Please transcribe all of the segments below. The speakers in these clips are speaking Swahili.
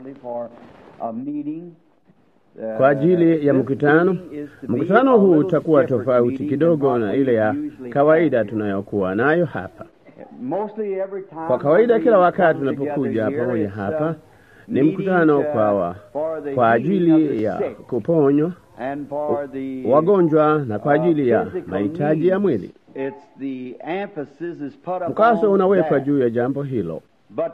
kwa ajili ya mkutano. Mkutano huu utakuwa tofauti kidogo na ile ya kawaida tunayokuwa nayo hapa. Kwa kawaida kila wakati tunapokuja pamoja hapa ni mkutano kwa ajili ya kuponywa wagonjwa na kwa ajili ya mahitaji ya mwili. Mkazo unawekwa juu ya jambo hilo.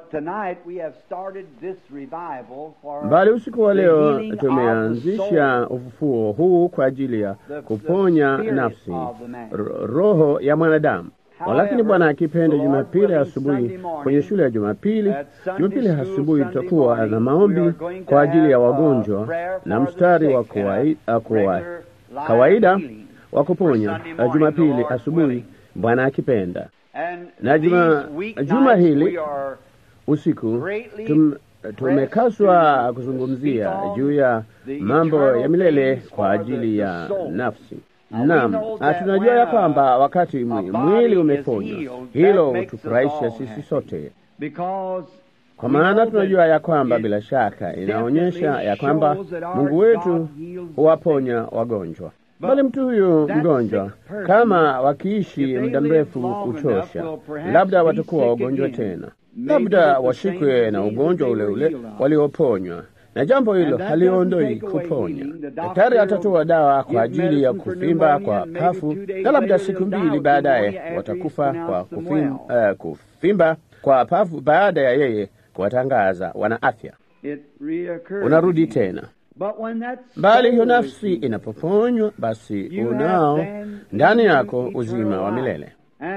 Bali usiku wa leo tumeanzisha ufufuo huu kwa ajili ya kuponya nafsi, roho ya mwanadamu. Walakini Bwana akipenda, Jumapili asubuhi kwenye shule ya Jumapili asubuhi tutakuwa na maombi kwa ajili ya wagonjwa na mstari wa kawaida wa kuponya Jumapili asubuhi, Bwana akipenda. Na juma hili usiku tumekaswa kuzungumzia juu ya mambo ya milele kwa ajili ya nafsi. Naam, tunajua ya kwamba wakati mwili umeponywa, hilo hutufurahisha sisi sote, kwa maana tunajua ya kwamba bila shaka inaonyesha ya kwamba Mungu wetu huwaponya wagonjwa. Bali mtu huyu mgonjwa, kama wakiishi muda mrefu kutosha, labda watakuwa wagonjwa tena, labda washikwe na ugonjwa ule ule walioponywa, na jambo hilo haliondoi kuponya. Daktari atatoa dawa kwa ajili ya kuvimba kwa pafu, na labda siku mbili baadaye watakufa kwa kuvimba kwa pafu, baada ya yeye kuwatangaza wana afya. Unarudi tena. Bali hiyo nafsi inapoponywa, basi unao ndani yako uzima wa milele.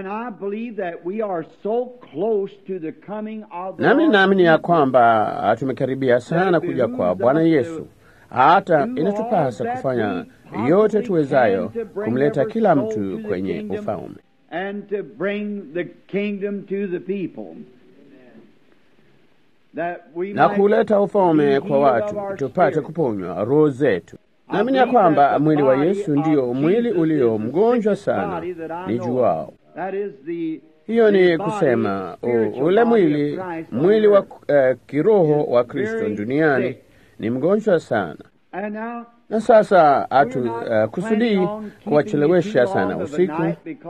Nami naamini ya kwamba tumekaribia sana kuja kwa Bwana Yesu, hata inatupasa kufanya yote tuwezayo kumleta kila mtu kwenye ufalme na kuleta ufalme kwa watu, tupate kuponywa roho zetu. Naamini ya kwamba mwili wa Yesu ndio mwili ulio mgonjwa sana nijuao. Hiyo ni kusema ule mwili wa kiroho wa Kristo duniani ni mgonjwa sana. Na sasa kusudii kuwachelewesha sana usiku,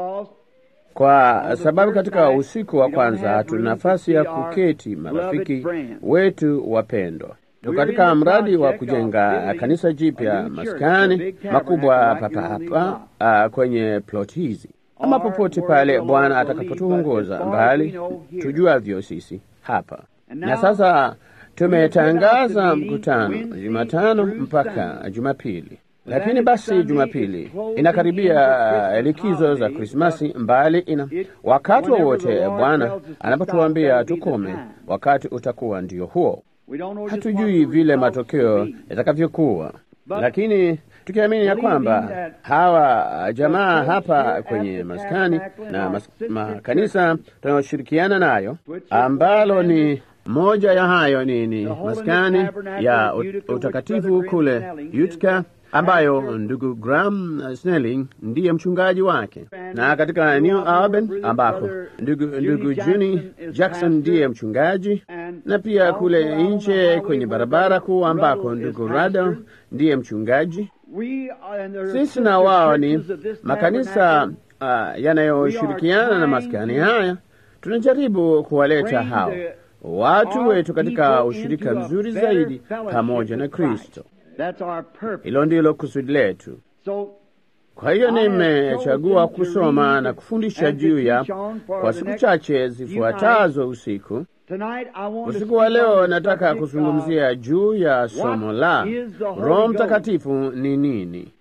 kwa sababu katika usiku wa kwanza hatuna nafasi ya kuketi marafiki wetu wapendwa. Katika mradi wa kujenga kanisa jipya, maskani makubwa papa hapa kwenye plot hizi, ama popote pale Bwana atakapotuongoza, mbali tujuavyo sisi hapa. Na sasa tumetangaza mkutano Jumatano mpaka Jumapili. Lakini basi Jumapili inakaribia likizo za Krismasi, mbali wakati wowote Bwana anapotuambia tukome, wakati utakuwa ndio huo. Hatujui vile matokeo yatakavyokuwa, lakini tukiamini ya kwamba hawa jamaa hapa kwenye maskani na makanisa tunayoshirikiana nayo, ambalo ni moja ya hayo ni maskani ya utakatifu kule Utica, ambayo ndugu Graham Snelling ndiye mchungaji wake, na katika New Albany ambako ndugu Juni Jackson ndiye mchungaji, na pia kule nje kwenye barabara kuu ambako ndugu Rado ndiye mchungaji. Sisi na wao ni makanisa yanayoshirikiana na maskani haya. Tunajaribu kuwaleta hao watu wetu katika ushirika mzuri zaidi pamoja na Kristo. Hilo ndilo kusudi letu. Kwa hiyo nimechagua kusoma na kufundisha juu ya kwa siku chache zifuatazo usiku. Usiku wa leo nataka kuzungumzia juu ya somo la Roho Mtakatifu ni nini.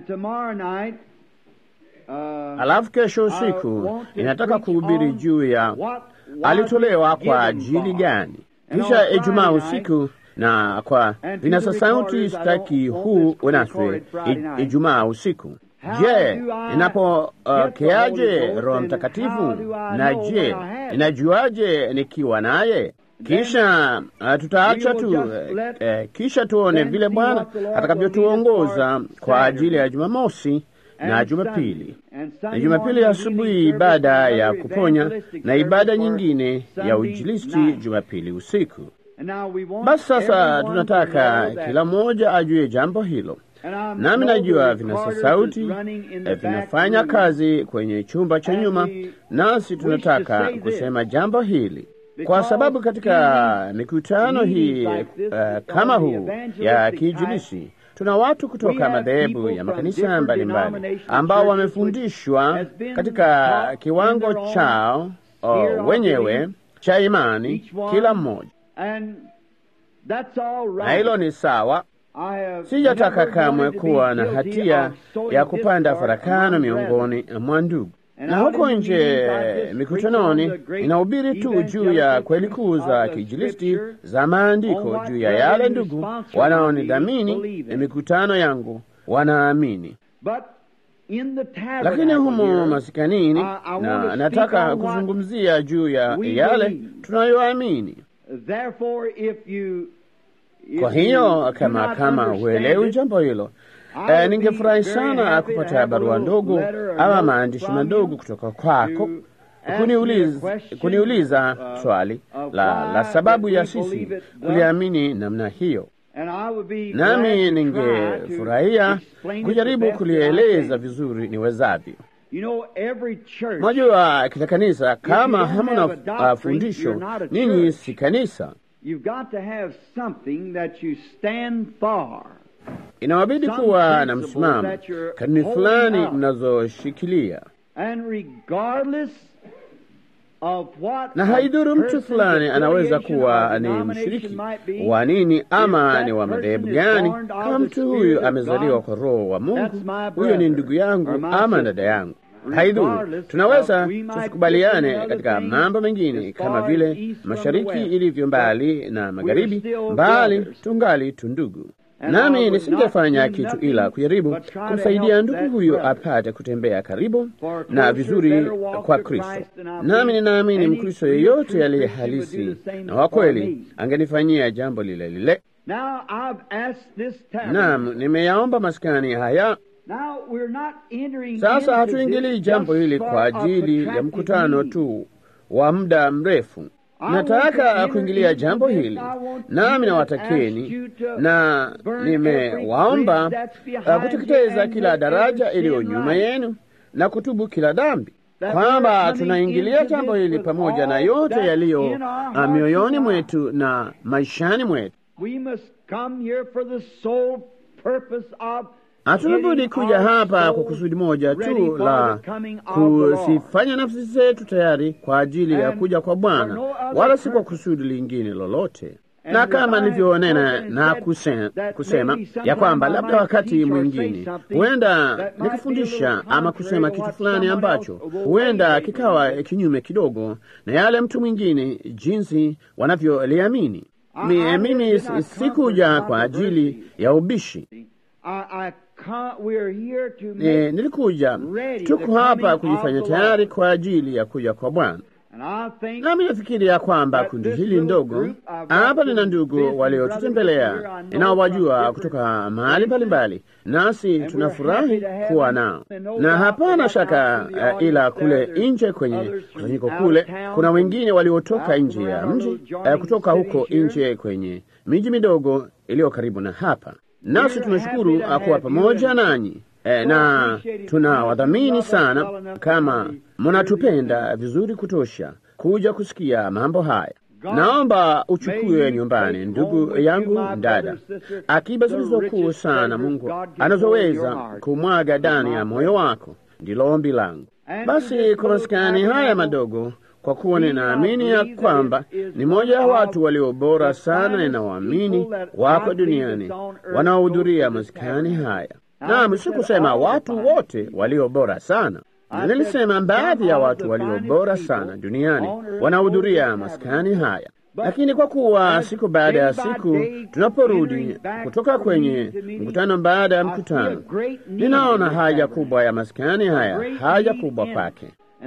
Alafu kesho usiku ninataka kuhubiri juu ya alitolewa kwa ajili gani. Kisha Ijumaa usiku na kwa vinasa sauti staki huu wenaswe Ijumaa usiku. Je, ninapokeaje Roho Mtakatifu? Na je, ninajuaje nikiwa naye? Kisha tutaacha kisha tuone vile Bwana atakavyotuongoza kwa ajili ya Jumamosi na Jumapili. Na Jumapili asubuhi ibada ya kuponya na ibada nyingine ya ujilisti Jumapili usiku. Basi sasa tunataka kila mmoja ajue jambo hilo, nami najua vinasa sauti vinafanya kazi kwenye chumba cha nyuma, nasi tunataka kusema jambo hili kwa sababu katika mikutano hii kama huu ya kiinjilisti tuna watu kutoka madhehebu ya makanisa mbalimbali ambao wamefundishwa katika kiwango chao wenyewe cha imani kila mmoja, na hilo ni sawa. Sijataka kamwe kuwa na hatia ya kupanda farakano miongoni mwa ndugu, na huko nje mikutanoni inahubiri tu juu ya kweli kuu za kiinjilisti za maandiko, juu ya yale ndugu wanaonidhamini mikutano yangu wanaamini. Lakini humo masikanini, na nataka kuzungumzia juu ya yale tunayoamini. Kwa hiyo kama huelewi jambo hilo, ningefurahi sana kupata barua ndogo ama maandishi madogo kutoka kwako kuniuliza swali la sababu ya sisi kuliamini namna hiyo, nami ningefurahia kujaribu kulieleza vizuri niwezavyo. Mwajua, kila kanisa kama hamna fundisho, ninyi si kanisa. Inawabidi kuwa na msimamo, kanuni fulani mnazoshikilia, na haidhuru mtu fulani anaweza kuwa ni mshiriki wa nini ama ni wa madhehebu gani. Kama mtu huyu amezaliwa kwa Roho wa Mungu, huyo ni ndugu yangu ama dada yangu. Haidhuru tunaweza tusikubaliane katika mambo mengine, kama vile mashariki ilivyo mbali na magharibi, mbali tungali tundugu. Nami nisingefanya kitu ila kujaribu kumsaidia ndugu huyo apate kutembea karibu na vizuri kwa Kristo. Nami ninaamini Mkristo yeyote aliye halisi na wa kweli angenifanyia jambo lile lile. Naam, nimeyaomba maskani haya. Sasa hatuingilii jambo hili kwa ajili ya mkutano tu wa muda mrefu. Nataka kuingilia jambo hili, nami nawatakeni, na nimewaomba kuteketeza kila daraja iliyo nyuma yenu na kutubu kila dhambi, kwamba tunaingilia jambo hili pamoja na yote yaliyo mioyoni mwetu na maishani mwetu. Hatunabudi kuja hapa kwa kusudi moja tu la kusifanya nafsi zetu tayari kwa ajili ya kuja kwa Bwana, wala si kwa kusudi lingine lolote. Na kama nilivyonena na kusema ya kwamba labda wakati mwingine huenda nikifundisha ama kusema kitu fulani ambacho huenda kikawa kinyume kidogo na yale mtu mwingine jinsi wanavyoliamini. Mimi sikuja kwa ajili ya ubishi. Nilikuja, tuko hapa kujifanya tayari kwa ajili ya kuja kwa Bwana. Nami nafikiri ya kwamba kundi hili ndogo hapa, nina ndugu waliotutembelea ninaowajua kutoka mahali mbalimbali, nasi tunafurahi kuwa nao, na hapana shaka ila kule nje kwenye kusanyiko kule kuna wengine waliotoka nje ya mji, kutoka huko nje kwenye miji midogo iliyo karibu na hapa. Nasi tunashukuru kuwa pamoja nanyi, na tunawadhamini sana kama mnatupenda vizuri kutosha kuja kusikia mambo haya. Naomba uchukue nyumbani, ndugu yangu, dada, akiba zilizokuu sana Mungu anazoweza kumwaga ndani ya moyo wako. Ndilo ombi langu. Basi kwa maskani haya madogo, kwa kuwa ninaamini ya kwamba ni moja ya watu walio bora sana ninawaamini wako duniani wanaohudhuria maskani haya. Naam, sikusema watu wote walio bora sana, nilisema baadhi ya watu walio bora sana duniani wanahudhuria maskani haya. Lakini kwa kuwa siku baada ya siku tunaporudi kutoka kwenye mkutano baada ya mkutano, ninaona haja kubwa ya maskani haya, haja kubwa kwake,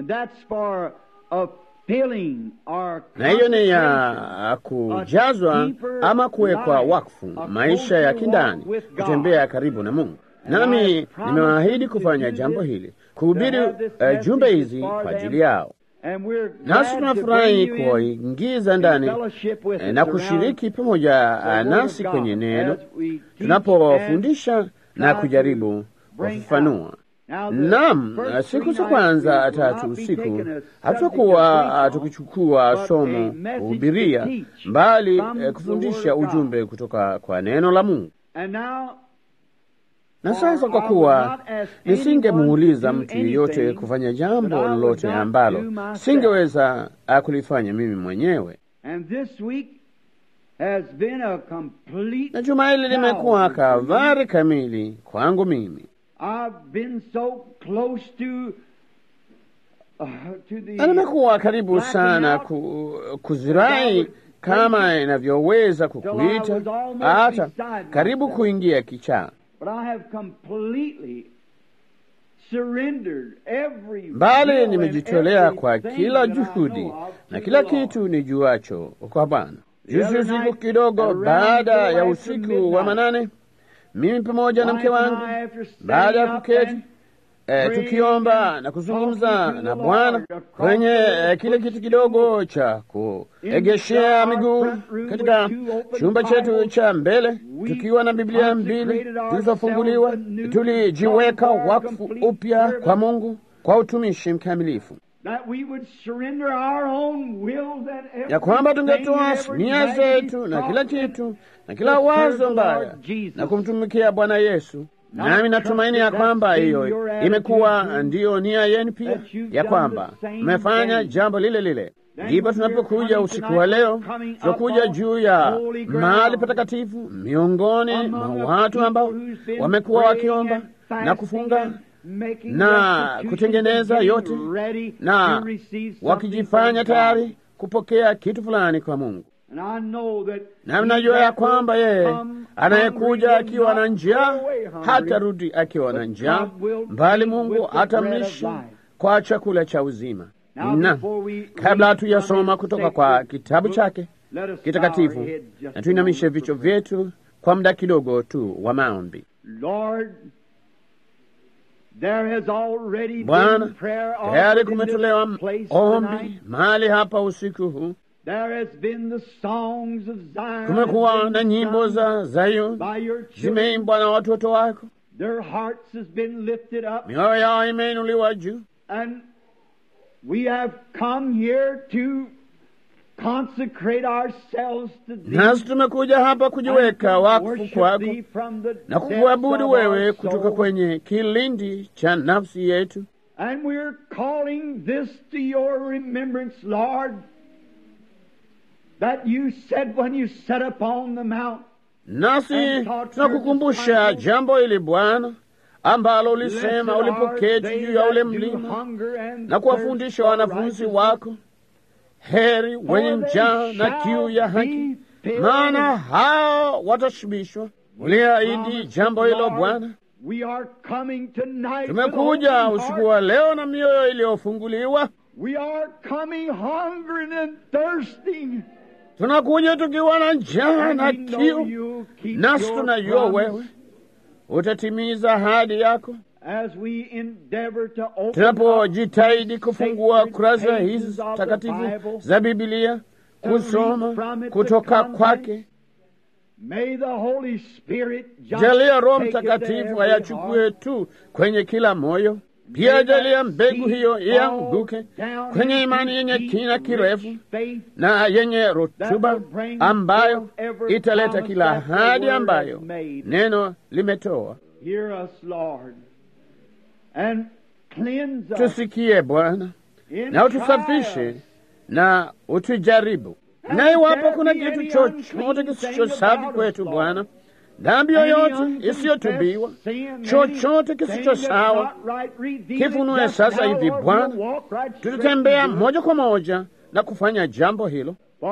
na hiyo ni ya kujazwa ama kuwekwa wakfu maisha ya kindani, kutembea karibu na Mungu. Nami nimewaahidi kufanya jambo hili, kuhubiri jumbe hizi kwa ajili yao. nasi tunafurahi kuwaingiza ndani na kushiriki pamoja nasi kwenye neno tunapofundisha na kujaribu kufafanua. Naam, siku za kwanza 3 usiku hatakuwa tukichukua somo kuhubiria, bali kufundisha ujumbe kutoka kwa neno la Mungu. Na sasa kwa kuwa nisingemuuliza mtu yeyote kufanya jambo lolote ambalo singeweza kulifanya mimi mwenyewe, na juma hili limekuwa Kalvari kamili kwangu mimi. Na nimekuwa karibu sana kuzirai kama inavyoweza kukuita, hata karibu kuingia kichaa. Bali nimejitolea kwa kila juhudi na kila kitu nijuacho kwa Bwana. Juzi usiku kidogo baada ya usiku wa manane, mimi pamoja na mke wangu, baada ya kuketi tukiomba na kuzungumza na Bwana kwenye kile kiti kidogo cha kuegeshea miguu katika chumba chetu cha mbele, tukiwa na Biblia 2 zilizofunguliwa, tulijiweka wakfu upya kwa Mungu kwa utumishi mkamilifu, ya kwamba tungetoa nia zetu na kila kitu na kila wazo mbaya na kumtumikia Bwana Yesu. Nami natumaini ya kwamba hiyo imekuwa ndiyo nia yenu pia, ya kwamba mmefanya jambo lile lile. Ndipo tunapokuja usiku wa leo, tunakuja juu ya mahali patakatifu miongoni mwa watu ambao wamekuwa wakiomba na kufunga na kutengeneza yote na wakijifanya tayari kupokea kitu fulani kwa Mungu. Na mnajua ya kwamba yeye anayekuja akiwa na njaa hatarudi akiwa na njaa, bali Mungu atamlisha kwa chakula cha uzima. Na kabla hatujasoma kutoka kwa kitabu chake kitakatifu, na tuinamishe vichwa vyetu kwa muda kidogo tu wa maombi. Bwana, tayari kumetolewa ombi mahali hapa usiku huu. Kumekuwa na nyimbo za Zayuni zimeimbwa na watoto wako, mioyo yao imeinuliwa juu. Nasi tumekuja hapa kujiweka wakfu kwako na kukuabudu wewe kutoka kwenye kilindi cha nafsi yetu. Nasi tunakukumbusha jambo hili Bwana, ambalo ulisema ulipoketi juu ya ule mlima na kuwafundisha wanafunzi wako, heri wenye njaa na kiu ya haki, maana hao watashibishwa. Uliahidi jambo hilo Bwana. Tumekuja usiku wa leo na mioyo iliyofunguliwa. Tunakuja tukiwa na njaa na kiu, nasi tunajua wewe utatimiza ahadi yako. Tunapojitahidi kufungua kurasa hizi takatifu za Biblia, kusoma kutoka kwake, jalia Roho Mtakatifu ayachukue tu kwenye kila moyo. Pia jalia mbegu hiyo ianguke kwenye imani yenye kina kirefu na yenye rutuba, ambayo italeta kila ahadi ambayo neno limetoa. Tusikie Bwana, na utusafishe na utujaribu. Na iwapo kuna kitu chochote kisicho safi kwetu Bwana, dhambi yoyote isiyotubiwa, chochote kisicho sawa, kifunue sasa hivi Bwana. Tutatembea moja kwa moja na kufanya jambo hilo,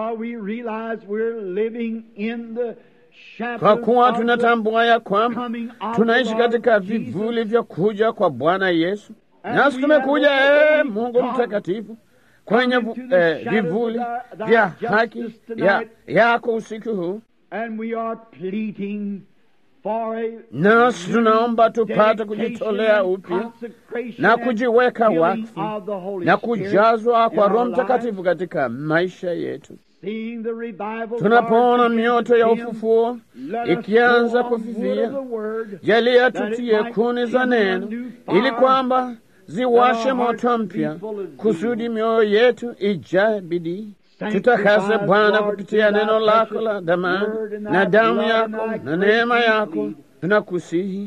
kwa kuwa tunatambua ya kwamba tunaishi katika vivuli vya kuja kwa Bwana Yesu. Nasi tumekuja, Mungu mtakatifu, kwenye vivuli vya haki yako usiku huu. nasi tunaomba tupate kujitolea upya na kujiweka wakfu na kujazwa kwa Roho Mtakatifu katika maisha yetu. Tunapoona mioto ya ufufuo ikianza kufifia, jalia tutie kuni za neno, ili kwamba ziwashe moto mpya, kusudi mioyo yetu ijae bidii. Tutakase Bwana kupitia neno lako la damani na damu yako na neema yako, tunakusihi.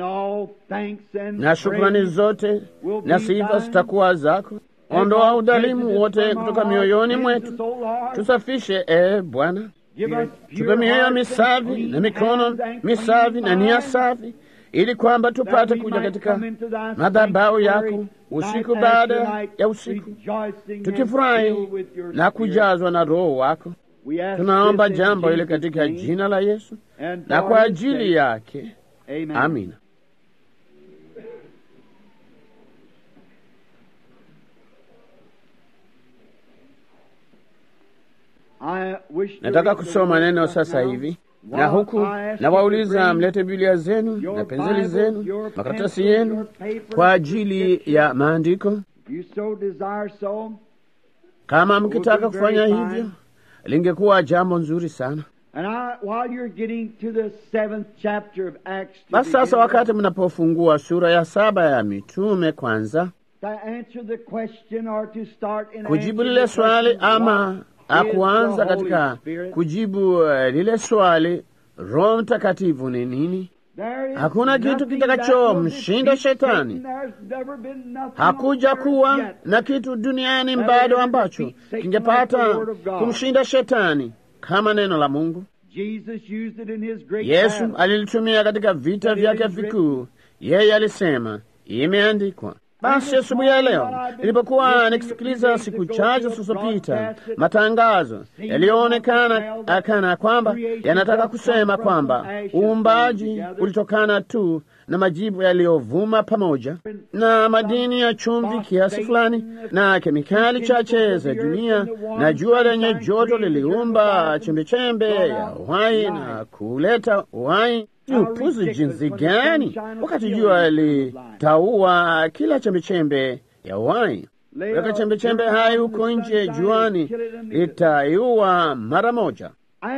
Na shukrani zote na sifa zitakuwa zako. Ondoa udhalimu wote kutoka mioyoni mwetu, tusafishe Bwana. Tupe mioyo misafi na mikono misafi na nia safi, ili kwamba tupate kuja katika madhabahu yako usiku baada ya usiku, tukifurahi na kujazwa na Roho wako. Tunaomba jambo hili katika jina la Yesu na kwa ajili yake, amina. Nataka kusoma neno sasa hivi, na huku nawauliza mlete Biblia zenu na penseli zenu, makaratasi yenu kwa ajili ya maandiko. Kama mkitaka kufanya hivyo, lingekuwa jambo nzuri sana. Basi sasa, wakati mnapofungua sura ya 7 ya Mitume, kwanza kujibu lile swali ama akuanza katika kujibu lile swali, Roho Mtakatifu ni nini? Hakuna kitu kitakachomshinda Shetani. Hakuja kuwa na kitu duniani bado ambacho kingepata kumshinda Shetani kama neno la Mungu. Yesu alilitumia katika vita vyake vikuu. Yeye alisema, imeandikwa. Basi asubuhi ya leo nilipokuwa nikisikiliza siku chache zilizopita matangazo yaliyoonekana kana kwamba yanataka kusema kwamba uumbaji ulitokana tu na majibu yaliyovuma pamoja na madini ya chumvi kiasi fulani na kemikali chache za dunia, na jua lenye joto liliumba chembechembe ya uhai na kuleta uhai. Upuzi jinsi gani, wakati jua litaua kila chembechembe ya uhai. Weka chembechembe hai huko nje juani, litaiua mara moja.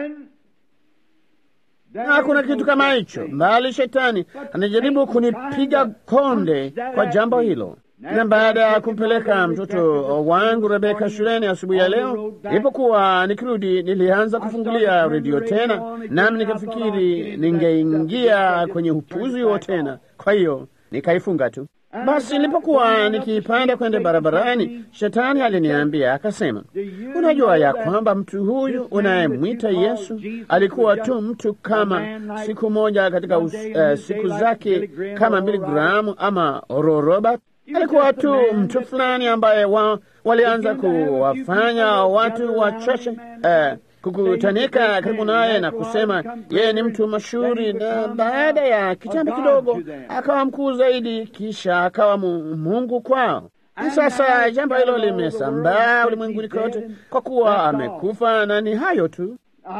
Na hakuna kitu kama hicho, bali Shetani anajaribu kunipiga konde kwa jambo hilo. Na baada ya kumpeleka mtoto wangu Rebeka shuleni asubuhi ya leo, nilipokuwa nikirudi, nilianza kufungulia redio tena, nami nikafikiri ningeingia kwenye upuzi huo tena, kwa hiyo nikaifunga tu. Basi nilipokuwa nikipanda kwenda barabarani, Shetani aliniambia akasema, unajua ya kwamba mtu huyu unayemwita Yesu alikuwa tu mtu kama siku moja katika siku zake kama miligramu ama Robert. Alikuwa tu mtu fulani ambaye walianza kuwafanya watu wachache kukutanika karibu naye na kusema yeye ni mtu mashuhuri, na baada ya kitambo kidogo akawa mkuu zaidi, kisha akawa Mungu kwao. Sasa jambo hilo limesambaa ulimwenguni kote kwa kuwa amekufa, na ni hayo tu.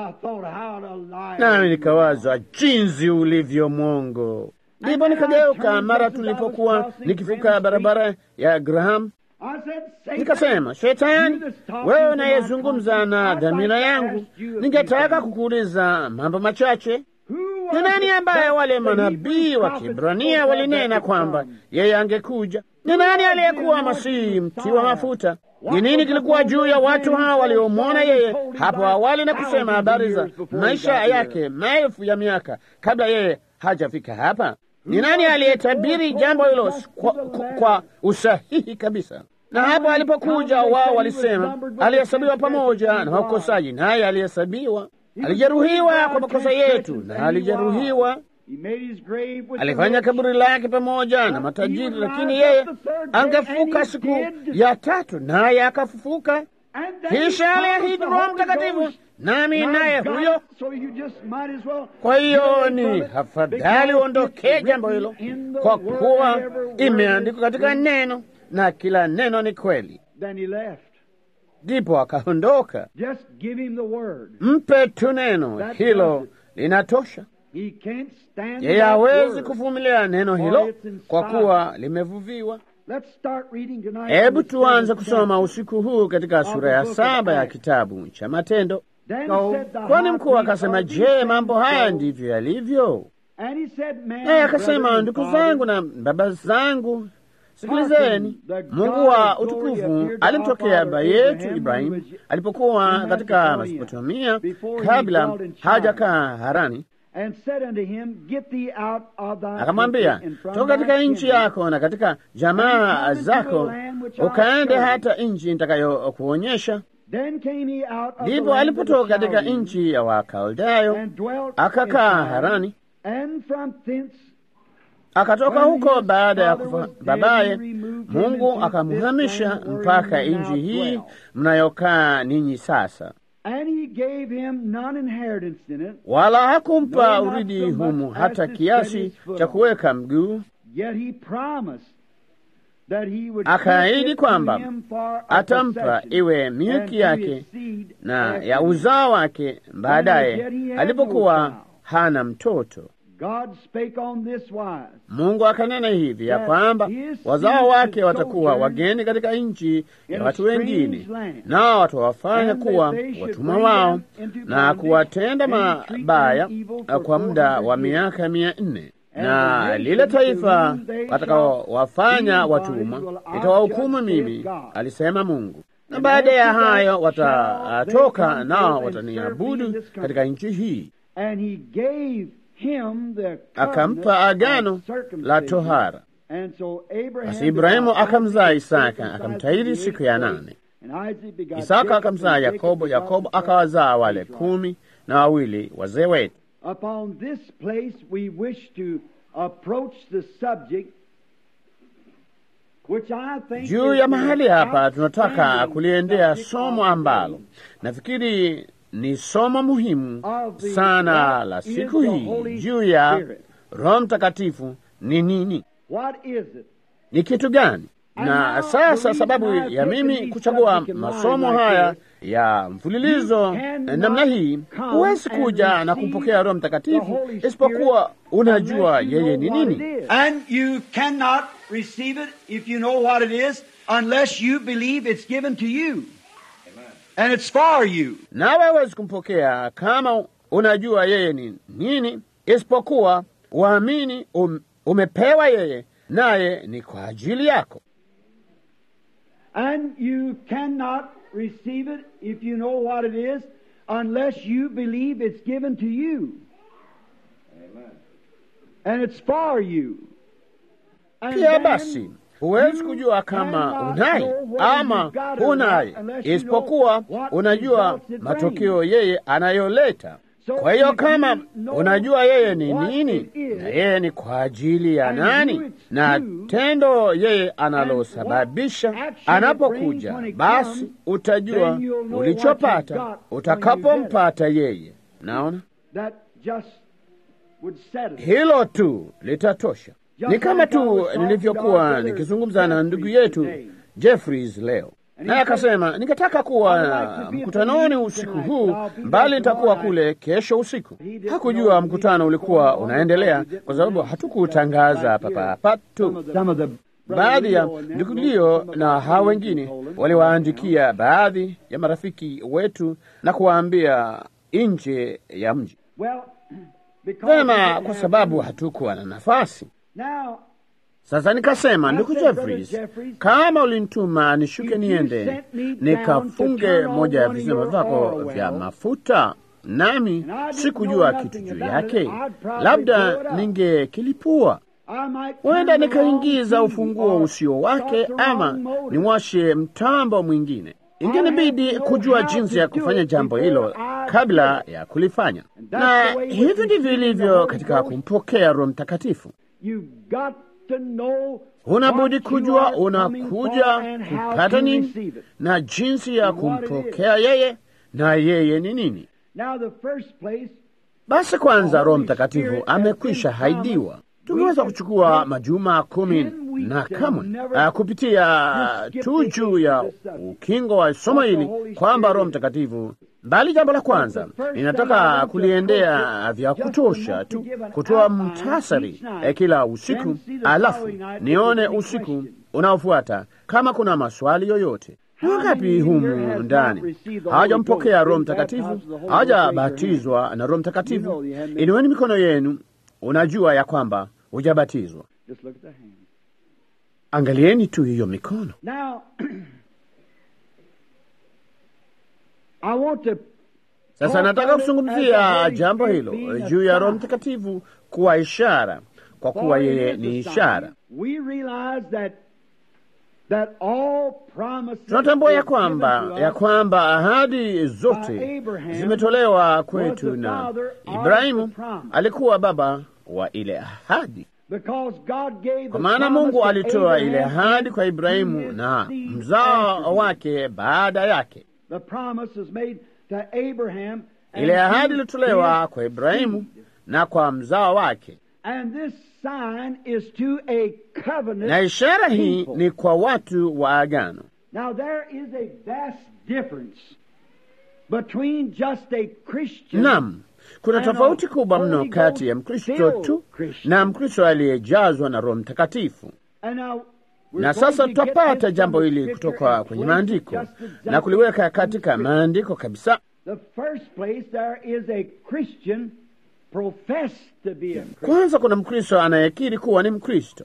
Nami nikawaza jinsi ulivyo mwongo. Ndipo nikageuka mara tulipokuwa nikivuka barabara ya Graham, nikasema, Shetani, wewe unayezungumza na dhamira yangu, ningetaka kukuuliza mambo machache. Ni nani ambaye wale manabii wa Kiebrania walinena kwamba yeye angekuja? Ni nani aliyekuwa Masihi mtiwa mafuta? Ni nini kilikuwa juu ya watu hao waliomwona yeye hapo awali na kusema habari za maisha yake maelfu ya miaka kabla yeye hajafika hapa? Ni nani aliyetabiri jambo hilo kwa usahihi kabisa? Na hapo alipokuja, wao walisema alihesabiwa pamoja na wakosaji, naye alihesabiwa. Alijeruhiwa kwa makosa yetu, na alijeruhiwa. Alifanya kaburi lake pamoja na matajiri, lakini yeye angefuka siku ya 3, naye akafufuka. Kisha aliahidi Roho Mtakatifu, nami naye huyo. Kwa hiyo ni afadhali uondokee jambo hilo, kwa kuwa imeandikwa katika neno, na kila neno ni kweli. Ndipo akaondoka. Mpe tu neno, hilo linatosha. Yeye hawezi kuvumilia neno hilo kwa kuwa limevuviwa. Hebu tuanze kusoma usiku huu katika sura ya 7 ya kitabu cha Matendo. Kwani mkuu akasema, je, mambo haya ndivyo yalivyo? Naye akasema, ndugu zangu na baba zangu, sikilizeni. Mungu wa utukufu alimtokea baba yetu Ibrahimu alipokuwa katika Mesopotamia, kabla hajakaa Harani, akamwambia, toka katika nchi yako na katika jamaa zako, ukaende hata nchi nitakayokuonyesha. Ndipo alipotoka katika nchi ya Wakaldayo akakaa Harani. Akatoka huko baada ya kufa babaye, Mungu akamhamisha mpaka nchi hii mnayokaa ninyi sasa, wala hakumpa uridi humu hata kiasi cha kuweka mguu. Akaahidi kwamba atampa iwe milki yake na ya uzao wake baadaye, alipokuwa hana mtoto. Mungu akanena hivi ya kwamba wazao wake watakuwa wageni katika nchi ya watu wengine, nao watawafanya kuwa watumwa wao na kuwatenda mabaya kwa muda wa miaka 400. Na lile taifa watakaowafanya watumwa nitawahukumu mimi, alisema Mungu. Na baada ya hayo watatoka nao wataniabudu katika nchi hii. Akampa agano la tohara. Basi Ibrahimu akamzaa Isaka, akamtahiri siku ya 8. Isaka akamzaa Yakobo, Yakobo akawazaa wale 12 wazee wetu. Juu ya mahali hapa tunataka kuliendea somo ambalo nafikiri ni somo muhimu sana la siku hii, juu ya Roho Mtakatifu ni nini? Ni kitu gani? Na sasa sababu ya mimi kuchagua masomo haya ya mfululizo namna hii, huwezi kuja na kumpokea Roho Mtakatifu isipokuwa unajua yeye ni nini. And you cannot receive it if you know what it is unless you believe it's given to you. And it's for you. Nawe huwezi kumpokea kama unajua yeye ni nini isipokuwa uamini umepewa yeye, naye ni kwa ajili yako. And you cannot receive it if you know what it is unless you believe it's given to you. Amen. And it's for you. Pia basi huwezi kujua kama unaye ama hunaye isipokuwa unajua matokeo yeye anayoleta. Kwa hiyo kama unajua yeye ni nini na yeye ni kwa ajili ya nani na tendo yeye analosababisha anapokuja, basi utajua ulichopata utakapompata yeye. Naona hilo tu litatosha. Ni kama tu nilivyokuwa nikizungumza na ndugu yetu Jeffries leo, naye akasema ningetaka kuwa mkutanoni usiku huu, mbali nitakuwa kule kesho usiku. Hakujua mkutano ulikuwa unaendelea kwa sababu hatukutangaza papa tu. Baadhi ya ndugu Leo na hao wengine waliwaandikia baadhi ya marafiki wetu na kuwaambia nje ya mji. Vema, kwa sababu hatukuwa na nafasi. Sasa nikasema, ndugu Jeffries, kama ulinituma nishuke niende nikafunge moja ya visima vyako vya mafuta, nami sikujua kitu juu yake, labda ningekilipua. Huenda nikaingiza ufunguo usio wake, ama niwashe mtambo mwingine. Ingenibidi kujua jinsi ya kufanya jambo hilo kabla ya kulifanya. Na hivi ndivyo ilivyo katika kumpokea Roho Mtakatifu. Unabudi kujua unakuja kupata nini na jinsi ya kumpokea yeye na yeye ni nini. Basi kwanza, Roho Mtakatifu amekwisha haidiwa. Tungeweza kuchukua majuma 10 na kamwe kupitia tu juu ya ukingo wa somo hili kwamba Roho Mtakatifu Bali jambo la kwanza ninataka kuliendea vya kutosha tu, kutoa mtasari kila usiku, alafu nione usiku unaofuata kama kuna maswali yoyote. Wangapi humu ndani hawajampokea Roho Mtakatifu, hawajabatizwa na Roho Mtakatifu? Inueni mikono yenu. Unajua ya kwamba hujabatizwa. Angalieni tu hiyo mikono. Sasa nataka kuzungumzia jambo hilo juu ya Roho Mtakatifu kuwa ishara, kwa kuwa yeye ni ishara. Tunatambua ya kwamba ahadi zote zimetolewa kwetu, na Ibrahimu alikuwa baba wa ile ahadi, kwa maana Mungu alitoa ile ahadi kwa Ibrahimu na mzao wake baada yake. Ile ahadi ilitolewa kwa Ibrahimu na kwa mzao wake, na ishara hii ni kwa watu wa agano. Naam, kuna tofauti kubwa mno kati ya Mkristo tu na Mkristo aliyejazwa na Roho Mtakatifu. Na sasa tutapata jambo hili kutoka kwenye maandiko na kuliweka katika maandiko kabisa. Kwanza kuna Mkristo anayekiri kuwa ni Mkristo,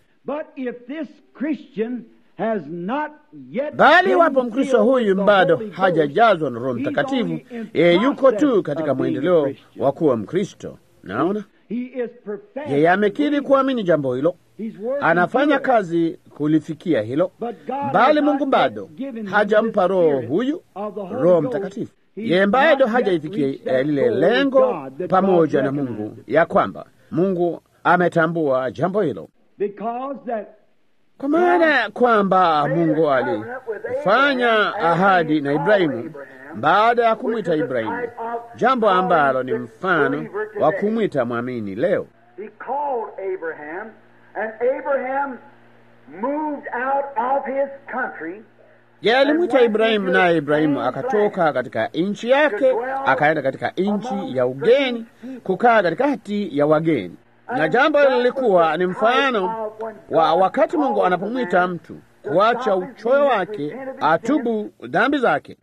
bali wapo Mkristo huyu bado hajajazwa na Roho Mtakatifu. Yeye yuko tu katika mwendeleo wa kuwa Mkristo. Naona yeye amekiri kuamini jambo hilo, anafanya kazi kulifikia hilo, bali Mungu bado hajampa roho huyu, Roho Mtakatifu. Yeye bado hajaifikia lile lengo pamoja na Mungu, ya kwamba Mungu ametambua jambo hilo, kwa maana kwamba Mungu alifanya ahadi na Ibrahimu baada ya kumwita Ibrahimu, jambo ambalo ni mfano wa kumwita mwamini leo. Yeye alimwita Ibrahimu, naye Ibrahimu akatoka katika nchi yake akaenda katika nchi ya ugeni, kukaa katikati ya wageni. Na jambo hilo lilikuwa ni mfano wa wakati Mungu anapomwita mtu kuacha uchoyo wake, atubu dhambi zake.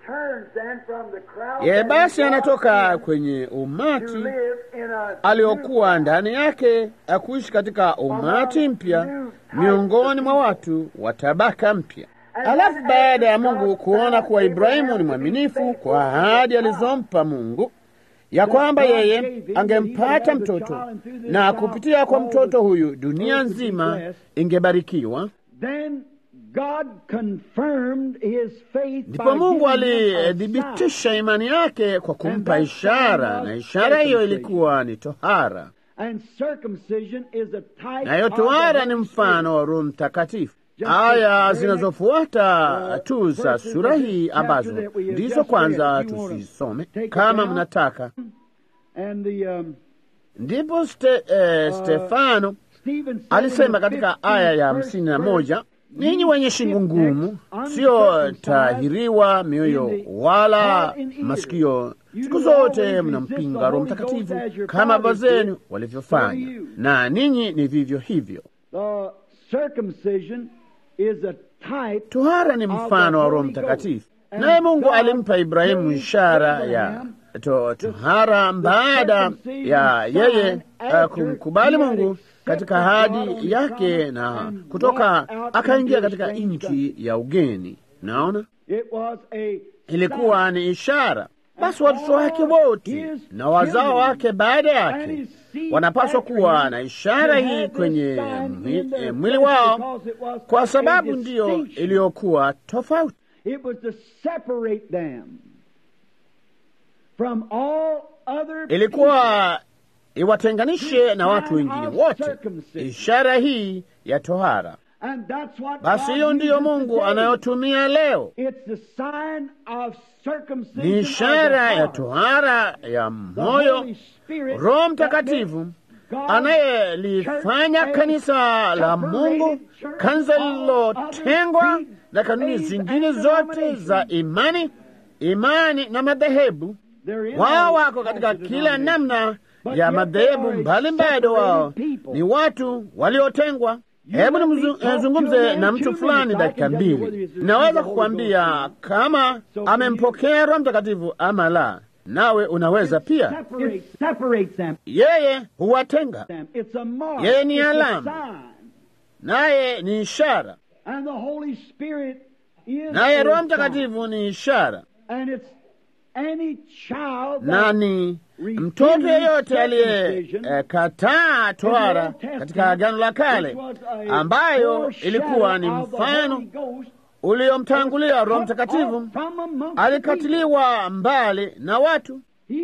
Yeye basi anatoka kwenye umati aliokuwa ndani yake, akuishi katika umati mpya miongoni mwa watu wa tabaka mpya. Alafu baada ya Mungu kuona kuwa Ibrahimu ni mwaminifu kwa ahadi alizompa Mungu, ya kwamba yeye angempata mtoto na kupitia kwa mtoto huyu dunia nzima ingebarikiwa, ndipo Mungu alithibitisha imani yake kwa kumpa ishara, na ishara hiyo ilikuwa ni tohara. Nayo tohara ni mfano wa Roho Mtakatifu. Aya zinazofuata tu za sura hii ambazo ndizo kwanza tusisome kama mnataka. Ndipo Stefano alisema katika aya ya 51, ninyi wenye shingo ngumu, sio tahiriwa mioyo wala masikio, siku zote mnampinga Roho Mtakatifu kama baba zenu walivyofanya, na ninyi ni vivyo hivyo. Tohara ni mfano wa Roho Mtakatifu, naye Mungu alimpa Ibrahimu ishara ya tohara baada ya yeye kumkubali Mungu katika ahadi yake na kutoka akaingia katika nchi ya ugeni. Naona ilikuwa ni ishara. Basi watoto wake wote na wazao wake baada yake wanapaswa kuwa na ishara hii kwenye mwili wao, kwa sababu ndiyo iliyokuwa tofauti. Ilikuwa iwatenganishe na watu wengine wote, ishara hii ya tohara. Basi hiyo ndiyo Mungu anayotumia leo. Ni ishara ya tohara ya moyo, Roho Mtakatifu anayelifanya kanisa la Mungu, kanisa lililotengwa na kanuni zingine zote za imani, imani na madhehebu. Wao wako katika kila namna ya madhehebu mbalimbali. Wao ni watu waliotengwa. Hebu nizungumze na mtu fulani dakika mbili. Naweza kukwambia kama amempokea Roho Mtakatifu ama la, nawe unaweza pia. Yeye huwatenga. Yeye ni alama, naye ni ishara, naye Roho Mtakatifu ni ishara. Na ni mtoto yeyote aliyekataa tohara katika Agano la Kale, ambayo ilikuwa ni mfano uliomtangulia Roho Mtakatifu, alikatiliwa mbali na watu.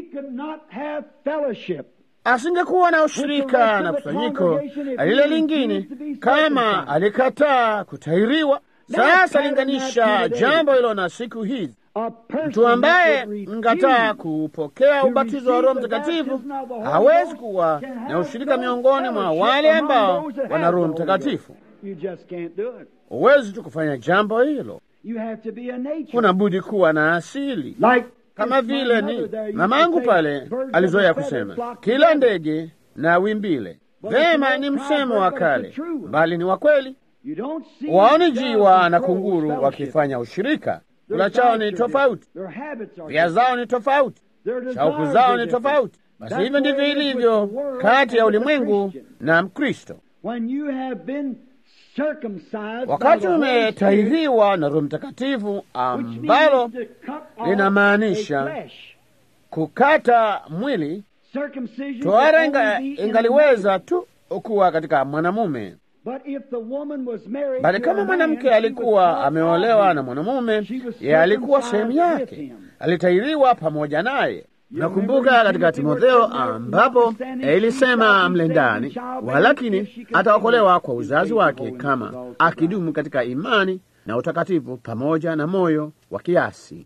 Asingekuwa na ushirika na kusanyiko lile lingine kama alikataa kutahiriwa. Sasa linganisha jambo hilo na siku hizi. Mtu ambaye mkataa kupokea ubatizo wa Roho Mtakatifu hawezi kuwa na ushirika miongoni mwa wale ambao wana Roho Mtakatifu. Huwezi tu kufanya jambo hilo. Unabudi kuwa na asili. Kama vile ni mamangu pale alizoea kusema, kila ndege na wimbile. Vema, ni msemo wa kale, bali ni wa kweli. Waoni jiwa na kunguru wakifanya ushirika. Kula chao ni tofauti, via zao ni tofauti, shauku zao ni tofauti. Basi hivyo ndivyo ilivyo kati ya ulimwengu na Mkristo. Wakati umetahiriwa na Roho Mtakatifu, ambalo linamaanisha kukata mwili, tohara ingaliweza tu kuwa katika mwanamume. Bali kama mwanamke alikuwa ameolewa na mwanamume, yeye alikuwa sehemu yake, alitahiriwa pamoja naye. Nakumbuka katika Timotheo ambapo ilisema mle ndani, walakini ataokolewa kwa uzazi wake kama akidumu katika imani na utakatifu pamoja na moyo wa kiasi.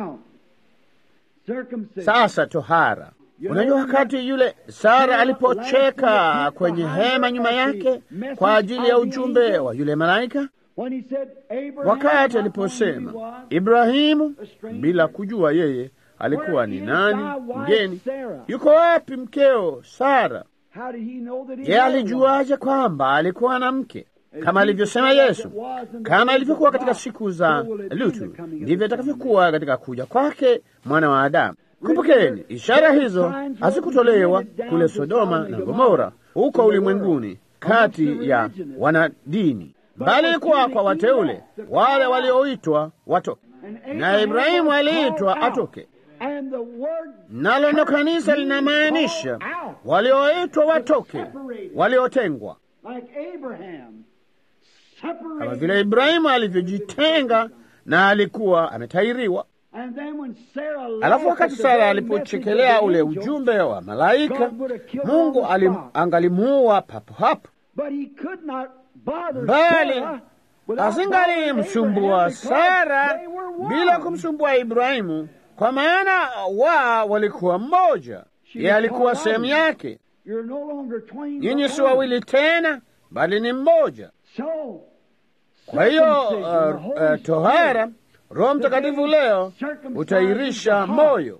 Sasa tohara. Unajua, wakati yule Sara alipocheka kwenye hema nyuma yake kwa ajili ya ujumbe wa yule malaika, wakati aliposema Ibrahimu, bila kujua yeye alikuwa ni nani, mgeni, yuko wapi mkeo Sara? Yeye alijuaje kwamba alikuwa na mke? Kama alivyosema Yesu, kama ilivyokuwa katika siku za Lutu, ndivyo itakavyokuwa katika kuja kwake Mwana wa Adamu. Kumbukeni, ishara hizo hazikutolewa kule Sodoma na Gomora huko ulimwenguni kati ya wanadini, bali ilikuwa kwa wateule, wale walioitwa watoke. Na Ibrahimu aliitwa atoke. Nalo ndo kanisa linamaanisha walioitwa watoke, waliotengwa, kama vile Ibrahimu alivyojitenga na alikuwa ametahiriwa. Alafu wakati Sara alipochekelea ule ujumbe wa malaika, Mungu angalimuua papo hapo, bali asingali msumbua Sara bila kumsumbua Ibrahimu, kwa maana walikuwa mmoja. Yeye alikuwa sehemu yake. Nyinyi si wawili tena, bali ni mmoja. Kwa hiyo tohara, Roho Mtakatifu leo utairisha moyo,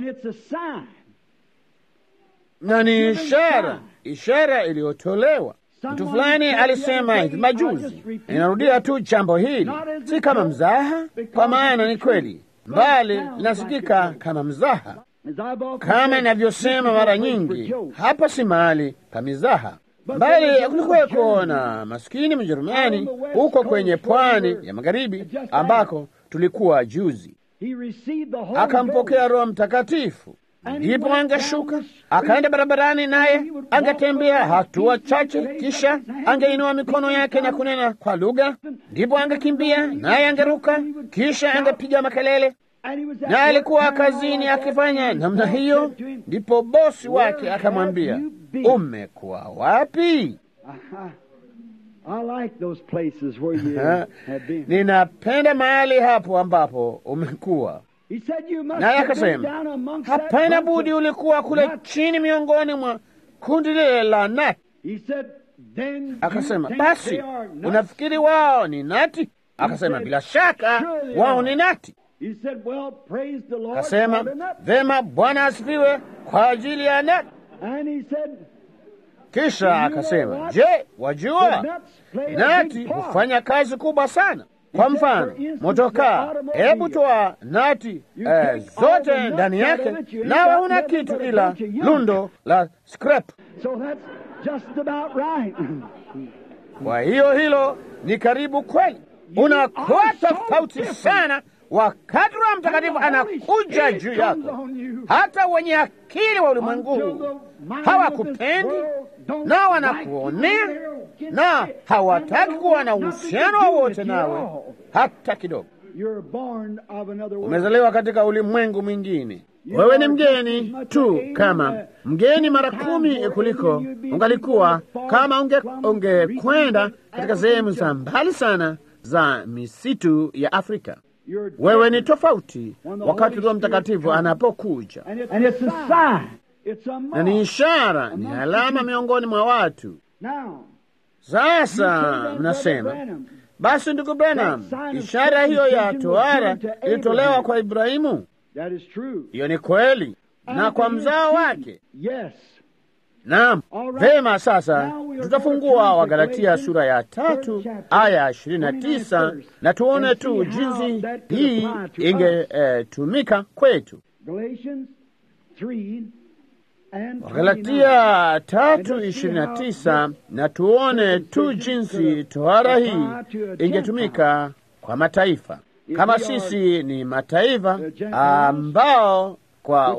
na ni ishara iliyotolewa. Mtu fulani alisema hivi majuzi, inarudia tu jambo hili, si kama mzaha, kwa maana ni kweli, bali linasikika kama mzaha. Kama inavyosema mara nyingi, hapa si mahali pa mizaha, bali kulikuweko na maskini Mjerumani huko kwenye pwani ya magharibi ambako tulikuwa juzi. Akampokea Roho Mtakatifu, ndipo angeshuka akaenda barabarani, naye angetembea hatua chache, kisha angeinua mikono yake na kunena kwa lugha, ndipo angekimbia, naye angeruka, kisha angepiga makelele. Na alikuwa kazini akifanya namna hiyo, ndipo bosi wake akamwambia, umekuwa wapi? Ninapenda mahali hapo ambapo umekuwa. Naye akasema, hapana budi, ulikuwa kule chini miongoni mwa kundi lile la nati. Akasema, basi unafikiri wao ni nati? Akasema, bila shaka wao ni nati. He said, well, praise the Lord. Kasema, vema, Bwana asifiwe kwa ajili ya nati. And he said, kisha akasema, je, wajua nati hufanya kazi kubwa sana? Kwa mfano, motokaa, hebu toa nati zote ndani yake, nawe una kitu ila lundo la scrap. So that's just about right. Kwa hiyo hilo ni karibu kweli. Unakuwa tofauti sana wakati Roho Mtakatifu anakuja juu yako. Hata wenye akili wa ulimwengu huu hawakupendi na wanakuonea na hawataki kuwa na uhusiano wowote nawe hata kidogo. Umezaliwa katika ulimwengu mwingine. Wewe ni mgeni tu, kama mgeni mara 10 kuliko ungalikuwa kama ungekwenda katika sehemu za mbali sana za misitu ya Afrika. Wewe ni tofauti wakati Roho Mtakatifu anapokuja, na ni ishara, ni alama miongoni mwa watu. Sasa mnasema, basi ndugu Branham, ishara hiyo ya tohara ilitolewa kwa Ibrahimu. Hiyo ni kweli, na kwa mzao wake. Naam, vema. Sasa tutafungua Wagalatia sura ya 3 aya 29 na tuone tu jinsi hii ingetumika kwetu. Wagalatia 3:29 na tuone tu jinsi tohara hii ingetumika kwa mataifa. Kama sisi ni mataifa ambao kwa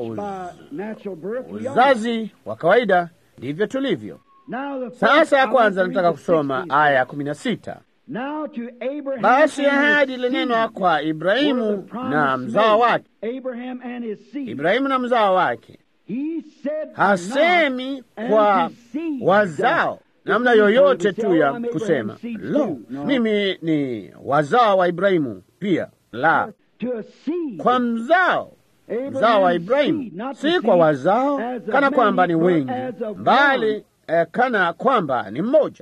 uzazi wa kawaida ndivyo tulivyo. Sasa kwanza nataka kusoma aya 16. Basi ahadi ilinenwa kwa Ibrahimu na mzao wake. Ibrahimu na mzao wake. Hasemi kwa wazao namna yoyote tu ya kusema, lo, mimi ni wazao wa Ibrahimu pia. La, kwa mzao wa Ibrahimu, si kwa wazao kana kwamba ni wengi, bali kana kwamba ni mmoja.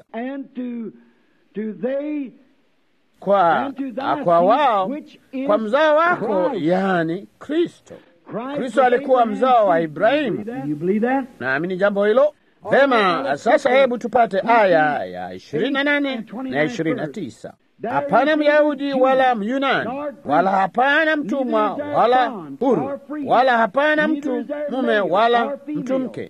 Kwa wao, kwa mzao wako, yani Kristo. Kristo alikuwa mzao wa Ibrahimu. Naamini jambo hilo. Vema, sasa hebu tupate aya ya 28 na 29. Hapana Myahudi wala Myunani, wala hapana mtumwa wala huru, wala hapana mtu mume wala mtu mke,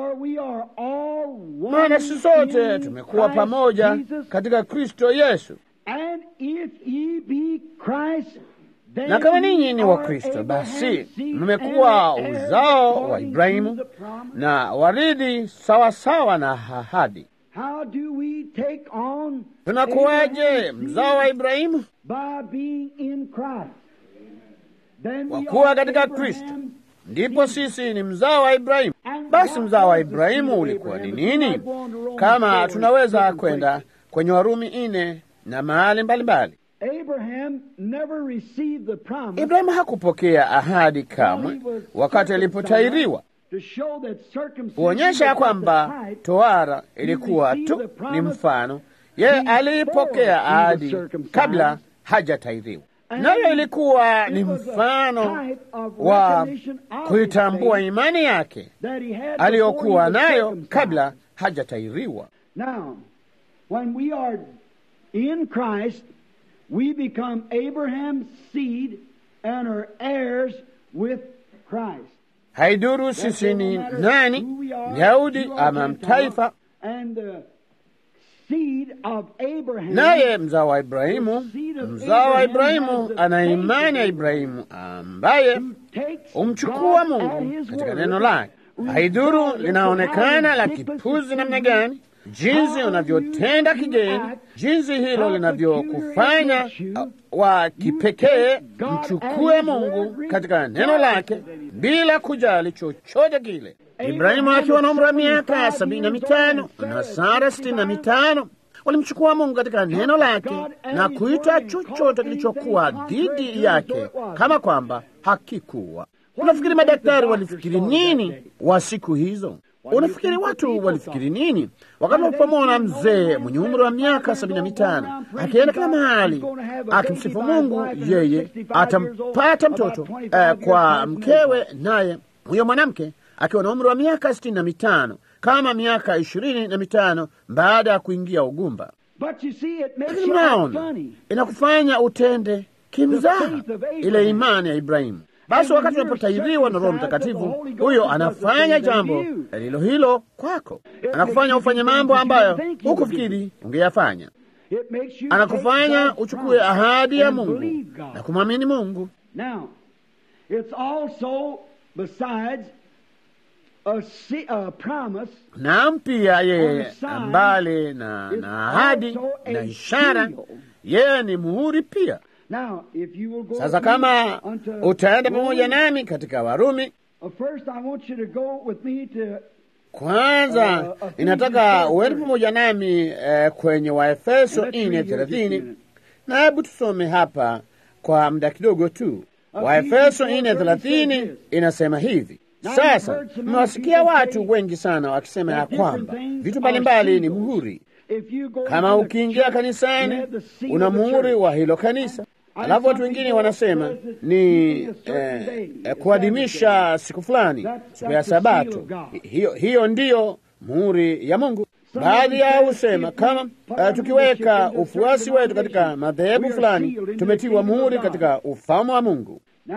maana sisi sote tumekuwa pamoja katika Kristo Yesu. Na kama ninyi ni wa Kristo, basi mmekuwa uzao wa Ibrahimu na warithi sawasawa na ahadi. Tunakuwaje mzao wa Ibrahimu? Kwa kuwa katika Kristo ndipo sisi ni mzao wa Ibrahimu. Basi mzao wa Ibrahimu ulikuwa ni nini? Kama tunaweza kwenda kwenye Warumi 4 na mahali mbalimbali. Ibrahimu hakupokea ahadi kamwe wakati alipotahiriwa, kuonyesha kwamba tohara ilikuwa tu ni mfano. Yeye alipokea ahadi kabla hajatahiriwa, nayo ilikuwa ni mfano wa kuitambua imani yake aliyokuwa nayo kabla hajatahiriwa. We become Abraham's seed and are heirs with Christ. Haiduru sisi ni nani, Yahudi ama mtaifa, naye mzao wa Ibrahimu. Mzao wa Ibrahimu ana imani ya Ibrahimu, ambaye umchukua Mungu katika neno lake. Haiduru linaonekana la kipuzi namna gani, jinsi unavyotenda kigeni, jinsi hilo linavyokufanya wa kipekee, mchukue Mungu katika neno lake bila kujali chochote kile. Ibrahimu akiwa na umri wa miaka 75 na Sara 65 walimchukua Mungu katika neno lake na kuita chochote kilichokuwa dhidi yake kama kwamba hakikuwa. Unafikiri madaktari walifikiri nini wa siku hizo? Unafikiri watu walifikiri nini wakati walipomwona mzee mwenye umri wa miaka 75 akienda kila mahali akimsifu Mungu? Yeye atampata mtoto kwa mkewe, naye huyo mwanamke akiwa na umri wa miaka 65, kama miaka 25 baada ya kuingia ugumba. Lakini mnaona, inakufanya utende kimzaha ile imani ya Ibrahimu. Basi wakati unapotahiriwa na Roho Mtakatifu, huyo anafanya jambo lilo hilo kwako. Anakufanya ufanye mambo ambayo hukufikiri ungeyafanya. Anakufanya uchukue ahadi ya Mungu na kumwamini Mungu. Now, it's also besides a promise, na pia yeye mbali na ahadi na ishara, yeye ni muhuri pia. Now, if you will go sasa kama utaenda pamoja nami katika Warumi, first I want you to go with me to kwanza inataka uende pamoja nami kwenye Waefeso 4:30, na hebu tusome hapa kwa muda kidogo tu. Waefeso 4:30 inasema hivi: sasa mmewasikia watu wengi sana wakisema ya kwamba vitu mbalimbali ni muhuri. Kama ukiingia kanisani una muhuri wa hilo kanisa. Alafu watu wengine wanasema ni kuadhimisha siku fulani, siku ya Sabato. Hiyo ndiyo muhuri ya Mungu. Baadhi yao husema kama tukiweka ufuasi wetu katika madhehebu fulani, tumetiwa muhuri katika ufalme wa Mungu.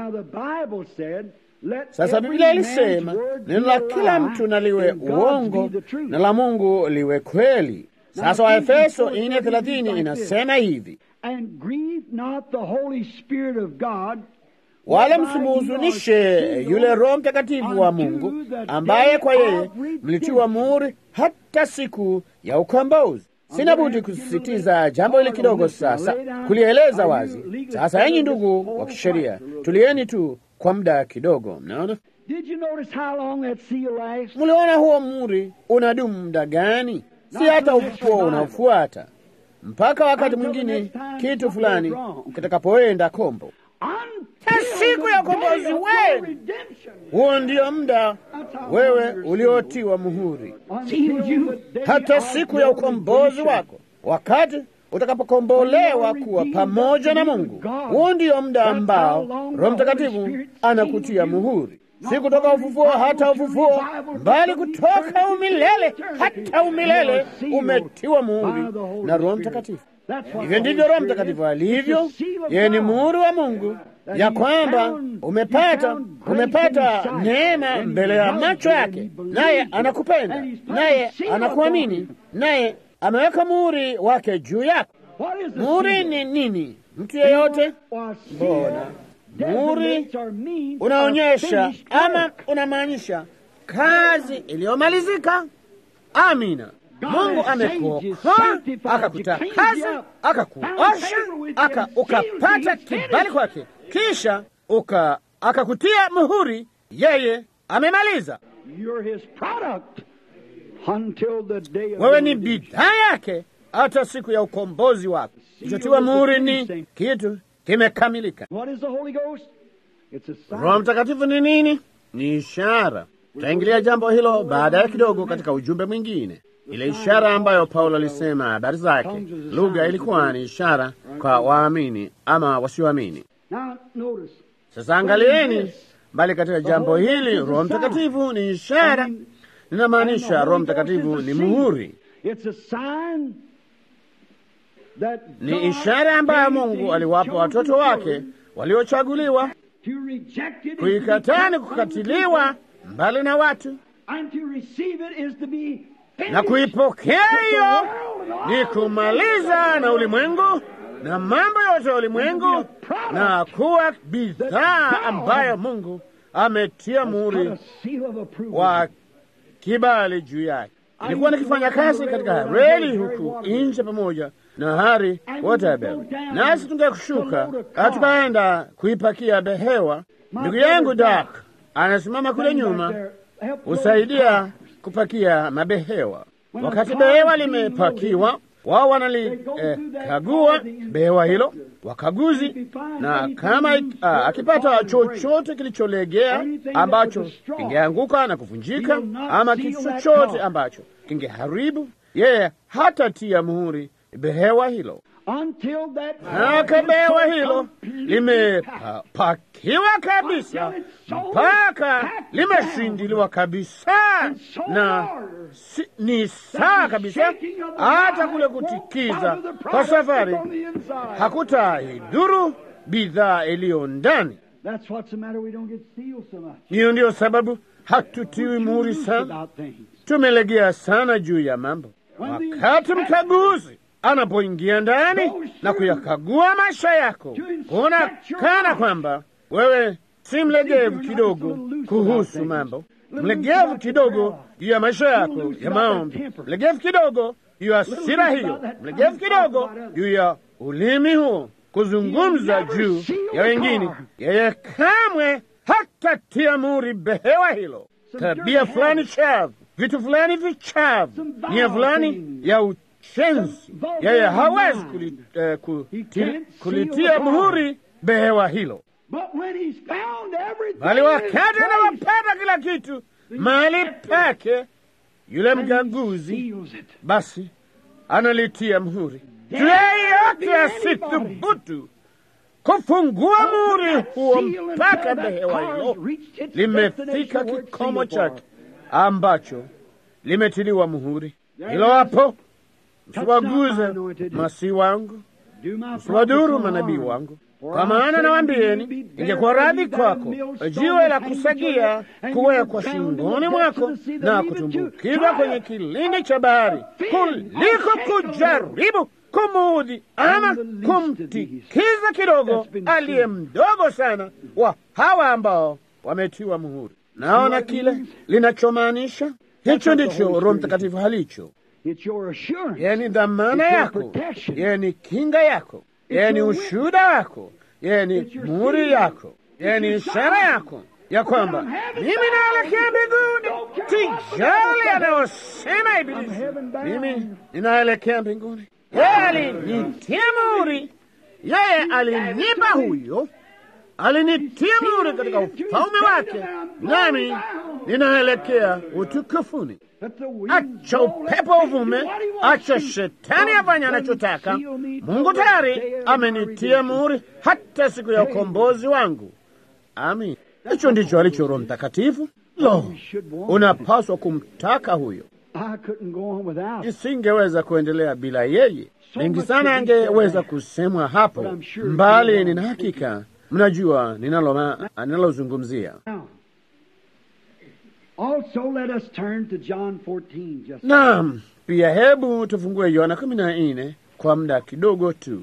Sasa Biblia ilisema neno la kila mtu na liwe uongo na la Mungu liwe kweli. Sasa Waefeso 4:30 inasema hivi: wala msimuhuzunishe yule Roho Mtakatifu wa Mungu, ambaye kwa yeye mlitiwa muhuri hata siku ya ukombozi. Sina budi kusisitiza jambo hili kidogo sasa, kulieleza wazi. Sasa enyi ndugu wa kisheria, tulieni tu kwa muda kidogo. Mnaona, mliona huo muhuri unadumu muda gani? Si hata ufufuo unaofuata, mpaka wakati mwingine kitu fulani kitakapoenda kombo. Siku ya ukombozi wenu, huo ndio muda wewe uliotiwa muhuri. Hata siku ya ukombozi wako, wakati utakapokombolewa kuwa pamoja na Mungu, huo ndio muda ambao Roho Mtakatifu anakutia muhuri. Si kutoka ufufuo hata ufufuo, bali kutoka umilele hata umilele umetiwa muhuri na Roho Mtakatifu. Hivyo ndivyo Roho Mtakatifu alivyo. Yeye ni muhuri wa Mungu, ya kwamba umepata neema mbele ya macho yake, naye anakupenda, naye anakuamini, naye ameweka muhuri wake juu yako. Muhuri ni nini? Mtu yeyote? Mbona muhuri unaonyesha ama unamaanisha kazi iliyomalizika. Amina. Mungu amekuokoa, akakutakasa, akakuosha, ukapata kibali kwake, kisha akakutia muhuri. Yeye amemaliza. Wewe ni bidhaa yake hata siku ya ukombozi wako. Kilichotiwa muhuri ni kitu kimekamilika. Roho Mtakatifu ni nini? Ni ishara. Tutaingilia jambo hilo baadaye kidogo katika ujumbe mwingine. Ile ishara ambayo Paulo alisema habari zake, lugha ilikuwa ni ishara kwa waamini ama wasioamini. Sasa angalieni, bali katika jambo hili Roho Mtakatifu ni ishara. Ninamaanisha Roho Mtakatifu ni muhuri. Ni ishara ambayo Mungu aliwapa watoto wake waliochaguliwa. Kuikataa ni kukatiliwa mbali na watu, na kuipokea hiyo ni kumaliza na ulimwengu na mambo yote ya ulimwengu na kuwa bidhaa ambayo Mungu ametia muhuri wa kibali juu yake. Nilikuwa nikifanya kazi katika reli huku nje pamoja na Hari Waterbury, nasi tungekushuka tukaenda kuipakia behewa. Ndugu yangu Dak anasimama kule nyuma husaidia kupakia mabehewa. Wakati behewa limepakiwa, Wao wanalikagua behewa hilo, wakaguzi, na kama akipata chochote kilicholegea ambacho kingeanguka na kuvunjika, ama kitu chochote ambacho kingeharibu, yeye hatatia muhuri behewa hilo mpaka behewa hilo limepakiwa kabisa, mpaka limeshindiliwa kabisa, na ni sawa kabisa. Hata kule kutikiza kwa safari hakutaidhuru bidhaa iliyo ndani. Hiyo ndiyo sababu hatutiwi muhuri sana. Tumelegea sana juu ya mambo. Wakati mkaguzi anapoingia ndani na kuyakagua maisha yako, kuona kana kwamba wewe si mlegevu kidogo kuhusu mambo, mlegevu kidogo juu ya maisha yako ya maombi, mlegevu kidogo juu ya hasira hiyo, mlegevu kidogo juu ya ulimi huo, kuzungumza juu ya wengine, yeye kamwe hatatia muhuri behewa hilo. Tabia fulani chafu, vitu fulani vichafu, nia fulani ya uchenzi, yeye hawezi kulitia muhuri behewa hilo. Bali wakati anawapata kila kitu mahali pake, yule mkaguzi basi analitia muhuri. Yeyote asithubutu kufungua muhuri huo mpaka behewa hilo limefika kikomo chake ambacho limetiliwa muhuri. Hilo hapo, msiwaguze masihi wangu, msiwadhuru manabii wangu, kwa maana nawaambieni, ingekuwa radhi kwako jiwe la kusagia kuwekwa shingoni mwako na kutumbukizwa kwenye kilindi cha bahari, kuliko kujaribu kumuudhi ama kumtikiza kidogo aliye mdogo sana wa hawa ambao wametiwa muhuri. Naona kile linachomaanisha. Hicho ndicho Roho Mtakatifu halicho. Yeye ni dhamana yako, yeye ni kinga yako, yeye ni ushuhuda wako, yeye ni muhuri yako, yeye ni ishara yako ya kwamba mimi naelekea mbinguni. Tijali anayosema Ibilisi, mimi ninaelekea mbinguni. Yeye alinitia muhuri, yeye alinipa huyo, alinitia muhuri katika ufalme wake, nami ninaelekea utukufuni. Acha upepo uvume, acha shetani afanye anachotaka. Mungu tayari amenitia muhuri hata siku ya ukombozi wangu. Amin. Hicho ndicho alicho Roho Mtakatifu. Lo, unapaswa kumtaka huyo. Isingeweza kuendelea bila yeye. Mengi sana angeweza kusemwa hapo, mbali nina hakika mnajua ninalozungumzia. Naam, pia hebu tufungue Yohana 14 kwa muda kidogo tu.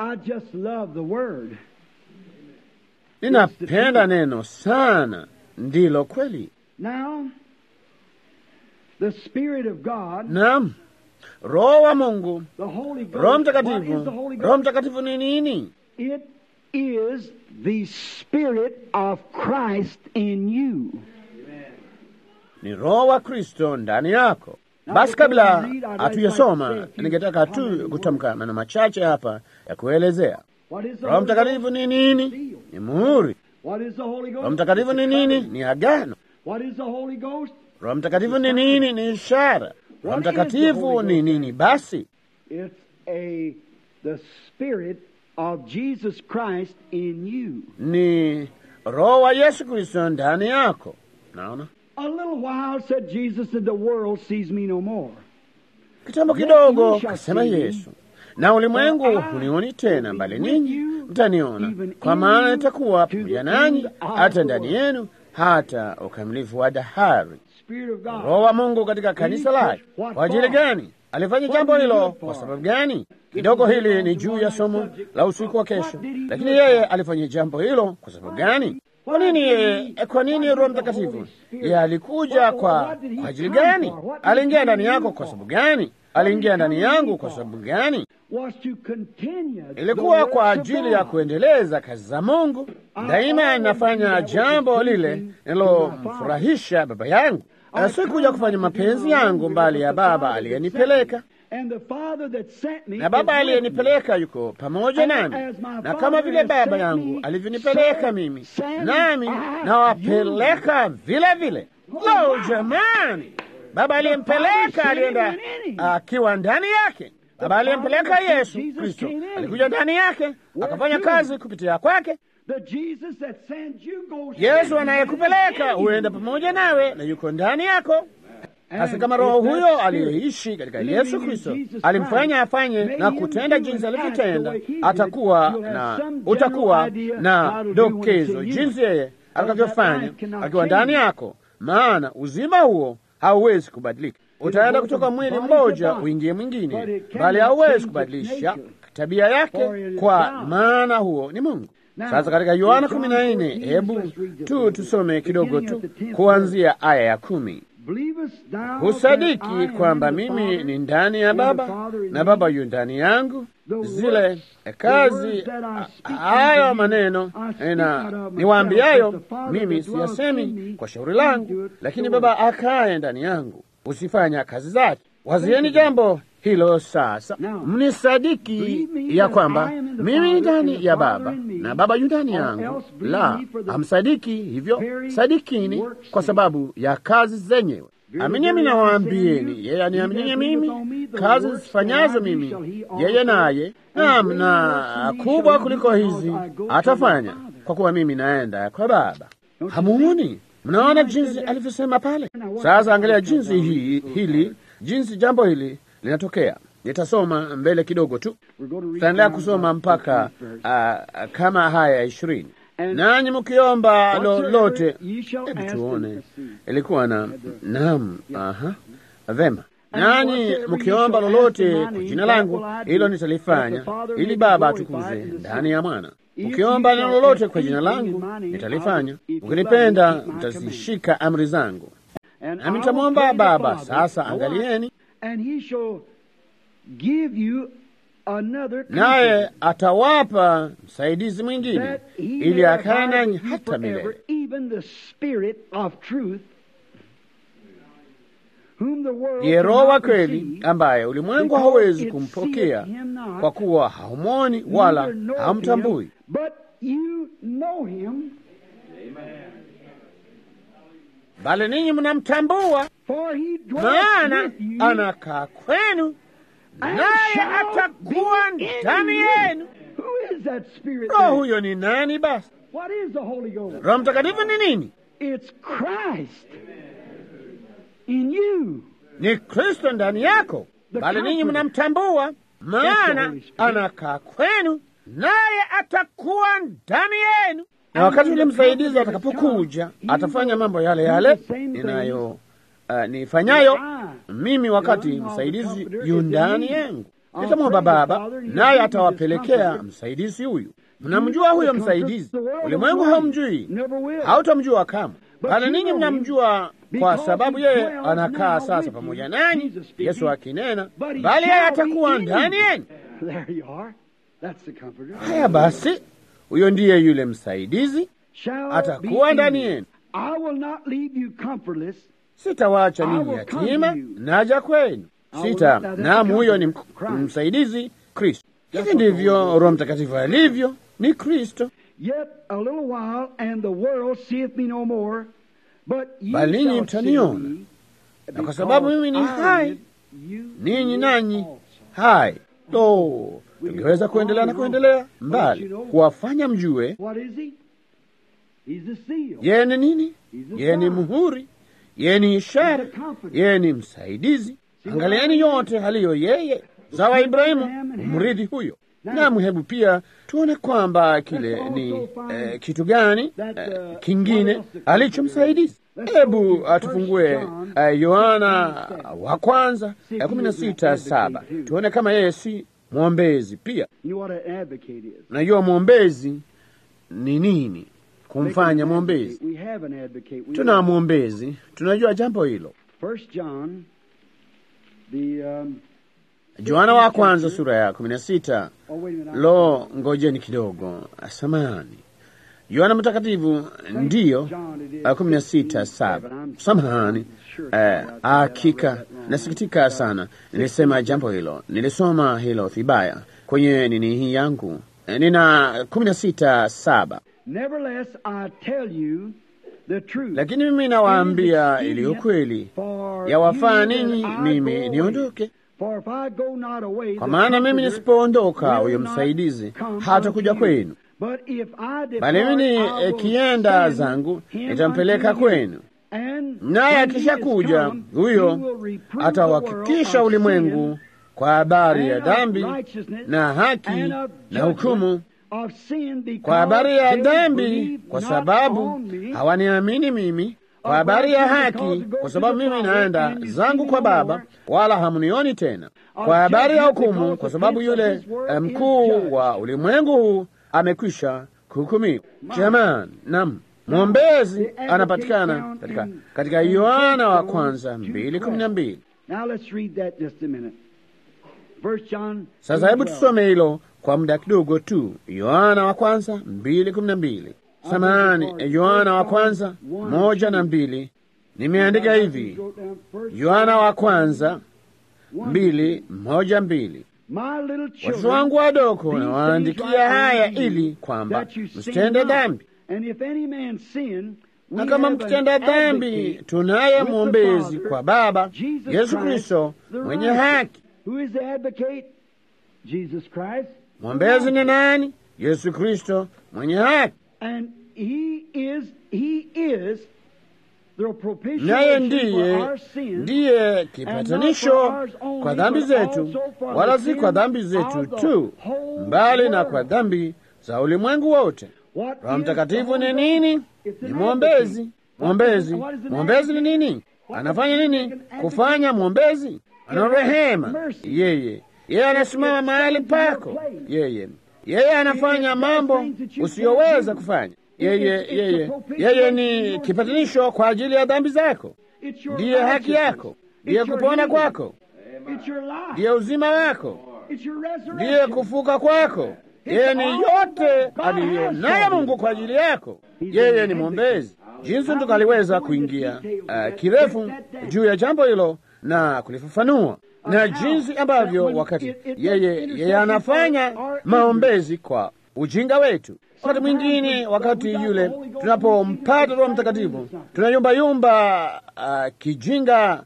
Ninapenda neno sana, ndilo kweli. Naam, Roho wa Mungu, Roho Mtakatifu. Roho Mtakatifu ni nini? It is the Spirit of Christ in you. Ni Roho wa Kristo ndani yako. Basi kabla hatuyasoma, ningetaka tu kutamka maneno machache hapa ya kuelezea. Roho Mtakatifu ni nini? Ni muhuri. Roho Mtakatifu ni nini? Ni agano. Roho Mtakatifu ni nini? Ni ishara. Roho Mtakatifu ni nini basi? The Spirit of Jesus Christ in you. Ni Roho wa Yesu Kristo ndani yako. Naona? A little while said Jesus that the world sees me no more. Kitambo kidogo kasema Yesu, na ulimwengu hunioni tena, bali ninyi mtaniona, kwa maana nitakuwa pamoja nanyi hata ndani yenu hata ukamilifu wa dahari. Roho wa Mungu katika kanisa lake. Kwa ajili gani alifanya jambo hilo? Kwa sababu gani? Kidogo hili ni juu ya somo la usiku wa kesho, lakini yeye alifanya jambo hilo kwa sababu gani? Kwa nini Roho Mtakatifu? Yeye alikuja kwa ajili gani? Aliingia ndani yako kwa sababu gani? Aliingia ndani yangu kwa sababu gani? Ilikuwa kwa ajili ya kuendeleza kazi za Mungu. Daima nafanya jambo lile linalomfurahisha Baba yangu. Sikuja kufanya mapenzi yangu, mbali ya Baba aliyenipeleka. na Baba aliyenipeleka yuko pamoja nami, na kama vile Baba yangu alivyonipeleka mimi, nami nawapeleka vile vile. Lo, jamani! Baba aliyempeleka alienda akiwa ndani yake. Baba aliyempeleka Yesu Kristo alikuja ndani yake, akafanya kazi kupitia kwake. Yesu anayekupeleka huenda pamoja nawe na yuko ndani yako. Hasa kama Roho huyo aliyeishi katika Yesu Kristo alimfanya afanye na kutenda jinsi alivyotenda, utakuwa na dokezo jinsi yeye atakavyofanya akiwa ndani yako, maana uzima huo hauwezi kubadilika. Utaenda kutoka mwili mmoja uingie mwingine, bali hauwezi kubadilisha tabia yake, kwa maana huo ni Mungu. Sasa katika Yohana 14, hebu tusome kidogo tu kuanzia aya ya 10. Husadiki kwamba mimi ni ndani ya Baba na Baba yu ndani yangu? Zile kazi hayo maneno na niwaambiayo mimi siyasemi kwa shauri langu, lakini Baba akaye ndani yangu usifanya kazi zake. Wazieni jambo hilo sasa, mnisadiki ya kwamba mimi ndani ya Baba na Baba yu ndani yangu. La, hamsadiki hivyo, sadikini kwa sababu ya kazi zenyewe. Amini mimi nawaambieni, yeye aniamini mimi, kazi zifanyazo mimi yeye naye, na kubwa kuliko hizi atafanya, kwa kuwa mimi naenda kwa Baba. Hamuoni? Mnaona jinsi alivyosema pale? Sasa angalia jinsi jinsi jambo hili linatokea. Nitasoma mbele kidogo tu, tutaendelea kusoma mpaka kama haya 20. Nanyi mkiomba lolote, hebu tuone, ilikuwa vema. Nanyi mkiomba lolote kwa jina langu, hilo nitalifanya, ili Baba atukuze ndani ya Mwana. Ukiomba neno lolote kwa jina langu, nitalifanya. Ukinipenda, mtazishika amri zangu, nami nitamwomba Baba. Sasa angalieni, naye atawapa msaidizi mwingine, ili akae nanyi hata milele, ndiye Roho wa kweli, ambaye ulimwengu hawezi kumpokea, kwa kuwa haumwoni wala hamtambui, bali ninyi mnamtambua, maana anakaa kwenu, naye atakuwa ndani yenu. Roho huyo ni nani basi? Roho Mtakatifu ni nini? Ni Kristo ndani yako, bali ninyi mnamtambua, maana anakaa kwenu, naye atakuwa ndani yenu. Na wakati ule msaidizi atakapokuja, atafanya mambo yale yale nifanyayo mimi wakati msaidizi yu ndani yangu. Nitamwomba Baba, naye atawapelekea msaidizi huyu. Mnamjua huyo msaidizi, ulimwengu haumjui, hautamjua kamwe, bali ninyi mnamjua, kwa sababu yeye anakaa sasa pamoja nanyi, Yesu akinena, bali yeye atakuwa ndani yenu. Haya basi, huyo ndiye yule msaidizi, atakuwa ndani yenu. Sitawaacha ninyi yatima, naja kwenu. Naam, huyo ni msaidizi, Kristo. Hivi ndivyo Roho Mtakatifu alivyo, ni Kristo. Bali ninyi mtaniona, na kwa sababu mimi ni hai, ninyi nanyi hai. Tungeweza kuendelea mbali, kuwafanya mjue yeye ni nini. Yeye ni muhuri, yeye ni ishara, yeye ni msaidizi. Angalieni yote haliyo yeye, zawa Ibrahimu, mrithi huyo. Naam, hebu pia tuone kwamba kile ni kitu gani kingine alicho msaidizi. Hebu atufungue Yohana wa kwanza 16:7 tuone kama yeye si mwombezi pia. Najua mwombezi ni nini, kumfanya mwombezi. Tuna mwombezi, tunajua jambo hilo. Yohana wa kwanza sura ya 16. Ngojeni kidogo, samahani, Yohana Mtakatifu ndiyo 16:7. Samahani, hakika nasikitika sana, nilisema jambo hilo, nilisoma hilo vibaya kwenye nini hii yangu. Nina 16:7. Nevertheless, I tell you the truth. Lakini mimi nawaambia iliyo kweli, yawafaa ninyi mimi niondoke. Kwa maana mimi nisipoondoka, huyo msaidizi hatakuja kwenu, bali mimi nikienda zangu nitampeleka kwenu. Naye akishakuja, huyo atawahakikisha ulimwengu kwa habari ya dhambi na haki na hukumu. Kwa habari ya dhambi, kwa sababu hawaniamini mimi; kwa habari ya haki, kwa sababu mimi naenda zangu kwa Baba, wala hamunioni tena; kwa habari ya hukumu, kwa sababu yule mkuu wa ulimwengu huu amekwisha kuhukumiwa. Jamani, naam, mwombezi anapatikana katika Yohana wa kwanza 2:12. Sasa hebu tusome hilo kwa muda kidogo tu. Yohana wa kwanza 2:12. Samahani, Yohana wa kwanza 1:2. Nimeandika hivi, Yohana wa kwanza 2:1-2. Watoto wangu wadogo, nawaandikia haya ili kwamba msitende dhambi. Na kama mkitenda dhambi, tunaye mwombezi kwa Baba, Yesu Kristo mwenye haki. Mwombezi ni nani? Yesu Kristo mwenye haki. Naye ndiye kipatanisho kwa dhambi zetu, wala si kwa dhambi zetu tu, mbali na kwa dhambi za ulimwengu wote. Roho Mtakatifu ni nini? Ni mwombezi. Mwombezi ni nini? Anafanya nini kufanya mwombezi? Ana rehema. Yeye anasimama mahali pako. Yeye anafanya mambo usiyoweza kufanya. Yeye ni kipatanisho kwa ajili ya dhambi zako. Ndiye haki yako, ndiye kupona kwako, ndiye uzima wako, ndiye kufuka kwako. Yeye ni yote aliyo naye Mungu kwa ajili yako. Yeye ni mwombezi. Jinsi tukaliweza kuingia kirefu juu ya jambo hilo na kulifafanua, na jinsi ambavyo wakati yeye anafanya maombezi kwa ujinga wetu. Wakati mwingine, wakati yule tunapompata Roho Mtakatifu, tunayumbayumba kijinga,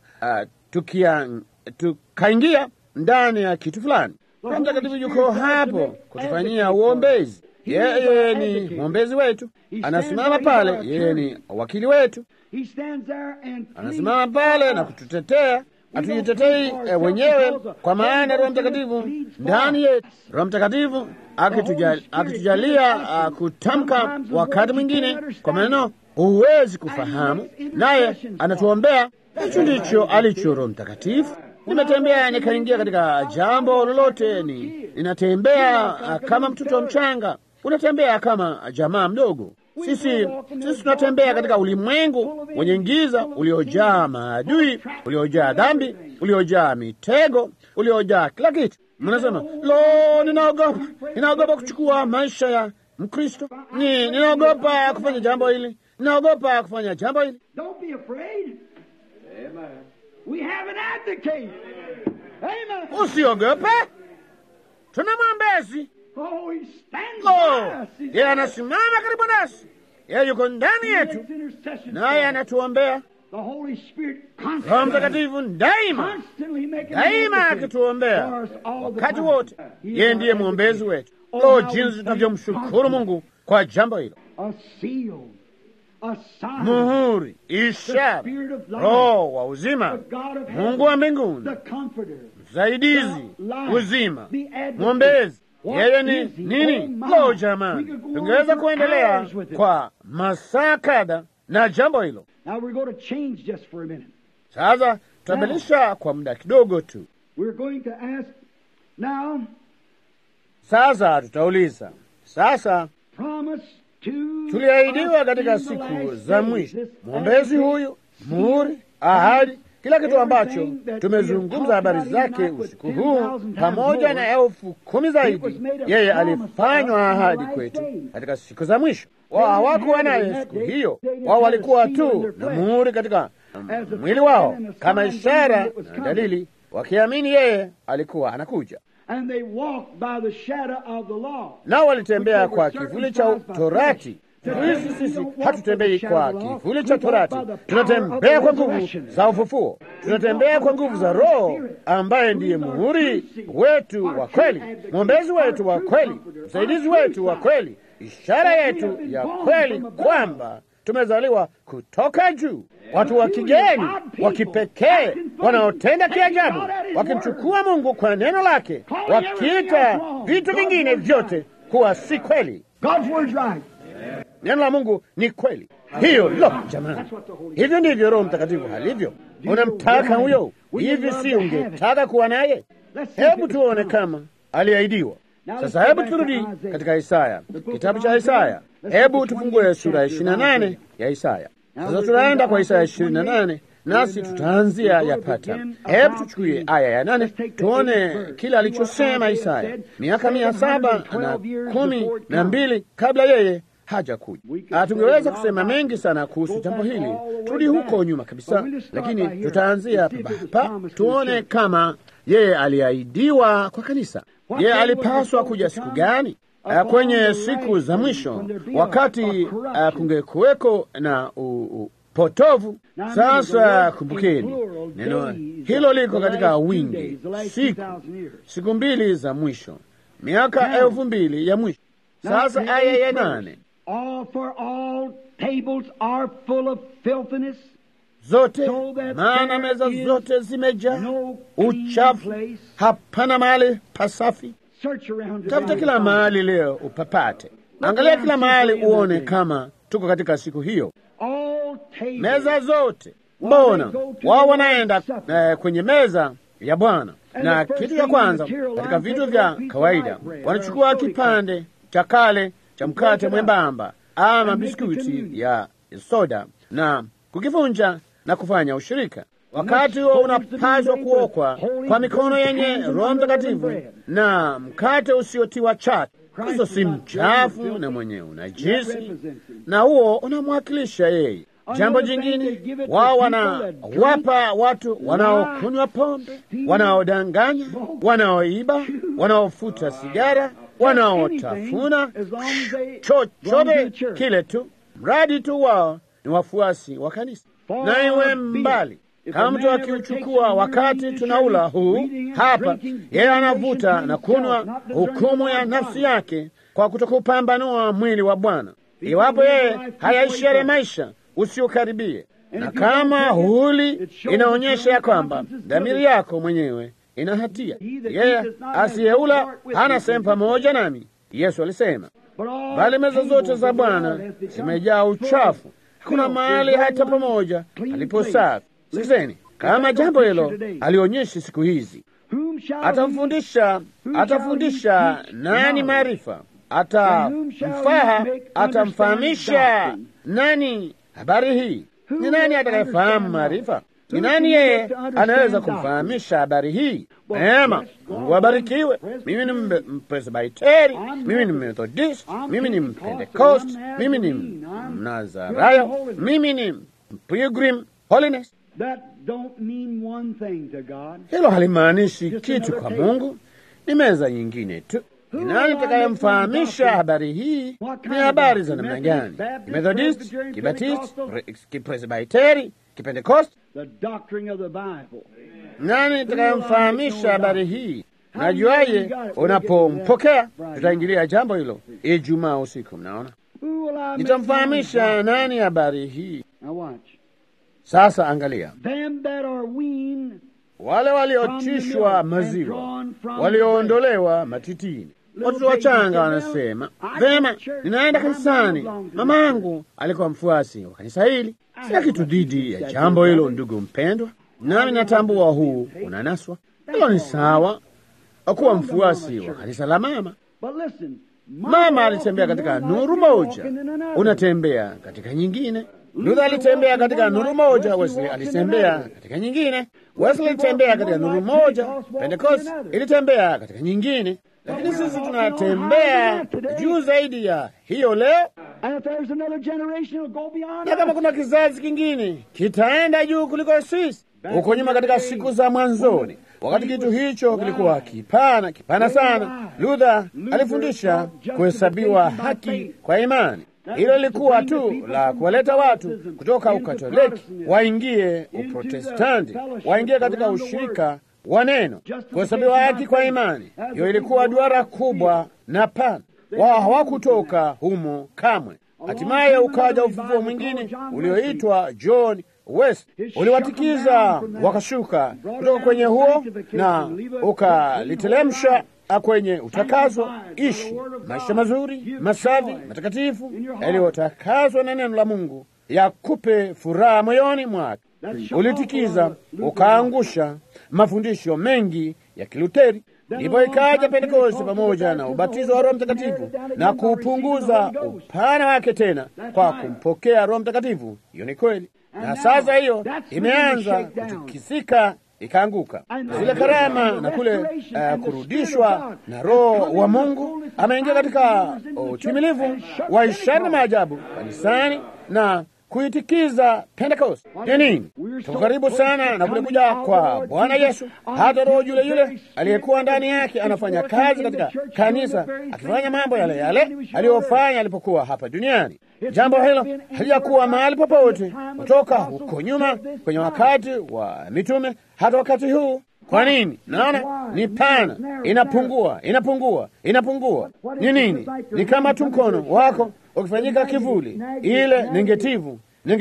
tukaingia ndani ya kitu fulani. Roho Mtakatifu yuko hapo kutufanyia uombezi. Yeye ni mwombezi wetu, anasimama pale. Yeye ni wakili wetu, anasimama pale na kututetea. Hatujitetei wenyewe, kwa maana Roho Mtakatifu ndani yetu. Roho Mtakatifu akitujalia kutamka wakati mwingine kwa maneno huwezi kufahamu, naye anatuombea. Hicho ndicho alicho Roho Mtakatifu. Nimetembea nikaingia katika jambo lolote, ninatembea kama mtoto mchanga, unatembea kama jamaa mdogo. Sisi tunatembea katika ulimwengu wenye giza, uliojaa maadui, uliojaa dhambi, uliojaa mitego, uliojaa kila kitu. Mnasema, lo, ninaogopa kuchukua maisha ya Mkristo, ninaogopa kufanya jambo hili, ninaogopa kufanya jambo hili. Don't be afraid. Amen. We have an advocate. Amen. Usiogope, tuna mwombezi. Oh, he stands by us. Yeye anasimama karibu nasi. Yeye yuko ndani yetu, naye anatuombea. Roho Mtakatifu daima akituombea wakati wote. Yeye ndiye mwombezi wetu. Jinsi tunavyomshukuru Mungu kwa jambo hilo. Muhuri, ishara, Roho wa uzima, Mungu wa mbinguni, msaidizi, uzima, mwombezi. Yeye ni nini? Jamani, tungeweza kuendelea kwa masaa kadha na jambo hilo. Sasa tutabadilisha kwa muda kidogo tu. Sasa tutauliza, tuliahidiwa katika siku za mwisho mwombezi huyu, muhuri, ahadi kila kitu ambacho tumezungumza habari zake usiku huu, pamoja na 10,000 zaidi, yeye alifanywa ahadi kwetu katika siku za mwisho. Wao hawakuwa naye siku hiyo, wao walikuwa tu na muhuri katika mwili wao kama ishara na dalili, wakiamini yeye alikuwa anakuja. Nao walitembea kwa kivuli cha Torati. Sisi hatutembei kwa kivuli cha Torati, tunatembea kwa nguvu za ufufuo, tunatembea kwa nguvu za Roho ambaye ndiye muhuri wetu wa kweli, mwombezi wetu wa kweli, msaidizi wetu wa kweli, ishara yetu ya kweli kwamba tumezaliwa kutoka juu, watu wa kigeni wa kipekee wanaotenda kiajabu, wakimchukua Mungu kwa neno lake, wakiita vitu vingine vyote kuwa si kweli. Neno la Mungu ni kweli. Hiyo lo, jamani, hivyo ndivyo Roho Mtakatifu halivyo. Unamtaka huyo, hivi si ungetaka kuwa naye? Hebu tuone kama aliahidiwa. Sasa hebu turudi katika Isaya, kitabu cha Isaya. Hebu tufungue sura ya 28 ya Isaya. Sasa tunaenda kwa Isaya 28, nasi tutaanzia yapata. Hebu tuchukue aya ya 8 tuone kila alichosema Isaya miaka 712 kabla yeye haja kuja. Tungeweza kusema mengi sana kuhusu jambo hili, turudi huko nyuma kabisa, lakini tutaanzia hapa tuone kama yeye aliahidiwa kwa kanisa. Yeye alipaswa kuja siku gani? Kwenye siku za mwisho, wakati kungekuweko na upotovu. Sasa kumbukeni, neno hilo liko katika wingi, siku 2 za mwisho, miaka 2000 ya mwisho. Sasa aya ya 8, for all tables are full of filthiness, zote maana meza zote zimejaa uchafu, hapana mahali pasafi. Tafuta kila mahali leo upapate, angalia kila mahali uone kama tuko katika siku hiyo. Meza zote, mbona wao wanaenda kwenye meza ya Bwana, na kitu cha kwanza katika vitu vya kawaida wanachukua kipande cha kale cha mkate mwembamba ama biskuti ya soda na kukivunja na kufanya ushirika. Wakati huo unapaswa kuokwa kwa mikono yenye Roho Mtakatifu na mkate usiotiwa chachu. Kristo si mchafu na mwenye unajisi, na huo unamwakilisha yeye. Jambo jingine, wao wanawapa watu wanaokunywa pombe, wanaodanganya, wanaoiba, wanaofuta sigara, wanaotafuna chochote kile tu, mradi tu wao ni wafuasi wa kanisa. Na iwe mbali kama mtu akiuchukua wakati tunaula huu hapa, yeye anavuta na kunwa hukumu ya nafsi yake kwa kutokupambanua mwili wa Bwana. Iwapo yeye hayaishi yale maisha, usiokaribie. Na kama huli inaonyesha ya kwamba dhamiri yako mwenyewe ina hatia. Yeye asiyeula hana sehemu pamoja nami, Yesu alisema. Bali meza zote za Bwana zimejaa uchafu, hakuna mahali hata pamoja alipo safi. Sikizeni, kama jambo hilo alionyeshi siku hizi, atafundisha nani maarifa? Atamfahamisha nani habari hii? Ni nani atakayefahamu maarifa? Ni nani yeye anaweza kumfahamisha habari hii? Ema, Mungu abarikiwe. Mimi ni Mpresbiteri, mimi ni Methodist, mimi ni Pentecost, mimi ni Mnazarayo, mimi ni Pilgrim Holiness. Hilo halimaanishi kitu kwa Mungu, ni meza nyingine tu. Ni nani atakayemfahamisha habari hii? Ni habari za namna gani? Methodist, Kibaptist, Kipresbiteri, Kipentecost? Nani atakayemfahamisha habari hii? Najuaje unapompokea? Tutaingilia jambo hilo Ijumaa usiku. Mnaona, nitamfahamisha nani habari hii. Sasa angalia, wale waliochishwa maziwa, walioondolewa matitini. Watoto wachanga wanasema, vema, ninaenda kanisani, mamangu alikuwa mfuasi wa kanisa hili. Sina kitu dhidi ya jambo hilo, ndugu mpendwa, nami natambua huu unanaswa. Hilo ni sawa kuwa mfuasi wa kanisa la mama. Mama alitembea katika nuru moja, unatembea katika nyingine. Luther alitembea katika nuru moja, Wesley alitembea katika nyingine. Wesley alitembea katika nuru moja, Pentecost ilitembea katika nyingine. Lakini sisi tunatembea juu zaidi ya hiyo leo, na kama kuna kizazi kingine kitaenda juu kuliko sisi. Huko nyuma katika siku za mwanzoni, wakati kitu hicho kilikuwa kipana sana, Luther alifundisha kuhesabiwa haki kwa imani. Hilo lilikuwa tu la kuwaleta watu kutoka Ukatoliki waingie Uprotestanti, waingie katika ushirika wa neno, kuhesabiwa haki kwa imani. Hiyo ilikuwa duara kubwa na pana. Wao hawakutoka humo kamwe. Hatimaye ukaja ufufuo mwingine ulioitwa John West, uliwatikiza wakashuka kutoka kwenye huo na ukalitelemsha kwenye utakazo, ishi maisha mazuri, masafi, matakatifu, yaliyotakazwa na neno la Mungu, yakupe furaha moyoni mwake. Ulitikiza ukaangusha mafundisho mengi ya Kiluteri. Ndipo ikaja Pentekoste pamoja na ubatizo wa Roho Mtakatifu na kupunguza upana wake tena kwa kumpokea Roho Mtakatifu. Hiyo ni kweli, na sasa hiyo imeanza kutikisika, ikaanguka. Zile karama na kule kurudishwa na Roho wa Mungu ameingia katika utimilifu wa ishara na maajabu kanisani na kuitikiza Pentecost. Nini? Tuko karibu sana na kule kuja kwa Bwana Yesu. Hata Roho yule yule aliyekuwa ndani yake anafanya kazi katika kanisa, akifanya mambo yale yale aliyofanya alipokuwa hapa duniani. Jambo hilo halijakuwa mahali popote kutoka huko nyuma kwenye wakati wa mitume hata wakati huu. Kwa nini? Naona ni pana, inapungua. Ni nini? Ni kama tu mkono wako ukifanyika kivuli, ile negativu.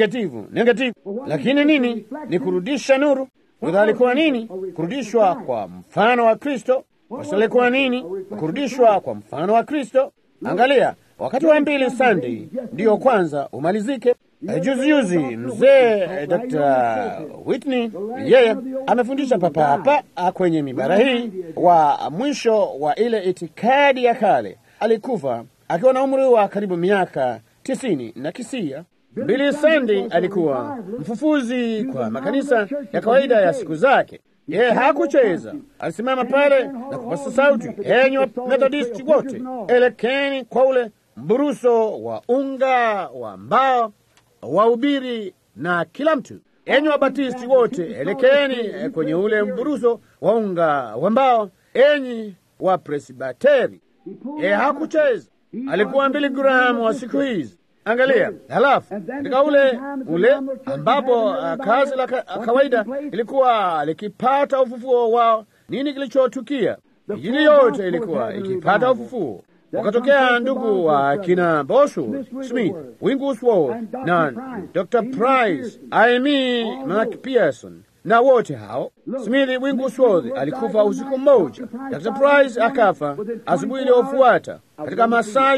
Lakini nini? Ni kurudisha nuru. Luther alikuwa nini? Kurudishwa kwa mfano wa Kristo. Wesley alikuwa nini? Kurudishwa kwa mfano wa Kristo. Angalia, wakati wa mbili Sunday ndiyo kwanza umalizike. Juzi mzee Dr. Whitney, yeye amefundisha hapa kwenye mibara hii wa mwisho wa ile itikadi ya kale. Alikufa akiwa na umri wa karibu miaka 90 na kisia. Billy Sunday alikuwa mfufuzi kwa makanisa ya kawaida ya siku zake. Yeye hakucheza, alisimama pale na kupasa sauti, enyi Methodisti wote, elekeni kwa ule mburuso wa unga wa mbao, wahubiri na kila mtu. Enyi Wabatisti wote, elekeni kwenye ule mburuso wa unga wa mbao, enyi Wapresbiteri. Yeye hakucheza, alikuwa Billy Graham wa siku hizi. Angalia, halafu katika ule ambapo kazi la kawaida ilikuwa likipata ufufuo wao, nini kilichotukia? Injili yote ilikuwa ikipata ufufuo. Wakatokea ndugu wa kina Bosworth Smith, Wigglesworth na Dr. Price, I.M. McPherson na wote hao. Smith Wigglesworth alikufa usiku mmoja. Dr. Price akafa asubuhi iliyofuata. Katika masaa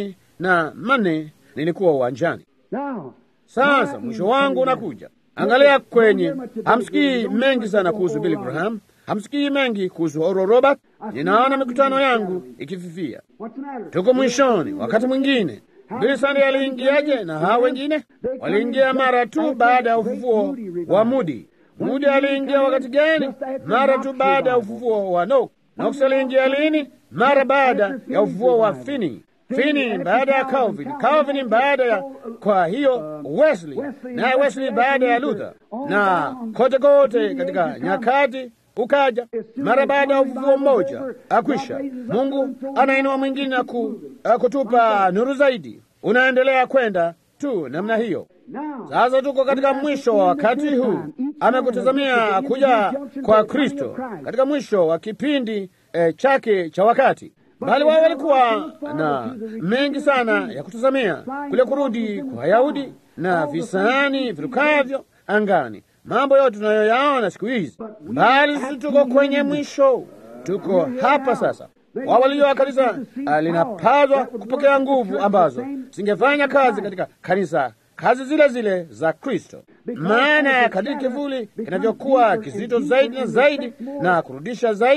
24 nilikuwa uwanjani. Sasa mwisho wangu unakuja. Angalia kwenye, hamsikii mengi sana kuhusu Billy Graham, hamsikii mengi kuhusu Oral Roberts. Ninaona mikutano yangu ikififia. Tuko mwishoni. Wakati mwingine Billy Sunday aliingiaje na hao wengine? Waliingia mara tu baada ya ufufuo wa Moody. Moody aliingia wakati gani? Mara tu baada ya ufufuo wa Knox. Knox aliingia lini? Mara baada ya ufufuo wa Finney. Finney baada ya Calvin. Calvin baada ya, kwa hiyo Wesley, na Wesley baada ya Luther, na kote katika nyakati ukaja mara baada ya ufufuo mmoja akwisha. Mungu anainua mwingine na kutupa nuru zaidi. Unaendelea kwenda tu namna hiyo. Sasa tuko katika mwisho wa wakati huu. Amekutazamia kuja kwa Kristo katika mwisho wa kipindi chake cha wakati. Bali wao walikuwa na mengi sana ya kutazamia, kule kurudi kwa Wayahudi na visani virukavyo angani, mambo yote tunayoyaona siku hizi. Bali sisi tuko kwenye mwisho, tuko hapa sasa. Wao walijua kanisa linapaswa kupokea nguvu ambazo zingefanya kazi katika kanisa, kazi zile zile za Kristo. Maana kadiri kivuli kinavyokuwa kizito zaidi na zaidi na kurudisha zaidi,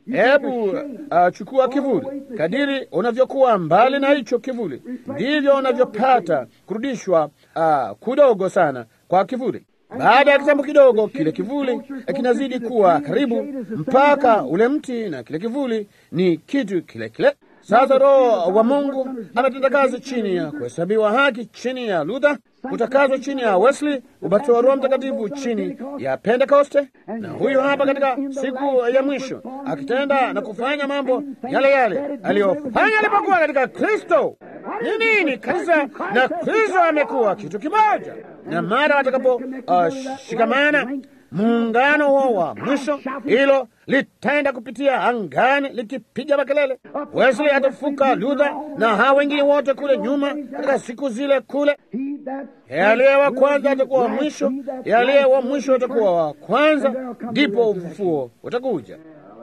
Hebu chukua kivuli. Kadiri unavyokuwa mbali na hicho kivuli, ndivyo unavyopata kurudishwa kudogo sana kwa kivuli. Baada ya kitambo kidogo, kile kivuli kinazidi kuwa karibu mpaka ule mti na kile kivuli ni kitu kile kile. Sasa Roho wa Mungu ametenda kazi chini ya kuhesabiwa haki, chini ya Luther, utakazwa chini ya Wesley, ubatizo wa Roho Mtakatifu chini ya Pentekoste, na huyo hapa katika siku ya mwisho akitenda na kufanya mambo yale yale aliyofanya alipokuwa katika Kristo. Ni nini? Kanisa na Kristo amekuwa kitu kimoja, na mara watakaposhikamana muungano huo wa mwisho, hilo litaenda kupitia angani likipiga makelele. Wesley atafuka Luther na hao wengine wote kule nyuma katika siku zile kule. Aliye wa kwanza atakuwa wa mwisho, aliye wa mwisho atakuwa wa kwanza, ndipo ufufuo utakuja.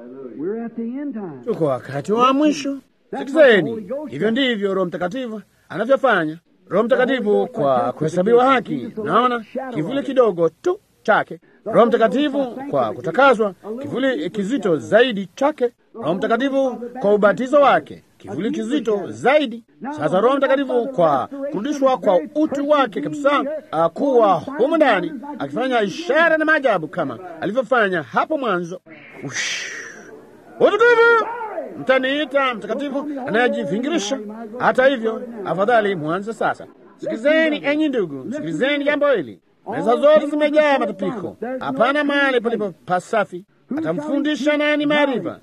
Tuko wakati wa mwisho. Sikizeni, hivyo ndivyo Roho Mtakatifu anavyofanya. Roho Mtakatifu kwa kuhesabiwa haki, naona kivuli kidogo tu chake. Roho Mtakatifu kwa kutakazwa, kivuli kizito zaidi chake. Roho Mtakatifu kwa ubatizo wake, kivuli kizito zaidi. Sasa Roho Mtakatifu kwa kurudishwa kwa utu wake kabisa, kuwa humu ndani akifanya ishara na maajabu kama alivyofanya hapo mwanzo. Utukufu! Mtaniita mtakatifu anayejivingirisha. Hata hivyo, afadhali mwanze sasa. Sikilizeni enyi ndugu, sikilizeni jambo hili. Meza zote zimejaa matapiko, hapana mahali palipo pasafi. Atamfundisha nani maarifa?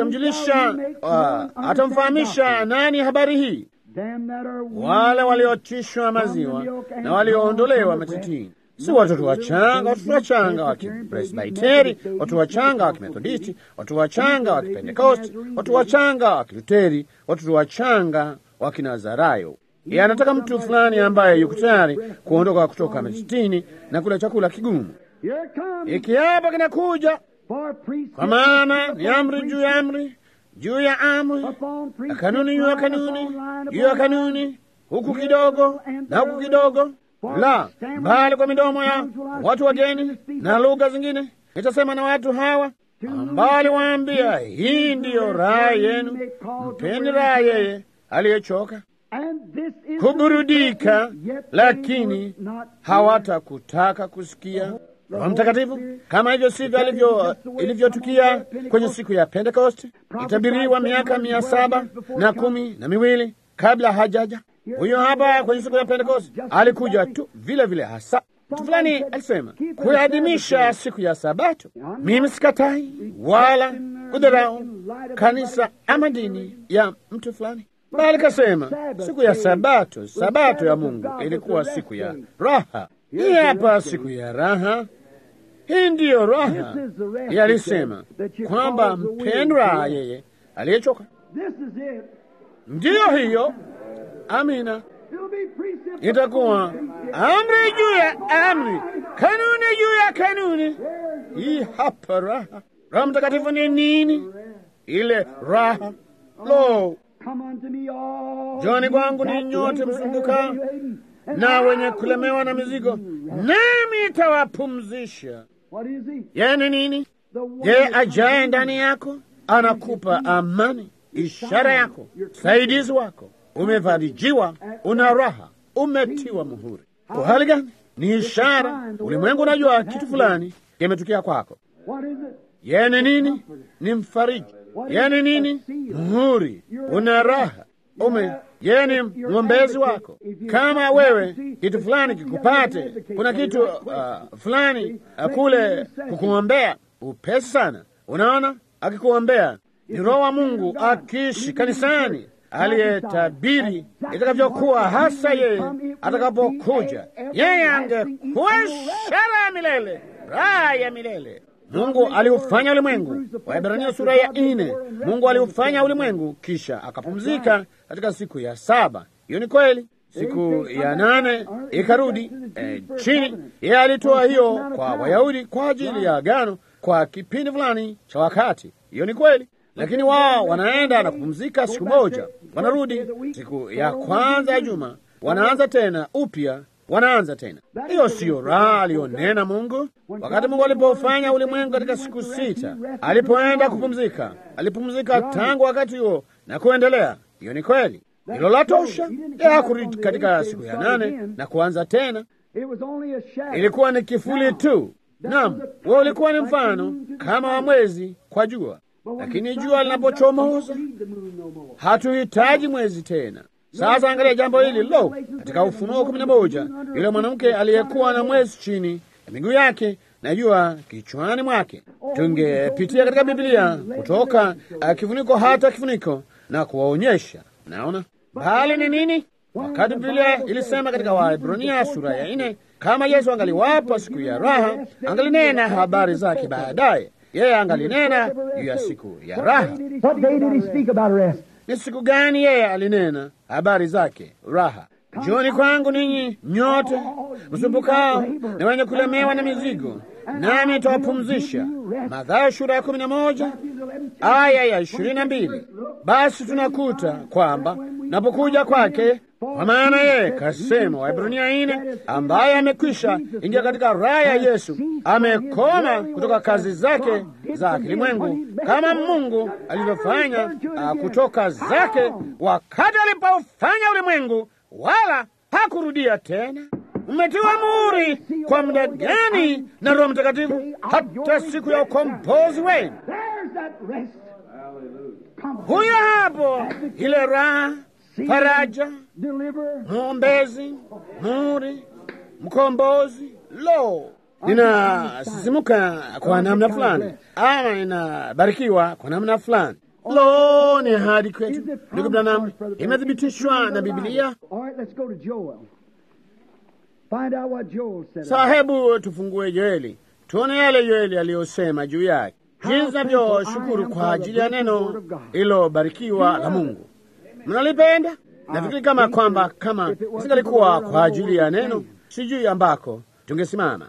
Atamfahamisha nani habari hii? Wale waliotishwa maziwa na walioondolewa matitini. Si watoto wachanga, watoto wachanga wa Kipresbiteri, watoto wachanga wa Kimethodisti, watoto wachanga wa Kipentekosti, watoto wachanga wa Kiluteri, watoto wachanga wa Kinazarayo. Yeye anataka mtu fulani ambaye yuko tayari kuondoka kutoka matitini na kula chakula kigumu. Hiki hapa kinakuja, kwa maana ni amri juu ya amri juu ya amri, kanuni juu ya kanuni juu ya kanuni, huku kidogo na huku kidogo. La, mbali kwa midomo ya watu wageni na lugha zingine nitasema na watu hawa, mbali waambia, hii ndiyo raha yenu, mpeni raha yeye aliyechoka kuburudika, lakini hawatakutaka kusikia. Roho Mtakatifu, kama hivyo sivyo ilivyotukia kwenye siku ya Pentekoste, itabiriwa miaka 712 kabla hajaja. Huyo hapa kwenye siku ya Pentekoste alikuja tu vile vile hasa. Mtu fulani alisema kuadhimisha siku ya Sabato. Mimi sikatai wala kudharau kanisa ama dini ya mtu fulani, bali kasema siku ya Sabato, Sabato ya Mungu ilikuwa siku ya raha. Hii hapa siku ya raha. Hii ndiyo raha. Yalisema kwamba mpendwa yeye aliyechoka. Ndiyo hiyo. Amina. Itakuwa amri juu ya amri, kanuni juu ya kanuni. Hii hapa raha. Roho Mtakatifu ni nini? Ile raha. Lo, njoni kwangu ni nyote msumbuka na wenye kulemewa na mizigo, nami nitawapumzisha. Yani nini? Yeye ajaye ndani yako anakupa amani, ishara yako, saidizi wako. Umefarijiwa, una raha, umetiwa muhuri. Kwa hali gani? Ni ishara. Ulimwengu unajua kitu fulani kimetukia kwako. Yeye nini? Ni mfariji. Yeye nini? Muhuri. Una raha. Yeye ni mwombezi wako. Kama wewe kitu fulani kikupate, kuna kitu fulani kule kukuombea upesi sana. Unaona, akikuombea ni Roho wa Mungu akiishi kanisani, aliyetabiri itakavyokuwa hasa yeye atakapokuja. Yeye angekuwa ishara ya milele, raha ya milele. Mungu aliufanya ulimwengu. Waebrania sura ya 4. Mungu aliufanya ulimwengu kisha akapumzika katika siku ya 7. Hiyo ni kweli. Siku ya 8 ikarudi chini. Yeye alitoa hiyo kwa Wayahudi kwa ajili ya agano kwa kipindi fulani cha wakati. Hiyo ni kweli. Lakini wao wanaenda na kupumzika siku moja, wanarudi siku ya kwanza ya juma, wanaanza tena upya wanaanza tena. Hiyo siyo raha aliyonena Mungu. Wakati Mungu alipofanya ulimwengu katika siku 6, alipoenda kupumzika, alipumzika tangu wakati huo na kuendelea. Hiyo ni kweli, hilo la tosha. Hakurudi katika siku ya 8 na kuanza tena. Ilikuwa ni kivuli tu. Naam, wewe ulikuwa ni mfano kama wa mwezi kwa jua, lakini jua linapochomoza hatuhitaji mwezi tena. Sasa angalia jambo hili katika Ufunuo 11, yule mwanamke aliyekuwa na mwezi chini ya miguu yake na jua kichwani mwake. Tungepitia katika Biblia kutoka kifuniko hata kifuniko na kuwaonyesha. Naona bali ni nini? Wakati Biblia ilisema katika Waebrania sura ya 4, kama Yesu angaliwapa siku ya raha, angalinena habari zake baadaye. Yeye angalinena juu ya siku ya raha. Ni siku gani yeye alinena habari zake raha? Njoni kwangu ninyi nyote msumbukao na wenye kulemewa na mizigo, nami nitawapumzisha. Mathayo sura ya 11 aya ya 22. Basi tunakuta kwamba napokuja kwake, kwa maana yeye kasema, Waebrania 4, ambaye amekwisha ingia katika raha ya Yesu, amekoma kutoka kazi zake za kilimwengu, kama Mungu alivyofanya kutoka zake wakati alipofanya ulimwengu, wala hakurudia tena. Mmetiwa muhuri kwa muda gani na Roho Mtakatifu hata siku ya ukombozi wenu. Huyo hapo, ile raha, faraja, mwombezi, muhuri, mkombozi. Ninasisimuka kwa namna fulani, ama ninabarikiwa kwa namna fulani. Ni ahadi kwetu, ndugu Branham, imethibitishwa na Biblia. Sasa hebu tufungue Yoeli, tuone yale Yoeli aliyosema juu yake, jinsi navyoshukuru kwa ajili ya neno ilobarikiwa la Mungu. Mnalipenda? Nafikiri kama isingalikuwa kwa ajili ya neno, sijui ambako tungesimama.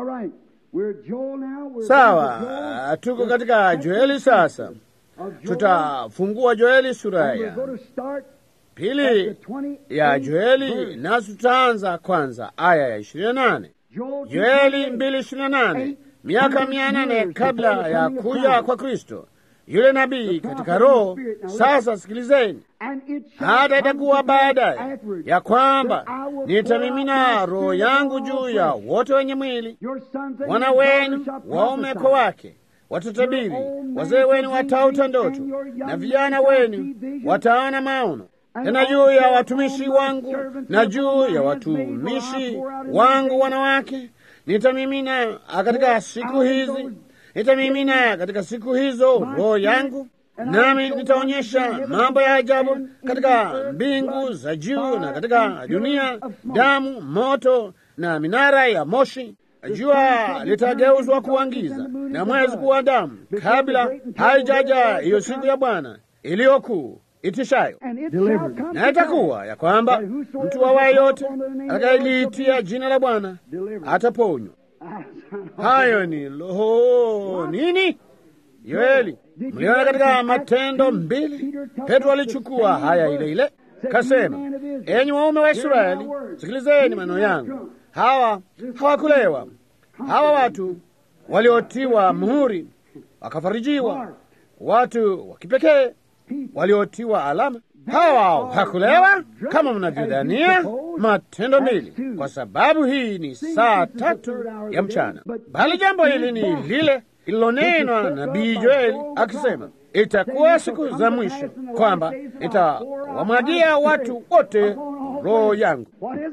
Sawa, tuko katika Joeli sasa. Tutafungua Joeli sura ya 2 ya Joeli, nasi tutaanza kwanza aya ya 28. Joeli 2:28. Miaka 800 kabla ya kuja kwa Kristo, yule nabii katika roho. Sasa sikilizeni, hata itakuwa baadaye ya kwamba nitamimina roho yangu juu ya wote wenye mwili. Wana wenu waume kwa wake watatabiri, wazee wenu wataota ndoto, na vijana wenu wataona maono. Tena juu ya watumishi wangu na juu ya watumishi wangu wanawake nitamimina katika siku hizi, nitamimina katika siku hizo roho yangu, nami nitaonyesha mambo ya ajabu katika mbingu za juu na katika dunia, damu, moto na minara ya moshi. Jua litageuzwa kuwa giza na mwezi kuwa damu, kabla haijaja hiyo siku ya Bwana iliyokuu itishayo. Na itakuwa ya kwamba mtu awaye yote atakayeliitia jina la Bwana ataponywa. Hayo ni nini? Yoeli. Mliona katika Matendo 2, Petro alichukua haya ile kasema, enyi waume wa Israeli, sikilizeni maneno yangu. Hawa hawakulewa, hawa watu waliotiwa muhuri wakafarijiwa, watu wa kipekee waliotiwa alama. Hawa hakulewa kama mnavyodhania. Matendo 2, kwa sababu hii ni saa 3 ya mchana. Bali jambo hili ni lile ililonenwa nabii Joeli akisema, itakuwa siku za mwisho kwamba nitawamwagia watu wote roho yangu.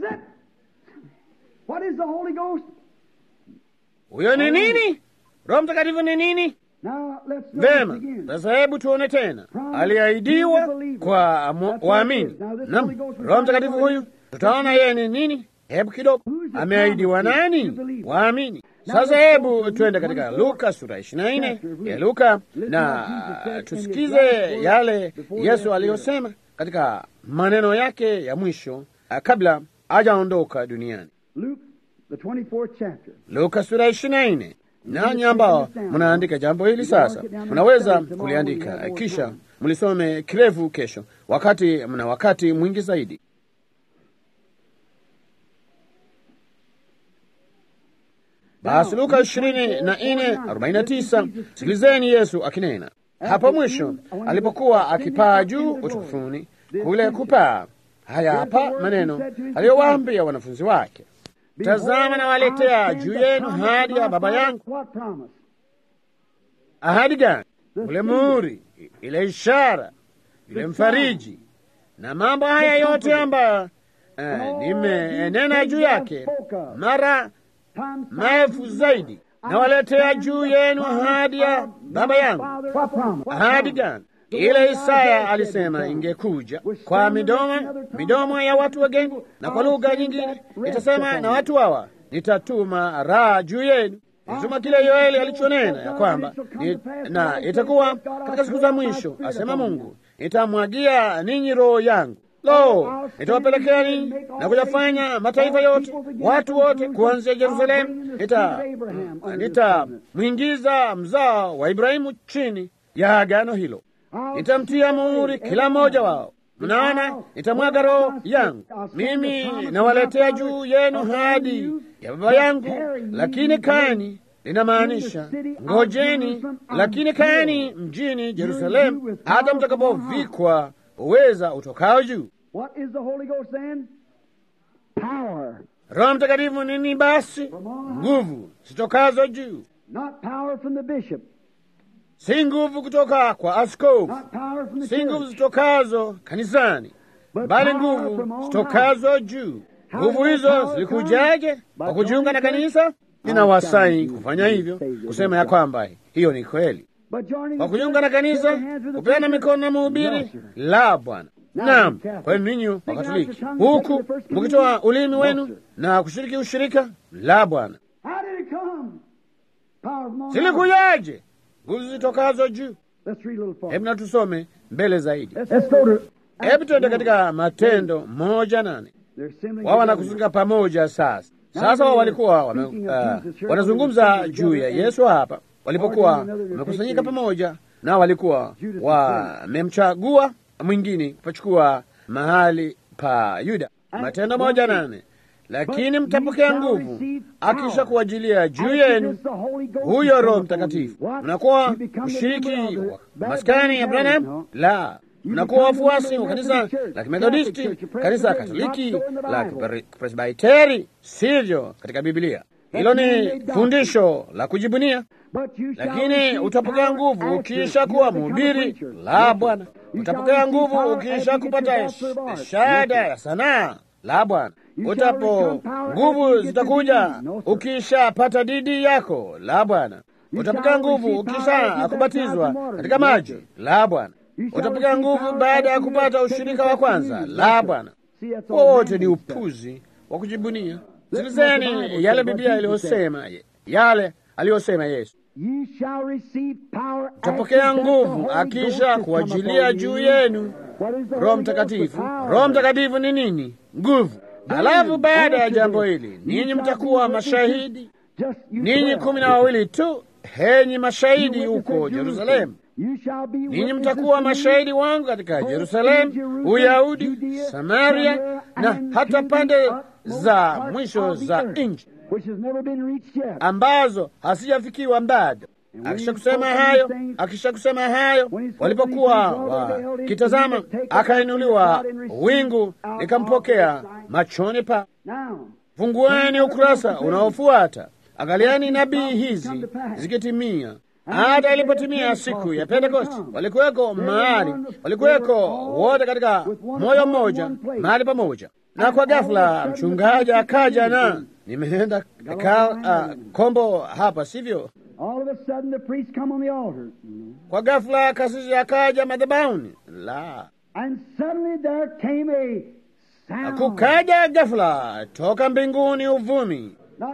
Huyo ni nini? Roho Mtakatifu ni nini? Vema, sasa hebu tuone tena. Aliahidiwa kwa waamini. Naam, Roho Mtakatifu huyu tutaona yeye ni nini. Hebu kidogo, ameahidiwa nani? Waamini. Sasa hebu twende katika Luka sura 24 ya Luka na tusikize yale Yesu aliyosema katika maneno yake ya mwisho kabla hajaondoka duniani. Luka sura 24. Nanyi ambao mnaandika jambo hili sasa, mnaweza kuliandika kisha mlisome kirefu kesho, wakati mwingi zaidi. Basi Luka 24:49, sikilizeni Yesu akinena hapo mwisho, alipokuwa akipaa juu utukufuni, kule kupaa. Haya hapa maneno aliyowaambia wanafunzi wake, tazama nawaletea juu yenu ahadi ya Baba yangu. Ahadi gani? Ule muhuri, ile ishara, ile mfariji na mambo haya yote ambayo nimenena juu yake mara maelfu zaidi. Nawaletea juu yenu ahadi ya Baba yangu. Ahadi gani? Ile Isaya alisema ingekuja kwa midomo ya watu wageni na kwa lugha nyingine itasema na watu hawa, nitatuma raha juu yenu. Nituma kile Yoeli alichonena ya kwamba na itakuwa katika siku za mwisho, asema Mungu, nitamwagia ninyi roho yangu. Lo, nitawapelekea ninyi na kuyafanya mataifa yote, watu wote kuanzia Yerusalemu. Nitamwingiza mzao wa Ibrahimu chini ya agano hilo. Nitamtia muhuri kila mmoja wao. Mnaona, nitamwaga roho yangu. Mimi nawaletea juu yenu ahadi ya Baba yangu. Lakini kaeni linamaanisha ngojeni, lakini kaeni mjini Yerusalemu hata mtakapovikwa uweza utokao juu. Roho Mtakatifu nini basi? Nguvu zitokazo juu. Si nguvu kutoka kwa askofu, si nguvu zitokazo kanisani, bali nguvu zitokazo juu. Nguvu hizo zilikujaje? Kwa kujiunga na kanisa? Ninawasai kufanya hivyo, kusema ya kwamba hiyo ni kweli. Kwa kujiunga na kanisa, kupeana mikono na mhubiri? La, Bwana. Naam, kwa hiyo ninyi wa Katoliki huku mkitoa ulimi wenu na kushiriki ushirika? La, Bwana. Zilikujaje? Nguvu zitokazo juu. Hebu na tusome mbele zaidi. Hebu tuende katika Matendo 1:8. Wao wanakusanyika pamoja sasa. Sasa wao walikuwa wanazungumza juu ya Yesu hapa, walipokuwa wamekusanyika pamoja, na walikuwa wamemchagua mwingine kupachukua mahali pa Yuda. Matendo 1:8. Lakini mtapokea nguvu akisha kuwajilia juu yenu huyo Roho Mtakatifu. Mnakuwa ushiriki wa maskani ya Branham? La. Mnakuwa wafuasi wa kanisa la Kimethodisti, kanisa Katoliki, la Presbiteri? Sivyo katika Biblia. Hilo ni fundisho la kujibunia. Lakini utapokea nguvu ukiisha kuwa mhubiri? La, Bwana. Utapokea nguvu ukiisha kupata shahada ya sanaa? La, Bwana. Nguvu zitakuja ukishapata didi yako? La, Bwana. Utapokea nguvu ukisha kubatizwa katika maji? La, Bwana. Utapokea nguvu baada ya kupata ushirika wa kwanza? La, Bwana. Wote ni upuzi wa kujibunia. Sikilizeni yale Biblia iliyosema, yale aliyosema Yesu. Utapokea nguvu akisha kuwajilia juu yenu Roho Mtakatifu. Roho Mtakatifu ni nini? Nguvu. Alafu baada ya jambo hili ninyi mtakuwa mashahidi. Ninyi 12 tu, henyi mashahidi huko Yerusalemu. Ninyi mtakuwa mashahidi wangu katika Yerusalemu, Uyahudi, Samaria na hata pande za mwisho za nchi ambazo hasijafikiwa bado. Akisha kusema hayo, walipokuwa wakitazama, akainuliwa wingu likampokea machoni pa. Fungueni ukurasa unaofuata. Angalieni nabii hizi zikitimia. Hata ilipotimia siku ya Pentekoste, walikuweko wote katika moyo mmoja, mahali pamoja. Na kwa ghafla mchungaji akaja, na nimeenda kombo hapa, sivyo? Kwa ghafla kasisi akaja madhabahuni? La. Kukaja ghafla toka mbinguni uvumi.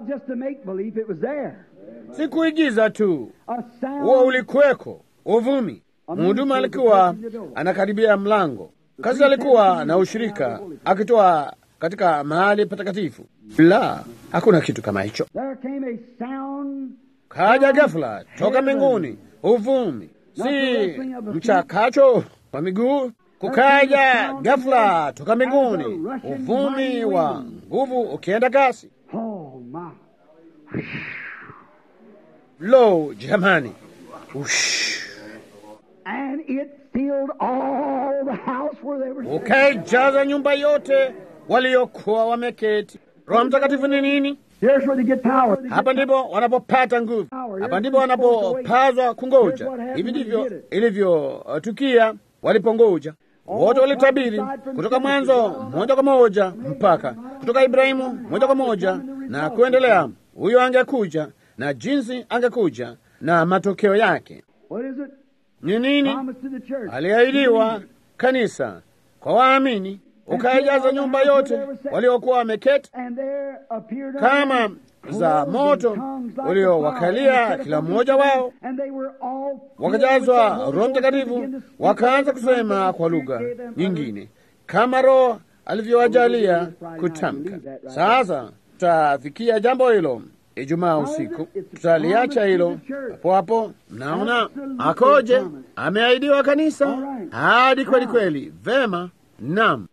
Si kuigiza tu, huo ulikuweko uvumi. Mhudumu alikuwa anakaribia mlango. Kasi alikuwa na ushirika akitoa katika mahali patakatifu. La, hakuna kitu kama hicho. Kaja ghafla toka mbinguni uvumi, si mchakacho wa miguu. Kukaja ghafla toka mbinguni uvumi wa nguvu ukienda kasi. Lo, jamani! And it filled all the house where they were. Ukaijaza nyumba yote waliokuwa wameketi. Roho Mtakatifu ni nini? Here's where they get power. Hapa ndipo wanapopata nguvu. Hapa ndipo wanapopazwa kungoja. Hivi ndivyo ilivyotukia walipongoja. Wote walitabiri kutoka Mwanzo moja kwa moja mpaka kutoka Ibrahimu moja kwa moja na kuendelea. Huyo angekuja na jinsi angekuja na matokeo yake ni nini? Aliahidiwa kanisa kwa waamini. Ukaijaza nyumba yote waliokuwa wameketi kama za moto uliowakalia kila mmoja wao, wakajazwa Roho Mtakatifu, wakaanza kusema kwa lugha nyingine kama Roho alivyowajalia kutamka. Sasa tutafikia jambo hilo Ijumaa usiku, tutaliacha hilo hapo hapo. Mnaona akoje? Ameahidiwa kanisa hadi kweli kweli. Vema, naam.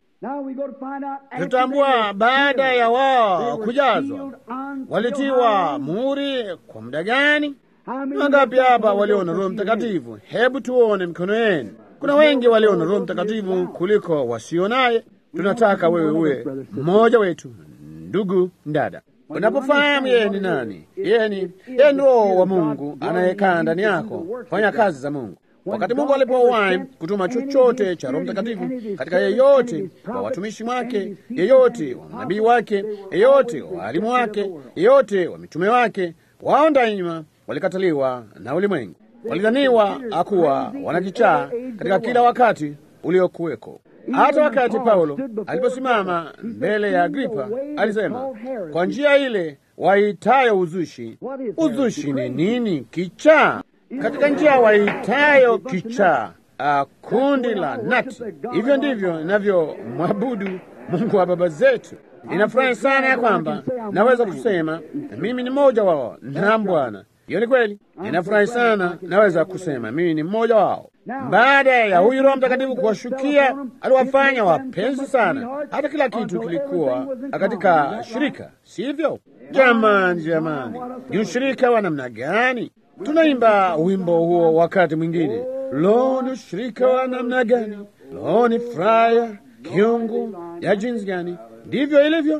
Tutambua baada ya wao kujazwa walitiwa muhuri kwa muda gani? Wangapi hapa waliona Roho Mtakatifu? Hebu tuone mikono yenu. Kuna wengi waliona Roho Mtakatifu kuliko wasio naye. Tunataka wewe uwe mmoja wetu, ndugu dada. Unapofahamu yeye ni nani, yeye ni Roho wa Mungu anayekaa ndani yako, fanya kazi za Mungu. Wakati Mungu alipowahi kutuma chochote cha Roho Mtakatifu katika yeyote wa watumishi wake, yeyote wa manabii wake, yeyote wa walimu wake, yeyote wa mitume wake, wao daima walikataliwa na ulimwengu. Walidhaniwa akuwa wanakichaa katika kila wakati uliokuweko. Hata wakati Paulo aliposimama mbele ya Agripa alisema, kwa njia ile waitayo uzushi. Uzushi ni nini? Kichaa. Katika njia waitayo kichaa, kundi la nati. Hivyo ndivyo ninavyomwabudu Mungu wa baba zetu. Ninafurahi sana ya kwamba naweza kusema mimi ni mmoja wao. Naam Bwana, hiyo ni kweli. Ninafurahi sana naweza kusema mimi ni mmoja wao. Baada ya huyu Roho Mtakatifu kuwashukia, aliwafanya wapenzi sana. Hata kila kitu kilikuwa katika shirika, sivyo? Jamani, ni ushirika wa namna gani? Tunaimba wimbo huo wakati mwingine, lo, ni ushirika wa namna gani? Lo, ni furaha kiungu ya jinsi gani? Ndivyo ilivyo.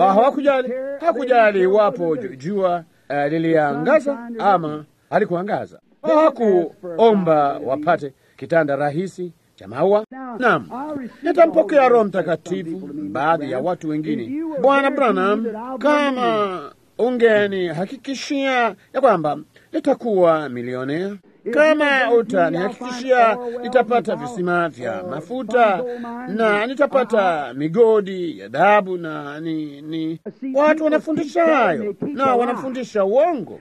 Hakujali iwapo jua liliangaza ama halikuangaza. Hawakuomba wapate kitanda rahisi cha maua. Naam, nitampokea Roho Mtakatifu. Baadhi ya watu wengine, Bwana Branham, kama ungenihakikishia ya kwamba nitakuwa milionea, kama utanihakikishia nitapata visima vya mafuta na nitapata migodi ya dhahabu, na watu wanafundisha hayo na wanafundisha uongo.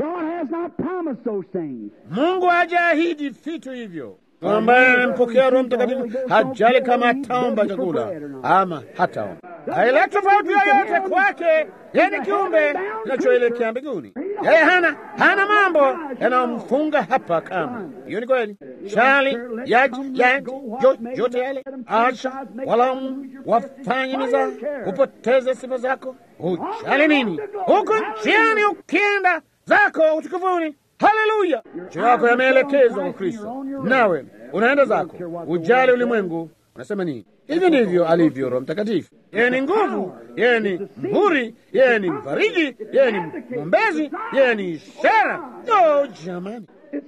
Mungu hajaahidi vitu hivyo. Ambaye amempokea Roho Mtakatifu hajali kama ataomba chakula ama hataomba. Haileti tofauti yoyote kwake. Yeye ni kiumbe kinachoelekea mbinguni. Yeye hana mambo yanayomfunga hapa kama. Hiyo ni kweli. Shali yote yale, acha walaumu, wafanye mizaha, upoteze sifa zako. Ujali nini? Huko njiani ukienda zako utukufuni. Haleluya! Macho yako yameelekezwa kwa Kristo, nawe unaenda zako. Ujali ulimwengu unasema nini? Hivyo ndivyo alivyo Roho Mtakatifu. Yeye ni nguvu, yeye ni mhuri, yeye ni mfariji, yeye ni mwombezi, yeye ni ishara. Oh, jamani,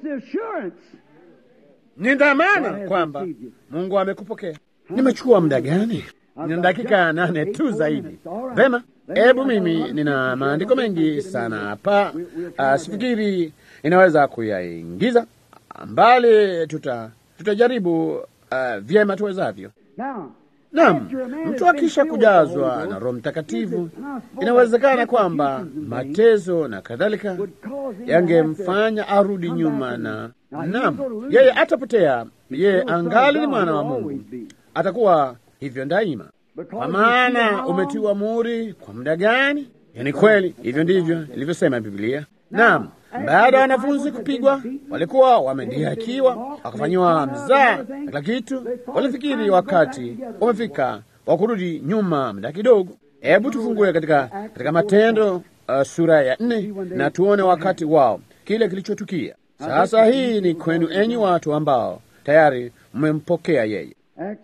ni dhamana kwamba Mungu amekupokea. Nimechukua muda gani? Nina dakika 8 tu zaidi. Vema, hebu mimi nina maandiko mengi sana hapa. Sifikiri inaweza kuyaingiza mbali. Tutajaribu vyema tuwezavyo. Naam, mtu akisha kujazwa na Roho Mtakatifu, inawezekana kwamba mateso na kadhalika yangemfanya arudi nyuma, na naam, yeye atapotea. Yeye angali ni mwana wa Mungu, atakuwa hivyo daima. Kwa maana umetiwa muhuri kwa muda gani? Ni kweli, hivyo ndivyo ilivyosema Biblia. Naam, baada ya wanafunzi kupigwa, walikuwa wamedhihakiwa, wakafanyiwa mzaha na kila kitu. Walifikiri wakati umefika wa kurudi nyuma muda kidogo. Hebu tufungue katika Matendo sura ya 4 na tuone wakati wao. kile kilichotukia. Sasa hii ni kwenu enyi watu ambao tayari mmempokea yeye.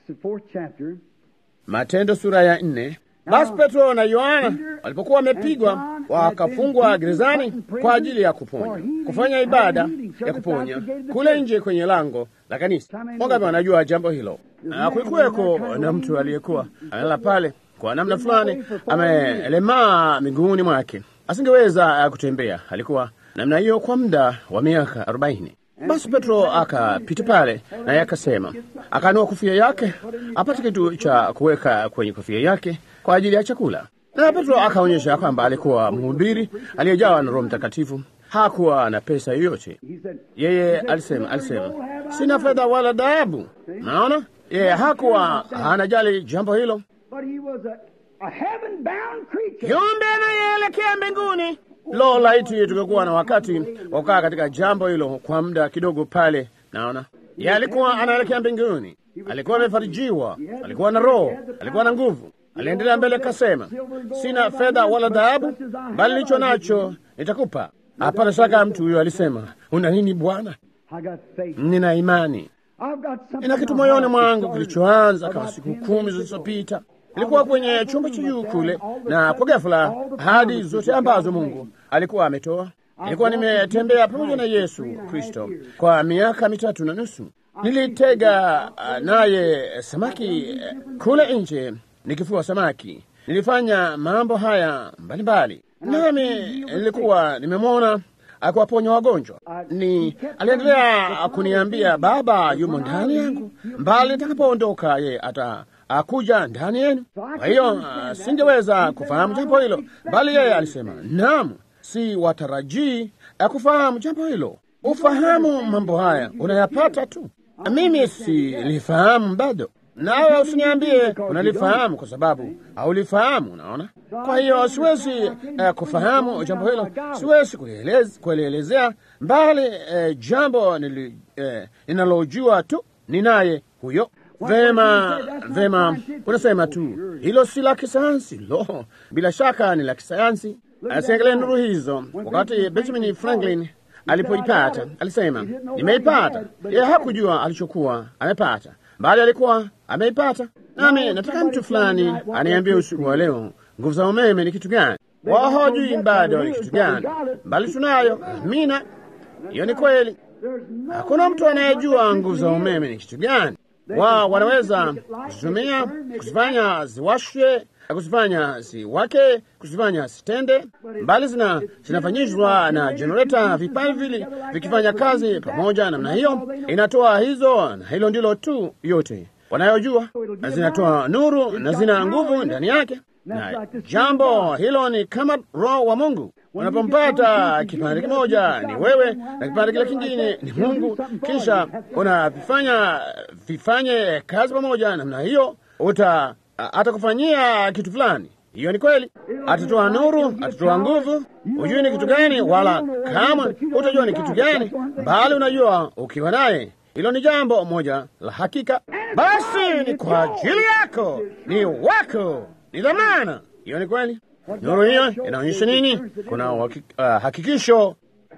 Matendo sura ya 4. Basi Petro na Yohana walipokuwa wamepigwa wakafungwa gerezani kwa ajili ya kuponya, kufanya ibada ya kuponya kule nje kwenye lango la kanisa. Wangapi wanajua jambo hilo? Na kulikuweko na mtu aliyekuwa analala pale kwa namna fulani, amelemaa miguuni mwake, asingeweza kutembea. Alikuwa namna hiyo kwa muda wa miaka 40. Basi Petro akapita pale naye akasema, akanua kofia yake apate kitu cha kuweka kwenye kofia yake kwa ajili ya chakula. Na Petro akaonyesha kwamba alikuwa mhubiri aliyejawa na Roho Mtakatifu, hakuwa na pesa yoyote. Yeye alisema sina fedha wala dhahabu. Naona yeye hakuwa hanajali jambo hilo. Kiumbe anayeelekea mbinguni. Lo, laiti tungekuwa na wakati wa kukaa katika jambo hilo kwa muda kidogo pale. Naona yeye alikuwa anaelekea mbinguni, alikuwa amefarijiwa, alikuwa na roho, alikuwa na nguvu. Aliendelea mbele akasema, sina fedha wala dhahabu, bali nilicho nacho nitakupa. Hapana shaka mtu huyo alisema, una nini Bwana? Nina imani, nina kitu moyoni mwangu kilichoanza kama siku 10 zilizopita. Ilikuwa kwenye chumba cha juu kule, na kwa ghafla ahadi zote ambazo Mungu alikuwa ametoa. Nilikuwa nimetembea pamoja na Yesu Kristo kwa miaka 3.5. Nilitega naye samaki kule nje, nikifua samaki. Nilifanya mambo haya mbalimbali, nami nilikuwa nimemwona akiwaponya wagonjwa. Aliendelea kuniambia, Baba yumo ndani yangu, mbali nitakapoondoka yeye akuja ndani yenu. Kwa hiyo singeweza kufahamu jambo hilo, bali yeye alisema, naam, si watarajii kufahamu jambo hilo. Ufahamu mambo haya unayapata tu. Mimi silifahamu bado, nawe usiniambie unalifahamu kwa sababu haulifahamu. Unaona? Kwa hiyo siwezi kufahamu jambo hilo, siwezi kuelezea, bali jambo ninalojua tu ni naye huyo. Vema, unasema tu hilo si la kisayansi. Lo, bila shaka ni la kisayansi. Asiangalie nuru hizo. Wakati Benjamin Franklin alipoipata, alisema nimeipata. Yeye hakujua alichokuwa amepata, bali alikuwa ameipata. Nami nataka mtu fulani aniambie usiku wa leo, nguvu za umeme ni kitu gani? Wao hawajui bado ni kitu gani, bali tunayo. Amina, hiyo ni kweli. Hakuna mtu anayejua nguvu za umeme ni kitu gani. Wao wanaweza kuzitumia, kuzifanya ziwashe, kuzifanya ziwake, kuzifanya zitende, bali zinafanyishwa na generator, vipande vile vikifanya kazi pamoja namna hiyo, inatoa hizo, na hilo ndilo tu yote wanayojua. Zinatoa nuru na zina nguvu ndani yake, na jambo hilo ni kama Roho wa Mungu. Unapompata kipande kimoja ni wewe na kipande kile kingine ni Mungu, kisha vifanye kazi pamoja namna hiyo, atakufanyia kitu fulani. Hiyo ni kweli. Atatoa nuru, atatoa nguvu. Hujui ni kitu gani, wala kama utajua ni kitu gani, bali unajua ukiwa naye. Hilo ni jambo moja la hakika. Basi ni kwa ajili yako, ni wako, ni dhamana. Hiyo ni kweli. Nuru hiyo inaonyesha nini? Kuna hakikisho.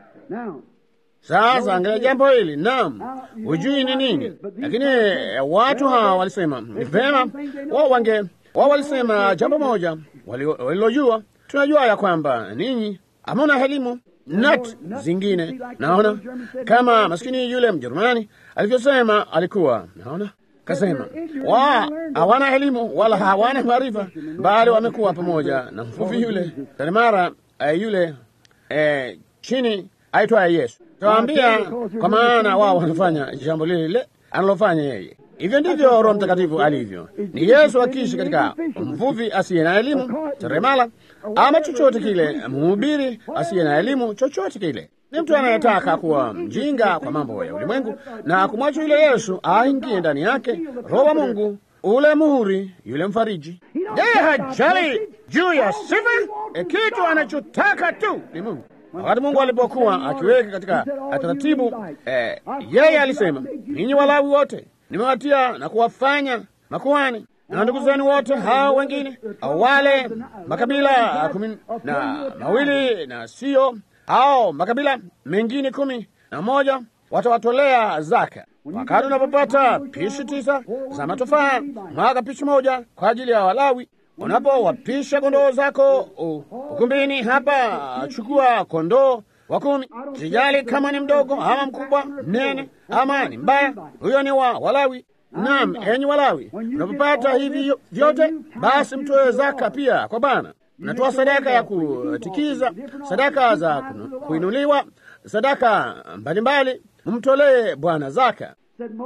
Sasa angalia jambo hili. Naam, hujui ni nini, lakini watu hawa walisema ni vema. Wao walisema jambo moja walilojua. Tunajua ya kwamba ninyi hamuna elimu nat zingine. Naona kama maskini yule Mjerumani alivyosema, alikuwa naona kasema hawana elimu wala hawana maarifa, bali wamekuwa pamoja na mfuvi yule seremara yule chini aitwaye Yesu. Tawaambia, kwa maana wao wanafanya jambo lile analofanya yeye. Hivyo ndivyo Roho Mtakatifu alivyo. Ni Yesu akiishi katika mvuvi asiye na elimu seremala, ama chochote kile, mhubiri asiye na elimu chochote kile. Ni mtu anayetaka kuwa mjinga kwa mambo ya ulimwengu na kumwacha yule Yesu aingie ndani yake, Roho wa Mungu, ule muhuri, yule mfariji. Yeye hajali juu ya sifa, kitu anachotaka tu ni Mungu. Wakati Mungu alipokuwa akiweka katika taratibu, yeye alisema, ninyi Walawi wote nimewatia na kuwafanya makuhani, na ndugu zenu wote hao wengine, wale makabila 12 na sio au makabila mengine 11 watawatolea zaka. Wakati unapopata pishi 9 za matofaa, mwaga pishi moja kwa ajili ya Walawi. Unapowapisha kondoo zako ukumbini hapa, chukua kondoo wa 10. Sijali kama ni mdogo ama mkubwa, nene ama ni mbaya, huyo ni wa Walawi. Naam, enyi Walawi, unapopata hivi vyote, basi mtoe zaka pia kwa Bwana. Mnatoa sadaka ya kutikiza, sadaka za kuinuliwa, sadaka mbalimbali, mumtolee Bwana zaka.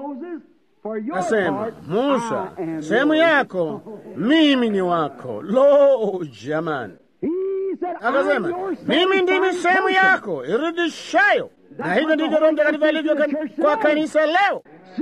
Nasema Musa, sehemu yako mimi ni wako. Lo, jamani! Akasema mimi ndimi sehemu yako irudishayo. Na hivyo ndivyo Roho Mtakatifu alivyo kwa kanisa leo.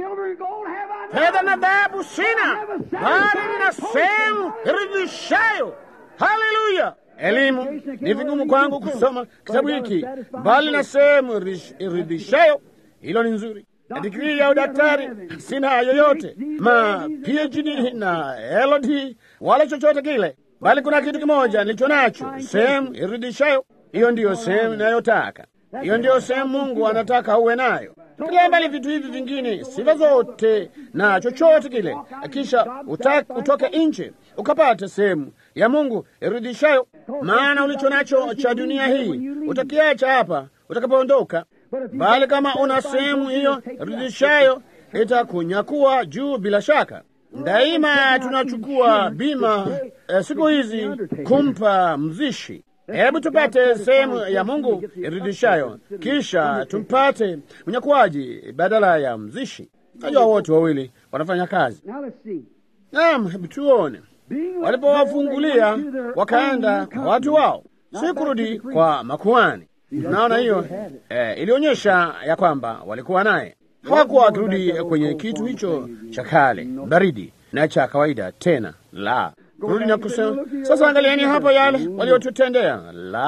Fedha na dhahabu sina, bali nina sehemu irudishayo. Haleluya! Elimu ni vigumu kwangu kusoma kitabu hiki, bali na sehemu irudishayo. Hilo ni nzuri. Digrii ya udaktari sina yoyote, ma PhD na LD wala chochote kile, bali kuna kitu kimoja nilicho nacho, sehemu irudishayo. Hiyo ndiyo sehemu ninayotaka. Hiyo ndiyo sehemu Mungu anataka uwe nayo. Tukilia mbali vitu hivi vingine, sifa zote na chochote kile, kisha utoke nje ukapata sehemu ya Mungu irudishayo. Maana ulicho nacho cha dunia hii utakiacha hapa utakapoondoka, bali kama una sehemu hiyo irudishayo, itakunyakua juu bila shaka. Daima tunachukua bima siku hizi kumpa mzishi. Hebu tupate sehemu ya Mungu irudishayo, kisha tumpate mnyakuaji badala ya mzishi. Najua wote wawili wanafanya kazi. Naam, hebu tuone. Walipowafungulia wakaenda kwa watu wao, si kurudi kwa makuhani. Naona hiyo ilionyesha ya kwamba walikuwa naye. Hawakuwa wakirudi kwenye kitu hicho cha kale baridi na cha kawaida tena. La, kurudi na kusema, sasa angalieni hapo yale waliotutendea.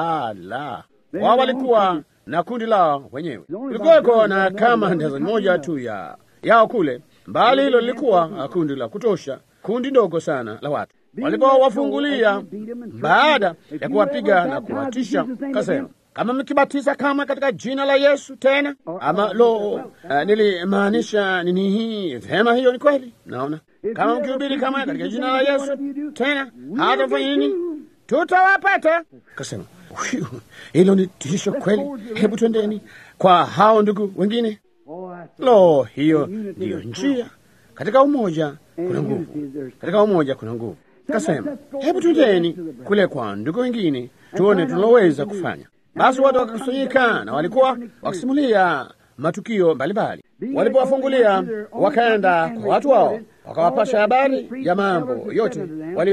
La, wao walikuwa na kundi lao wenyewe. Kulikuweko na kama ndazani moja tu yao kule, bali hilo lilikuwa kundi la kutosha, kundi ndogo sana la watu. Walipowafungulia baada ya kuwapiga na kuwatisha, kasema, kama mkibatiza kama katika jina la Yesu tena, ama nilimaanisha nini hii? Vema, hiyo ni kweli. Naona kama mkihubiri kama katika jina la Yesu tena, hata fanya nini, tutawapata. Kasema, hilo ni tisho kweli. Hebu twendeni kwa hao ndugu wengine. Lo, hiyo ndiyo njia. Katika umoja kuna nguvu, katika umoja kuna nguvu. Kasema, hebu twendeni kule kwa ndugu wengine, tuone tunaloweza kufanya. Basi watu wakakusanyika na walikuwa wakisimulia matukio mbalimbali. Walipowafungulia wakaenda kwa watu wao, wakawapasha habari ya mambo yote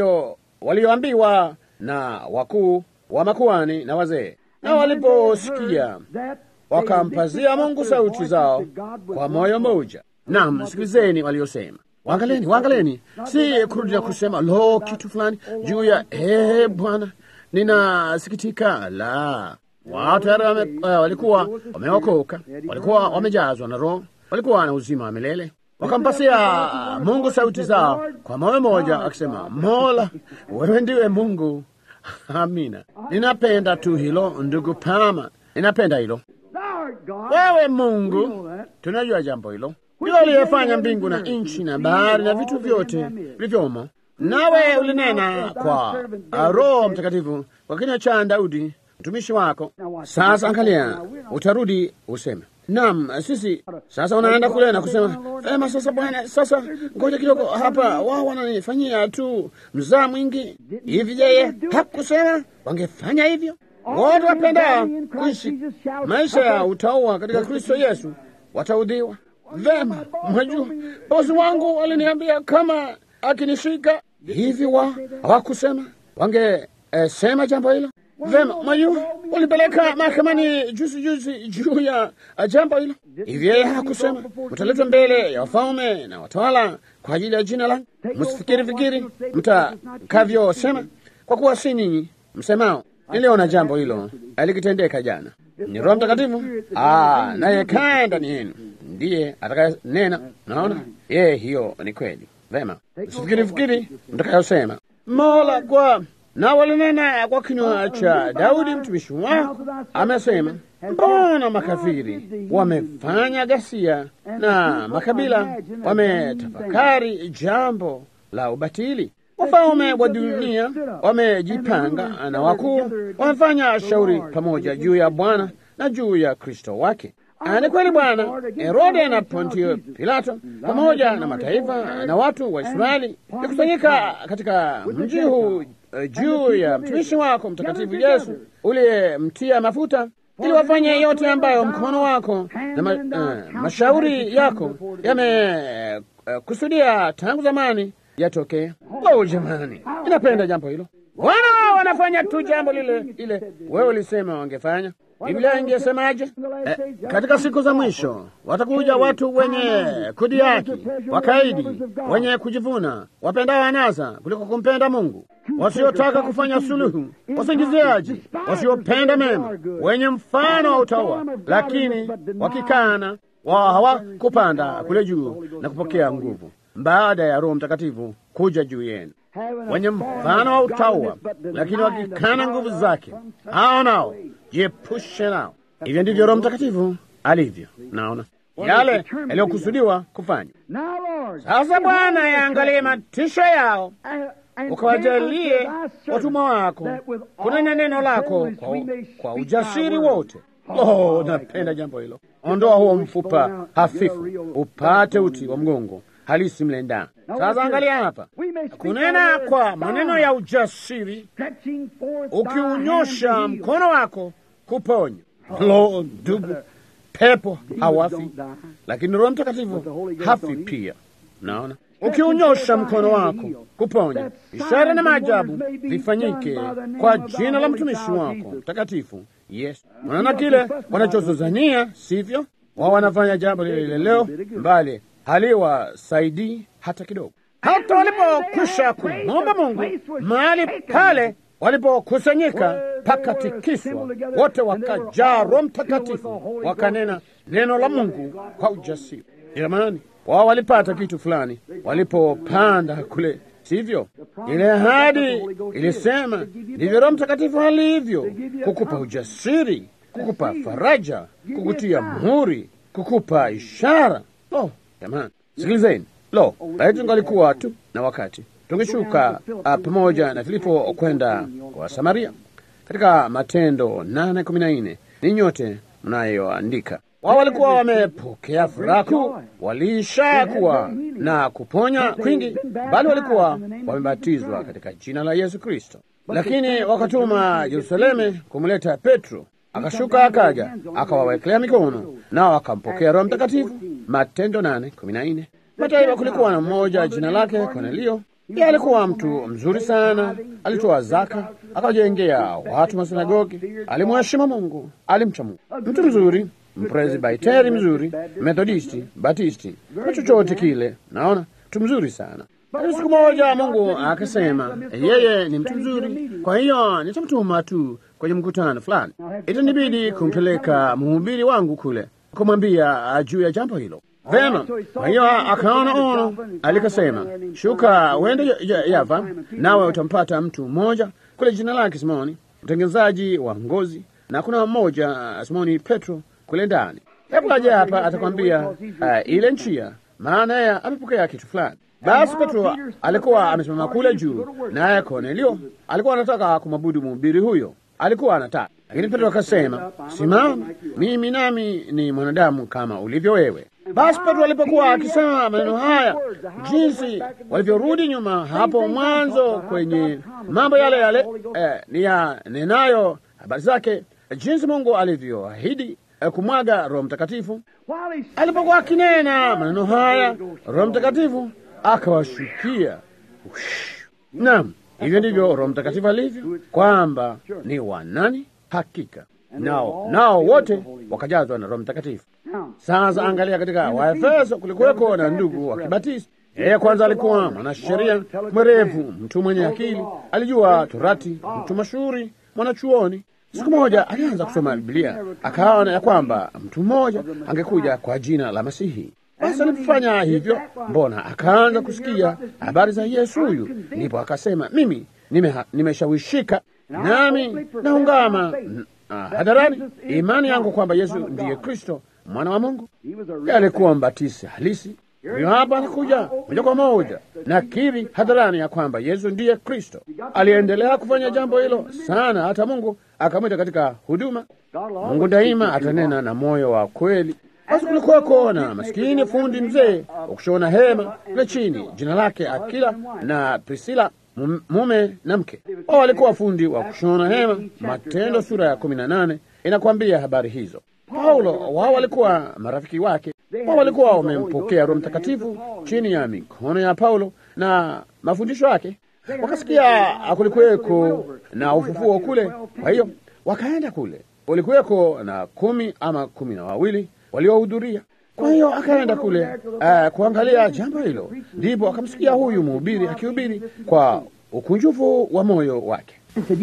walioambiwa na wakuu wa makuhani na wazee. Na waliposikia wakampazia Mungu sauti zao kwa moyo mmoja. Naam, sikilizeni waliosema. Waangaleni, si kurudi na kusema lo kitu fulani juu ya Bwana ninasikitika. La, watu walikuwa wameokoka, walikuwa wamejazwa na Roho, walikuwa na uzima wa milele. Wakampasia Mungu sauti zao kwa moyo mmoja, akisema, Mola, wewe ndiwe Mungu. Amina. Ninapenda tu hilo, ndugu Pama, ninapenda hilo. Wewe Mungu, tunajua jambo hilo. Ndiye aliyefanya mbingu na nchi na bahari na vitu vyote vilivyomo. Nawe ulinena kwa Roho Mtakatifu kwa kinywa cha Daudi mtumishi wako. Sasa angalia, utarudi useme, naam, sisi sasa unaenda kule na kusema, vema, sasa Bwana, sasa ngoja kidogo hapa, wao wananifanyia tu mzaa mwingi hivi. Je, hakusema wangefanya hivyo? Wote wapendao kuishi maisha ya utauwa katika Kristo Yesu wataudhiwa. Vema, mwajua bosi wangu aliniambia kama akinishika hivi, hawakusema wangesema jambo hilo. Vema, mwajua ulipeleka mahakamani juzi juu ya jambo hilo hivi, yeye hakusema mtaletwa mbele ya wafalme na watawala kwa ajili ya jina langu. Msifikiri mtakavyosema, kwa kuwa si ninyi msemao. Niliona jambo hilo alikitendeka jana. Ni Roho Mtakatifu naye kaa ndani yenu, ndiye atakayenena. Naona hiyo ni kweli. Vema, msifikiri mtakayosema. Mola, kwa na walinena kwa kinywa cha Daudi mtumishi wako, amesema, mbona makafiri wamefanya ghasia na makabila wametafakari jambo la ubatili? Wafalme wa dunia wamejipanga na wakuu wamefanya shauri pamoja juu ya Bwana na juu ya Kristo wake. Ni kweli Bwana. Herode na Pontio Pilato pamoja na mataifa na watu wa Israeli likusanyika katika mji huu juu ya mtumishi wako mtakatifu Yesu uliyemtia mafuta, ili wafanye yote ambayo mkono wako na mashauri yako yamekusudia tangu zamani yatokee. Jamani, inapenda jambo hilo. Wana wanafanya tu jambo lile wewe ulisema wangefanya. Biblia ingesemaje? Katika siku za mwisho watakuja watu wenye kudhihaki, wakaidi, wenye kujivuna, wapendao anasa kuliko kumpenda Mungu, wasiotaka kufanya suluhu, wasingiziaji, wasiopenda mema, wenye mfano wa utaua, lakini wakikana hawakupanda kule juu na kupokea nguvu baada ya Roho Mtakatifu kuja juu yenu. Wenye mfano wa utaua, lakini wakikana nguvu zake, hao nao jiepushe nao. Hivyo ndivyo Roho Mtakatifu alivyo. Naona yale yaliyokusudiwa kufanya. Sasa Bwana, yaangalie matisho yao, ukawajalie watumwa wako kunena neno lako kwa ujasiri wote. Napenda jambo hilo. Ondoa huo mfupa hafifu, upate uti wa mgongo halisi mle ndani. Sasa angalia hapa, kunena kwa maneno ya ujasiri, ukiunyosha mkono wako kuponya. Ndugu, pepo hawafi, lakini Roho Mtakatifu hafi pia. Naona ukiunyosha mkono wako kuponya, ishara na maajabu vifanyike kwa jina la mtumishi wako mtakatifu Yesu. Unaona kile wanachozozania, sivyo? Wao wanafanya jambo lile leo, mbali haliwasaidii hata kidogo. Hata walipokwisha kumwomba Mungu, mahali pale walipokusanyika pakatikiswa, wote wakajaa Roho Mtakatifu, wakanena neno la Mungu kwa ujasiri. Jamani, wao walipata kitu fulani walipopanda kule, sivyo? Ile ahadi ilisema, ndivyo Roho Mtakatifu alivyo, kukupa ujasiri, kukupa faraja, kukutia muhuri, kukupa ishara. Jamani, sikilizeni. Laiti tungalikuwa tu na wakati, tungeshuka pamoja na Filipo kwenda kwa Samaria katika Matendo 8:14. Ni nyote mnayoandika. Wao walikuwa wamepokea furaha kuu, waliisha kuwa na kuponya kwingi, bali walikuwa wamebatizwa katika jina la Yesu Kristo. Lakini wakatuma Yerusalemu kumleta Petro, akashuka akaja, akawawekelea mikono, nao akampokea Roho Mtakatifu. Matendo 8:14. Mataifa kulikuwa na mmoja jina lake Kornelio. Yeye alikuwa mtu mzuri sana, alitoa zaka, akawajengea watu masinagogi, alimheshimu Mungu, alimcha Mungu. Mtu mzuri, mpresbiteri mzuri, Methodisti, Batisti, na chochote kile. Naona mtu mzuri sana. Siku moja Mungu akasema yeye ni mtu mzuri, kwa hiyo nitamtuma tu kwenye mkutano fulani. Itanibidi kumpeleka mhubiri wangu kule kumwambia juu ya jambo hilo. Vema, kwa hiyo akaona ono, alikasema, shuka uende Yava, nawe utampata mtu mmoja kule jina lake Simoni, mtengenezaji wa ngozi, na kuna mmoja Simoni Petro kule ndani. Hebu aje hapa, atakwambia ile njia, maana yeye amepokea kitu fulani. Basi Petro alikuwa amesimama kule juu, naye Kornelio alikuwa anataka kumwabudu mhubiri huyo, alikuwa anataka. Lakini Petro akasema, simama, mimi nami ni mwanadamu kama ulivyo wewe. Basi Petro alipokuwa akisema maneno haya, jinsi walivyorudi nyuma hapo mwanzo kwenye mambo yale yale ni ya nenayo habari zake, jinsi Mungu alivyoahidi kumwaga Roho Mtakatifu. Alipokuwa akinena maneno haya, Roho Mtakatifu akawashukia. Naam, hivyo ndivyo Roho Mtakatifu alivyo, kwamba ni wanani hakika. Nao wote wakajazwa na Roho Mtakatifu. Sasa angalia, katika Waefeso kulikuweko na ndugu wa Kibatisti. Yeye kwanza alikuwa mwanasheria mwerevu, mtu mwenye akili, alijua Torati, mtu mashuhuri, mwanachuoni. Siku moja alianza kusoma Biblia, akaona ya kwamba mtu mmoja angekuja kwa jina la Masihi. Basi alipofanya hivyo, mbona akaanza kusikia habari za Yesu huyu, ndipo akasema, mimi nimeshawishika, nami naungama hadharani imani yangu kwamba Yesu ndiye Kristo mwana wa Mungu. Alikuwa mbatisi halisi. Huyo hapa anakuja moja kwa moja na kiri hadharani ya kwamba Yesu ndiye Kristo. Aliendelea kufanya jambo hilo sana, hata Mungu akamwita katika huduma. Mungu daima atanena na moyo wa kweli. Basi kulikuwako na maskini fundi mzee wa kushona hema kule chini, jina lake Akila na Prisila, mume na mke. Wao walikuwa fundi wa kushona hema. Matendo sura ya 18 inakwambia habari hizo. Paulo, wao walikuwa marafiki wake. Wao walikuwa wamempokea Roho Mtakatifu chini ya mikono ya Paulo na mafundisho yake. Wakasikia kulikuweko na ufufuo kule, kwa hiyo wakaenda kule. Kulikuweko na 10 ama 12 waliohudhuria. Kwa hiyo akaenda kule kuangalia jambo hilo. Ndipo akamsikia huyu mhubiri akihubiri kwa ukunjufu wa moyo wake.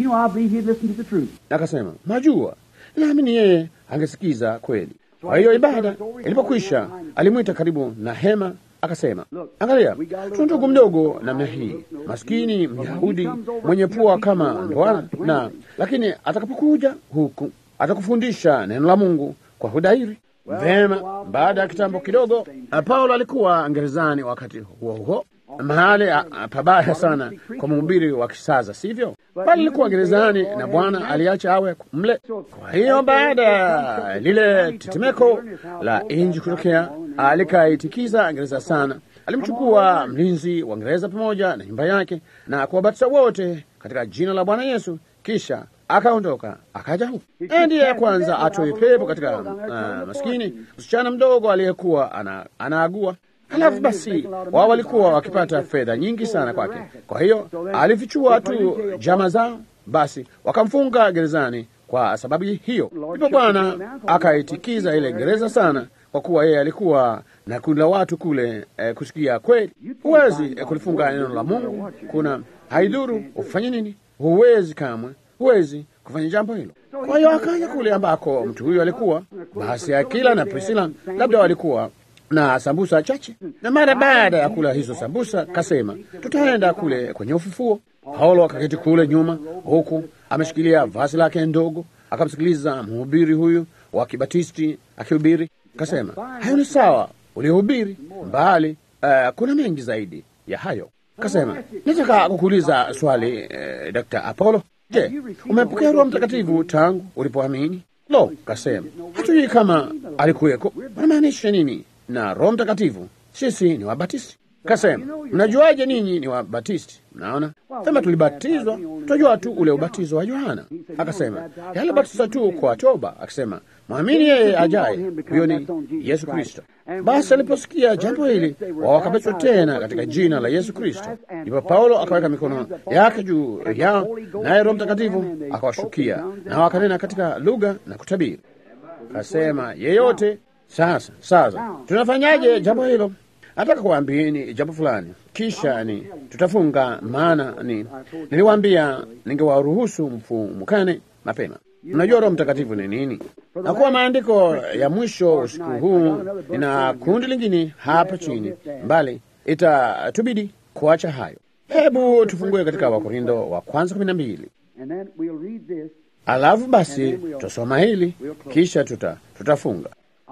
Akasema, majua, naamini yeye angesikiza kweli. Kwa hiyo ibada ilipokwisha, alimwita karibu na hema, akasema, angalia, tuna ndugu mdogo namna hii, maskini Myahudi mwenye pua kama ndoana, lakini atakapokuja huku atakufundisha neno la Mungu kwa udahiri. Vema, baada ya kitambo kidogo, Paulo alikuwa gerezani wakati huo mahali pabaya sana kwa mhubiri wa kisasa, sivyo? Bali alikuwa gerezani na Bwana aliacha awe mle. Kwa hiyo baada ya lile tetemeko la inji kutokea, alikaitikiza gereza sana. Alimchukua mlinzi wa gereza pamoja na nyumba yake na kuwabatiza wote katika jina la Bwana Yesu, kisha akaondoka akaja huku. Ndiye ya kwanza atoe pepo katika maskini msichana mdogo aliyekuwa anaagua. Halafu basi wao walikuwa wakipata fedha nyingi sana kwake, kwa hiyo alifichua tu jamaa zao, basi wakamfunga gerezani kwa sababu hiyo. Ndipo Bwana akaitikiza ile gereza sana, kwa kuwa yeye alikuwa na kundi la watu kule kusikia kweli. Huwezi kulifunga neno la Mungu, kuna haidhuru ufanye nini, huwezi kamwe, huwezi kufanya jambo hilo. Kwa hiyo akaja kule ambako mtu huyo alikuwa. Basi Akila na Prisila labda walikuwa na sambusa chache, na mara baada ya kula hizo sambusa kasema, tutaenda kule kwenye ufufuo. Paulo akaketi kule nyuma, huku ameshikilia vazi lake ndogo, akamsikiliza mhubiri huyu wa Kibatisti akihubiri. Kasema, hayo ni sawa uliohubiri, mbali kuna mengi zaidi ya hayo. Kasema, nataka kukuuliza swali Dr. Apollo. Je, umepokea Roho Mtakatifu tangu ulipoamini? Lo, kasema, hatujui kama alikuweko. Unamaanisha nini na Roho Mtakatifu? Sisi ni Wabatisti. Kasema, mnajuaje ninyi ni Wabatisti? Mnaona, kama tulibatizwa tutajua tu ule ubatizo wa Yohana. Akasema, yale batiza tu kwa toba. Akasema, mwamini yeye ajaye, huyo ni Yesu Kristo. Basi aliposikia jambo hili, wakabatizwa tena katika jina la Yesu Kristo. Ndipo Paulo akaweka mikono yake juu yao, naye Roho Mtakatifu akawashukia, na wakanena katika lugha na kutabiri. Akasema, yeyote sasa tunafanyaje jambo hilo? Nataka kuambieni jambo fulani, kisha tutafunga, maana niliwaambia ningewaruhusu mfumukane mapema. Mnajua Roho Mtakatifu ni nini? Na kuwa maandiko ya mwisho usiku huu, nina kundi lingine hapa chini, mbali itatubidi kuacha hayo. Hebu tufungue katika Wakorintho wa kwanza 12. Alafu basi tutasoma hili, kisha tutafunga.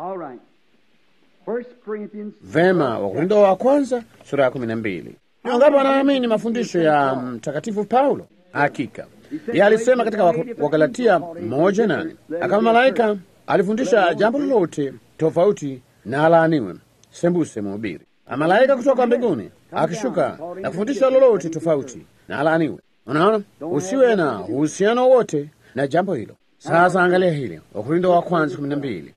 Vema, Wakorintho wa kwanza sura ya 12. Ni wangapi wanaamini mafundisho ya Mtakatifu Paulo? Hakika yeye alisema katika Wagalatia 1:8, kama malaika alifundisha jambo lolote tofauti na alaaniwe. Sembuse mhubiri, malaika kutoka mbinguni akishuka na kufundisha lolote tofauti na alaaniwe. Unaona, usiwe na uhusiano wote na jambo hilo. Sasa angalia hili, Wakorintho wa kwanza 12.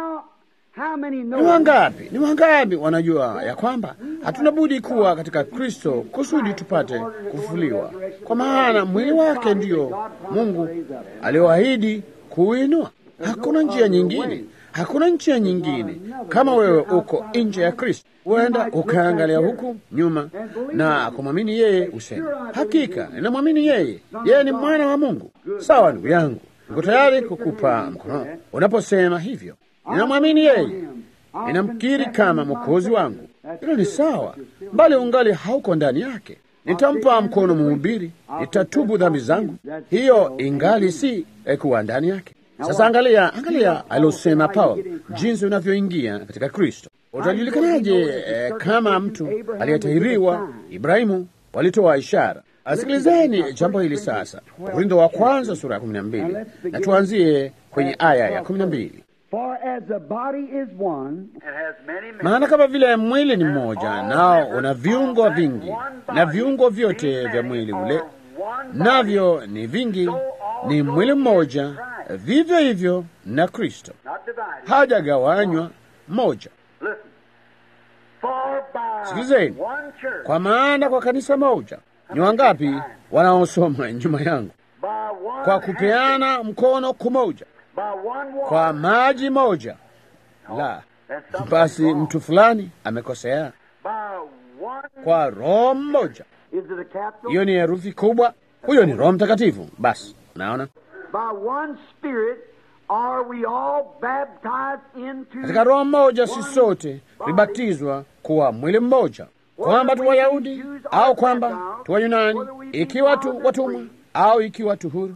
Ni wangapi wanajua ya kwamba hatuna budi kuwa katika Kristo kusudi tupate kufufuliwa? Kwa maana mwili wake ndiyo Mungu alioahidi kuinua. Hakuna njia nyingine, hakuna njia nyingine. Kama wewe uko nje ya Kristo, huenda ukaangalia huku nyuma na kumwamini yeye, useme, hakika ninamwamini yeye, yeye ni mwana wa Mungu. Sawa ndugu yangu, niko tayari kukupa mkono unaposema hivyo. Ninamwamini yeye, ninamkiri kama Mwokozi wangu. Hilo ni sawa, bali ungali hauko ndani yake. nitampa mkono mhubiri, nitatubu dhambi zangu. Hiyo ingali si kuwa ndani yake. Sasa angalia alosema Paulo, jinsi unavyoingia katika Kristo. Utajulikanaje kama mtu aliyetahiriwa? Ibrahimu walitoa ishara. Asikilizeni jambo hili sasa. Korintho wa kwanza sura ya 12, na tuanzie kwenye aya ya 12. Maana kama vile mwili ni mmoja, nao una viungo vingi, na viungo vyote vya mwili ule navyo ni vingi, ni mwili mmoja, vivyo hivyo na Kristo. Hajagawanywa moja. Sikilizeni, kwa maana kwa kanisa moja. Ni wangapi wanaosoma nyuma yangu? Kwa kupeana mkono kumoja, kwa maji moja. La, basi mtu fulani amekosea. Kwa Roho mmoja. Hiyo ni herufi kubwa. Huyo ni Roho Mtakatifu. Basi unaona, katika Roho mmoja sisi sote tulibatizwa kuwa mwili mmoja, kwamba tu Wayahudi au kwamba tu Wayunani, ikiwa tu watumwa au ikiwa tu huru,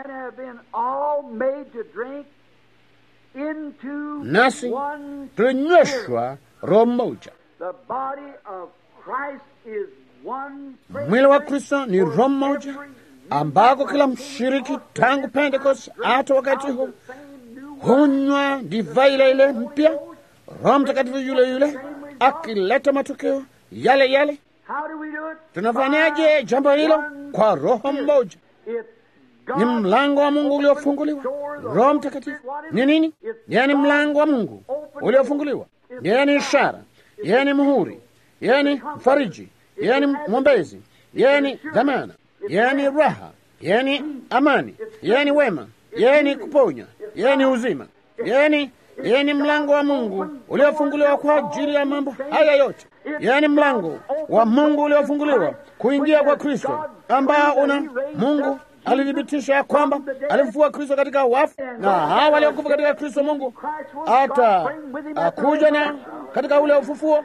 nasi tulinyweshwa Roho mmoja. Mwili wa Kristo ni Roho mmoja, ambako kila mshiriki tangu Pentekoste hata wakati huu hunywa divai ile ile mpya, Roho Mtakatifu yule yule akileta matokeo yale yale. Tunafanyaje jambo hilo? Kwa Roho mmoja. Ni mlango wa Mungu uliofunguliwa. Roho Mtakatifu ni nini? Yeye ni mlango wa Mungu uliofunguliwa. Yeye ni ishara, yeye ni muhuri, yeye ni mfariji, yeye ni mwombezi, yeye ni dhamana, yeye ni raha, yeye ni amani, yeye ni wema, yeye ni kuponya, yeye ni uzima, yeye ni mlango wa Mungu uliofunguliwa kwa ajili ya mambo haya yote. Yeye ni mlango wa Mungu uliofunguliwa kuingia kwa Kristo, ambao Mungu alithibitisha kwamba alimfufua Kristo katika wafu, na hawa waliokufa katika Kristo Mungu hata akuja na katika ule ufufuo.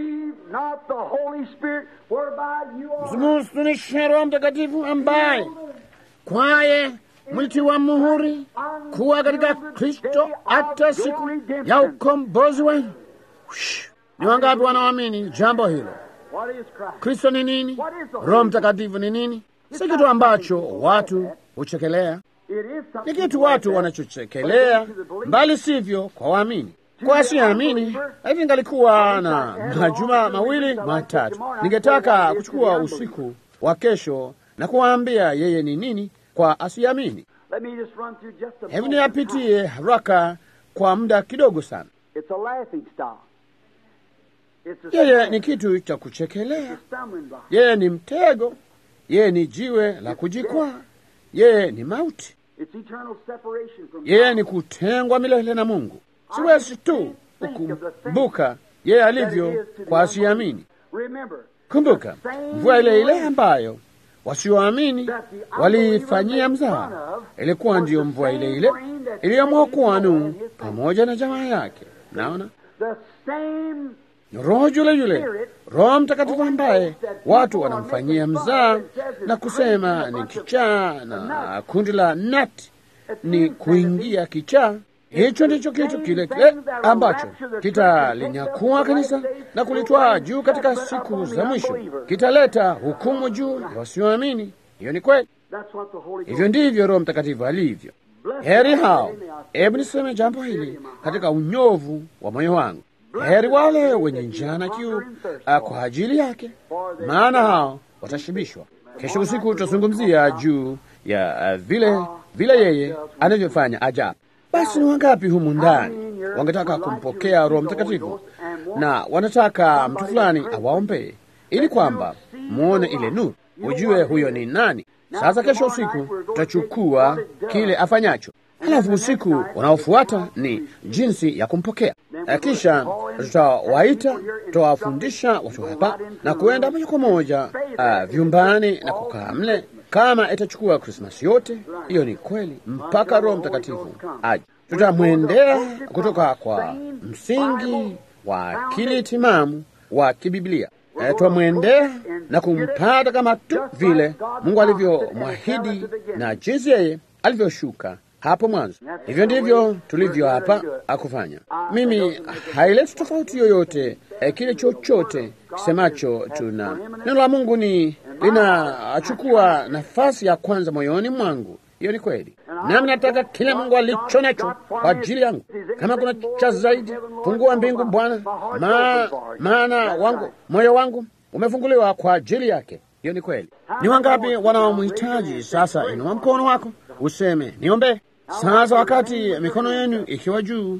Msimuhuzunishe Roho Mtakatifu, ambaye kwaye mlitiwa muhuri kuwa katika Kristo hata siku ya ukombozi wenu. Ni wangapi wanaoamini jambo hilo? Kristo ni nini? Roho Mtakatifu ni nini? Si kitu ambacho watu huchekelea. Ni kitu watu wanachochekelea, mbali sivyo kwa waamini. Kwa asiamini, hivi ngalikuwa na majuma mawili matatu, ningetaka kuchukua usiku wa kesho na kuwaambia yeye ni nini kwa asiamini. Hebu niyapitie haraka kwa muda kidogo sana. Yeye ni kitu cha kuchekelea. Yeye ni mtego. Yeye ni jiwe la kujikwaa. Yeye ni mauti. Yeye ni kutengwa milele na Mungu. Siwezi tu kukumbuka yeye alivyo kwa asiamini. Kumbuka, mvua ile ile ambayo wasioamini walifanyia mzaha ilikuwa ndiyo mvua ile ile iliyomwokoa Nuhu pamoja na jamaa yake. Naona Roho yule yule, Roho Mtakatifu, ambaye watu wanamfanyia mzaha na kusema ni kichaa na kundi la nati ni kuingia kichaa. Hicho ndicho kitu kile kile ambacho kitalinyakua kanisa na kulitwaa juu katika siku za mwisho. Kitaleta hukumu juu ya wasioamini. Hiyo ni kweli. Hivyo ndivyo Roho Mtakatifu alivyo. Heri hao. Hebu niseme jambo hili katika unyovu wa moyo wangu. Heri wale wenye njaa na kiu kwa ajili yake, maana hao watashibishwa. Kesho usiku tutazungumzia juu ya vile yeye anavyofanya ajabu. Basi ni wangapi humu ndani wangetaka kumpokea Roho Mtakatifu na wanataka mtu fulani awaombee ili kwamba muone ile nuru, ujue huyo ni nani? Sasa kesho usiku tutachukua kile afanyacho, halafu usiku unaofuata ni jinsi ya kumpokea. Kisha tutawaita, tutawafundisha watu hapa na kuenda moja kwa moja vyumbani na kukaa mle, kama itachukua Krismasi yote. Hiyo ni kweli, mpaka Roho Mtakatifu aje. Tutamwendea kutoka kwa msingi wa akili timamu wa kibiblia. Tutamwendea na kumpata kama tu vile Mungu alivyomwahidi na jinsi yeye alivyoshuka hapo mwanzo. Hivyo ndivyo tulivyo hapa akufanya. Mimi haileti tofauti yoyote kile chochote kisemacho tuna neno la Mungu ni linachukua nafasi ya kwanza moyoni mwangu. Hiyo ni kweli, nami nataka kile Mungu alicho nacho kwa ajili yangu. Kama kuna cha zaidi, fungua mbingu Bwana, maana moyo wangu umefunguliwa kwa ajili yake. Hiyo ni kweli. Ni wangapi wanaomhitaji sasa? Inua mkono wako useme niombe sasa, wakati mikono yenu ikiwa juu.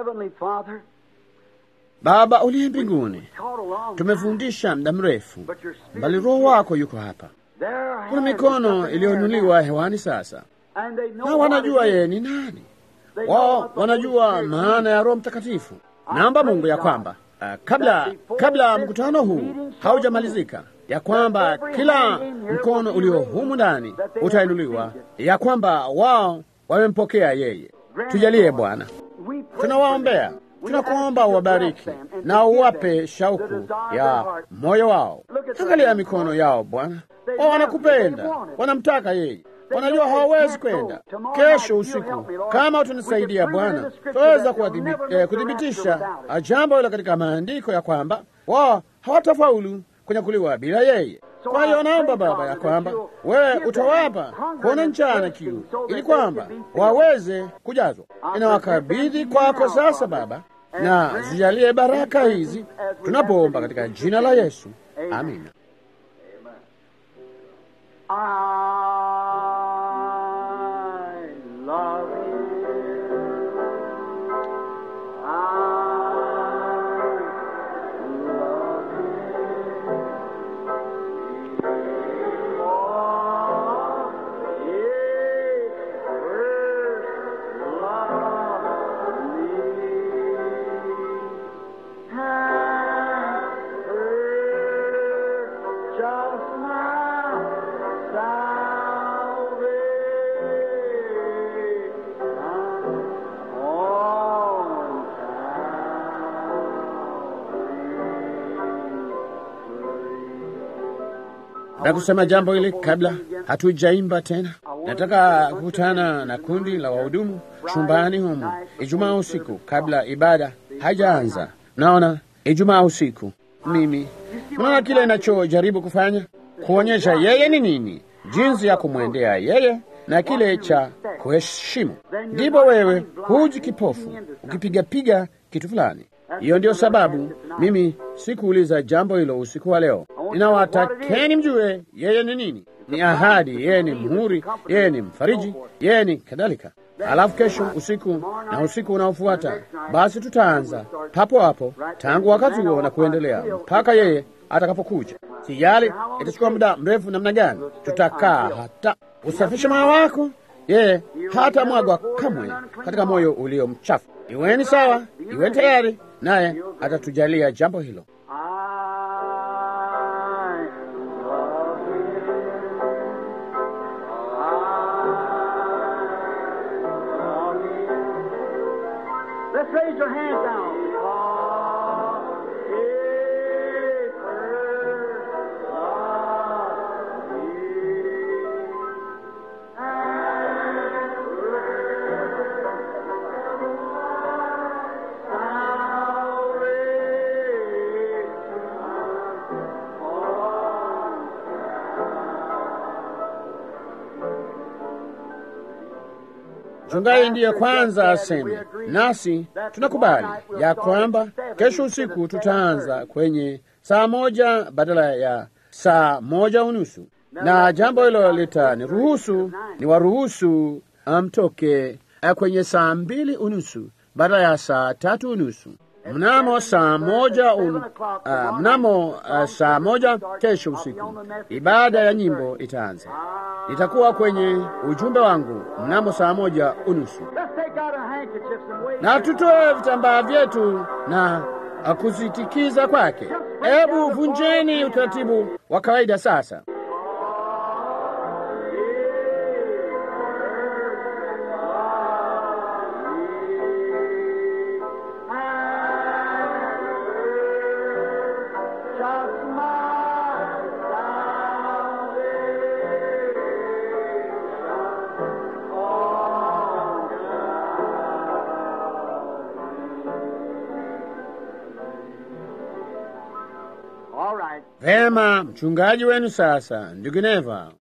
Baba uliye mbinguni, tumefundisha muda mrefu, bali Roho wako yuko hapa. Kuna mikono iliyonuliwa hewani sasa, na wanajua yeye ni nani. Wao wanajua maana ya Roho Mtakatifu. Naomba Mungu ya kwamba kabla mkutano huu haujamalizika, ya kwamba kila mkono ulio humu ndani utainuliwa, ya kwamba wao wamempokea yeye. Tujalie Bwana, tunawaombea, tunakuomba uwabariki na uwape shauku ya moyo wao. Angalia mikono yao Bwana, wao wanakupenda, wanamtaka yeye, wanajua hawawezi kwenda. Kesho usiku, kama utunisaidia Bwana, tutaweza kuthibitisha jambo hilo katika maandiko ya kwamba wao hawatafaulu kunyakuliwa bila yeye. Kwa hiyo naomba Baba ya kwamba wewe utawapa kuona njaa na kiu, ili kwamba waweze kujazwa. Ninawakabidhi kwako sasa Baba, na zijalie baraka hizi tunapoomba katika jina la Yesu, amina. Na kusema jambo hili kabla hatujaimba tena. Nataka kukutana na kundi la wahudumu chumbani humu Ijumaa usiku kabla ibada haijaanza. Naona Ijumaa usiku, mimi unaona kile ninachojaribu kufanya, kuonyesha yeye ni nini, jinsi ya kumwendea yeye na kile cha kuheshimu. Ndipo wewe huji kipofu ukipigapiga kitu fulani. Hiyo ndio sababu mimi sikuuliza jambo hilo usiku wa leo. Ninawatakeni mjue yeye ni nini. Ni ahadi, yeye ni muhuri, yeye ni mfariji, yeye ni kadhalika. Alafu kesho usiku na usiku unaofuata, basi tutaanza hapo hapo tangu wakati huo na kuendelea mpaka yeye atakapokuja. Sijali itachukua muda mrefu namna gani, tutakaa hata usafishe moyo wako. Yeye hata mwagwa kamwe katika moyo ulio mchafu. Iweni sawa, iweni tayari, naye atatujalia jambo hilo. Let's raise your hands down. Mchungaji ndiye kwanza aseme, nasi tunakubali ya kwamba kesho usiku tutaanza kwenye saa 1 badala ya saa 1:30, na jambo hilo niwaruhusu mtoke kwenye saa 2:30 badala ya saa 3:30. Mnamo saa 1 kesho usiku ibada ya nyimbo itaanza. Itakuwa kwenye ujumbe wangu mnamo saa 1:30. Na tutoe vitambaa vyetu na kusitikiza kwake. Hebu vunjeni utaratibu wa kawaida sasa. Vema, mchungaji wenu sasa, ndugu Neva.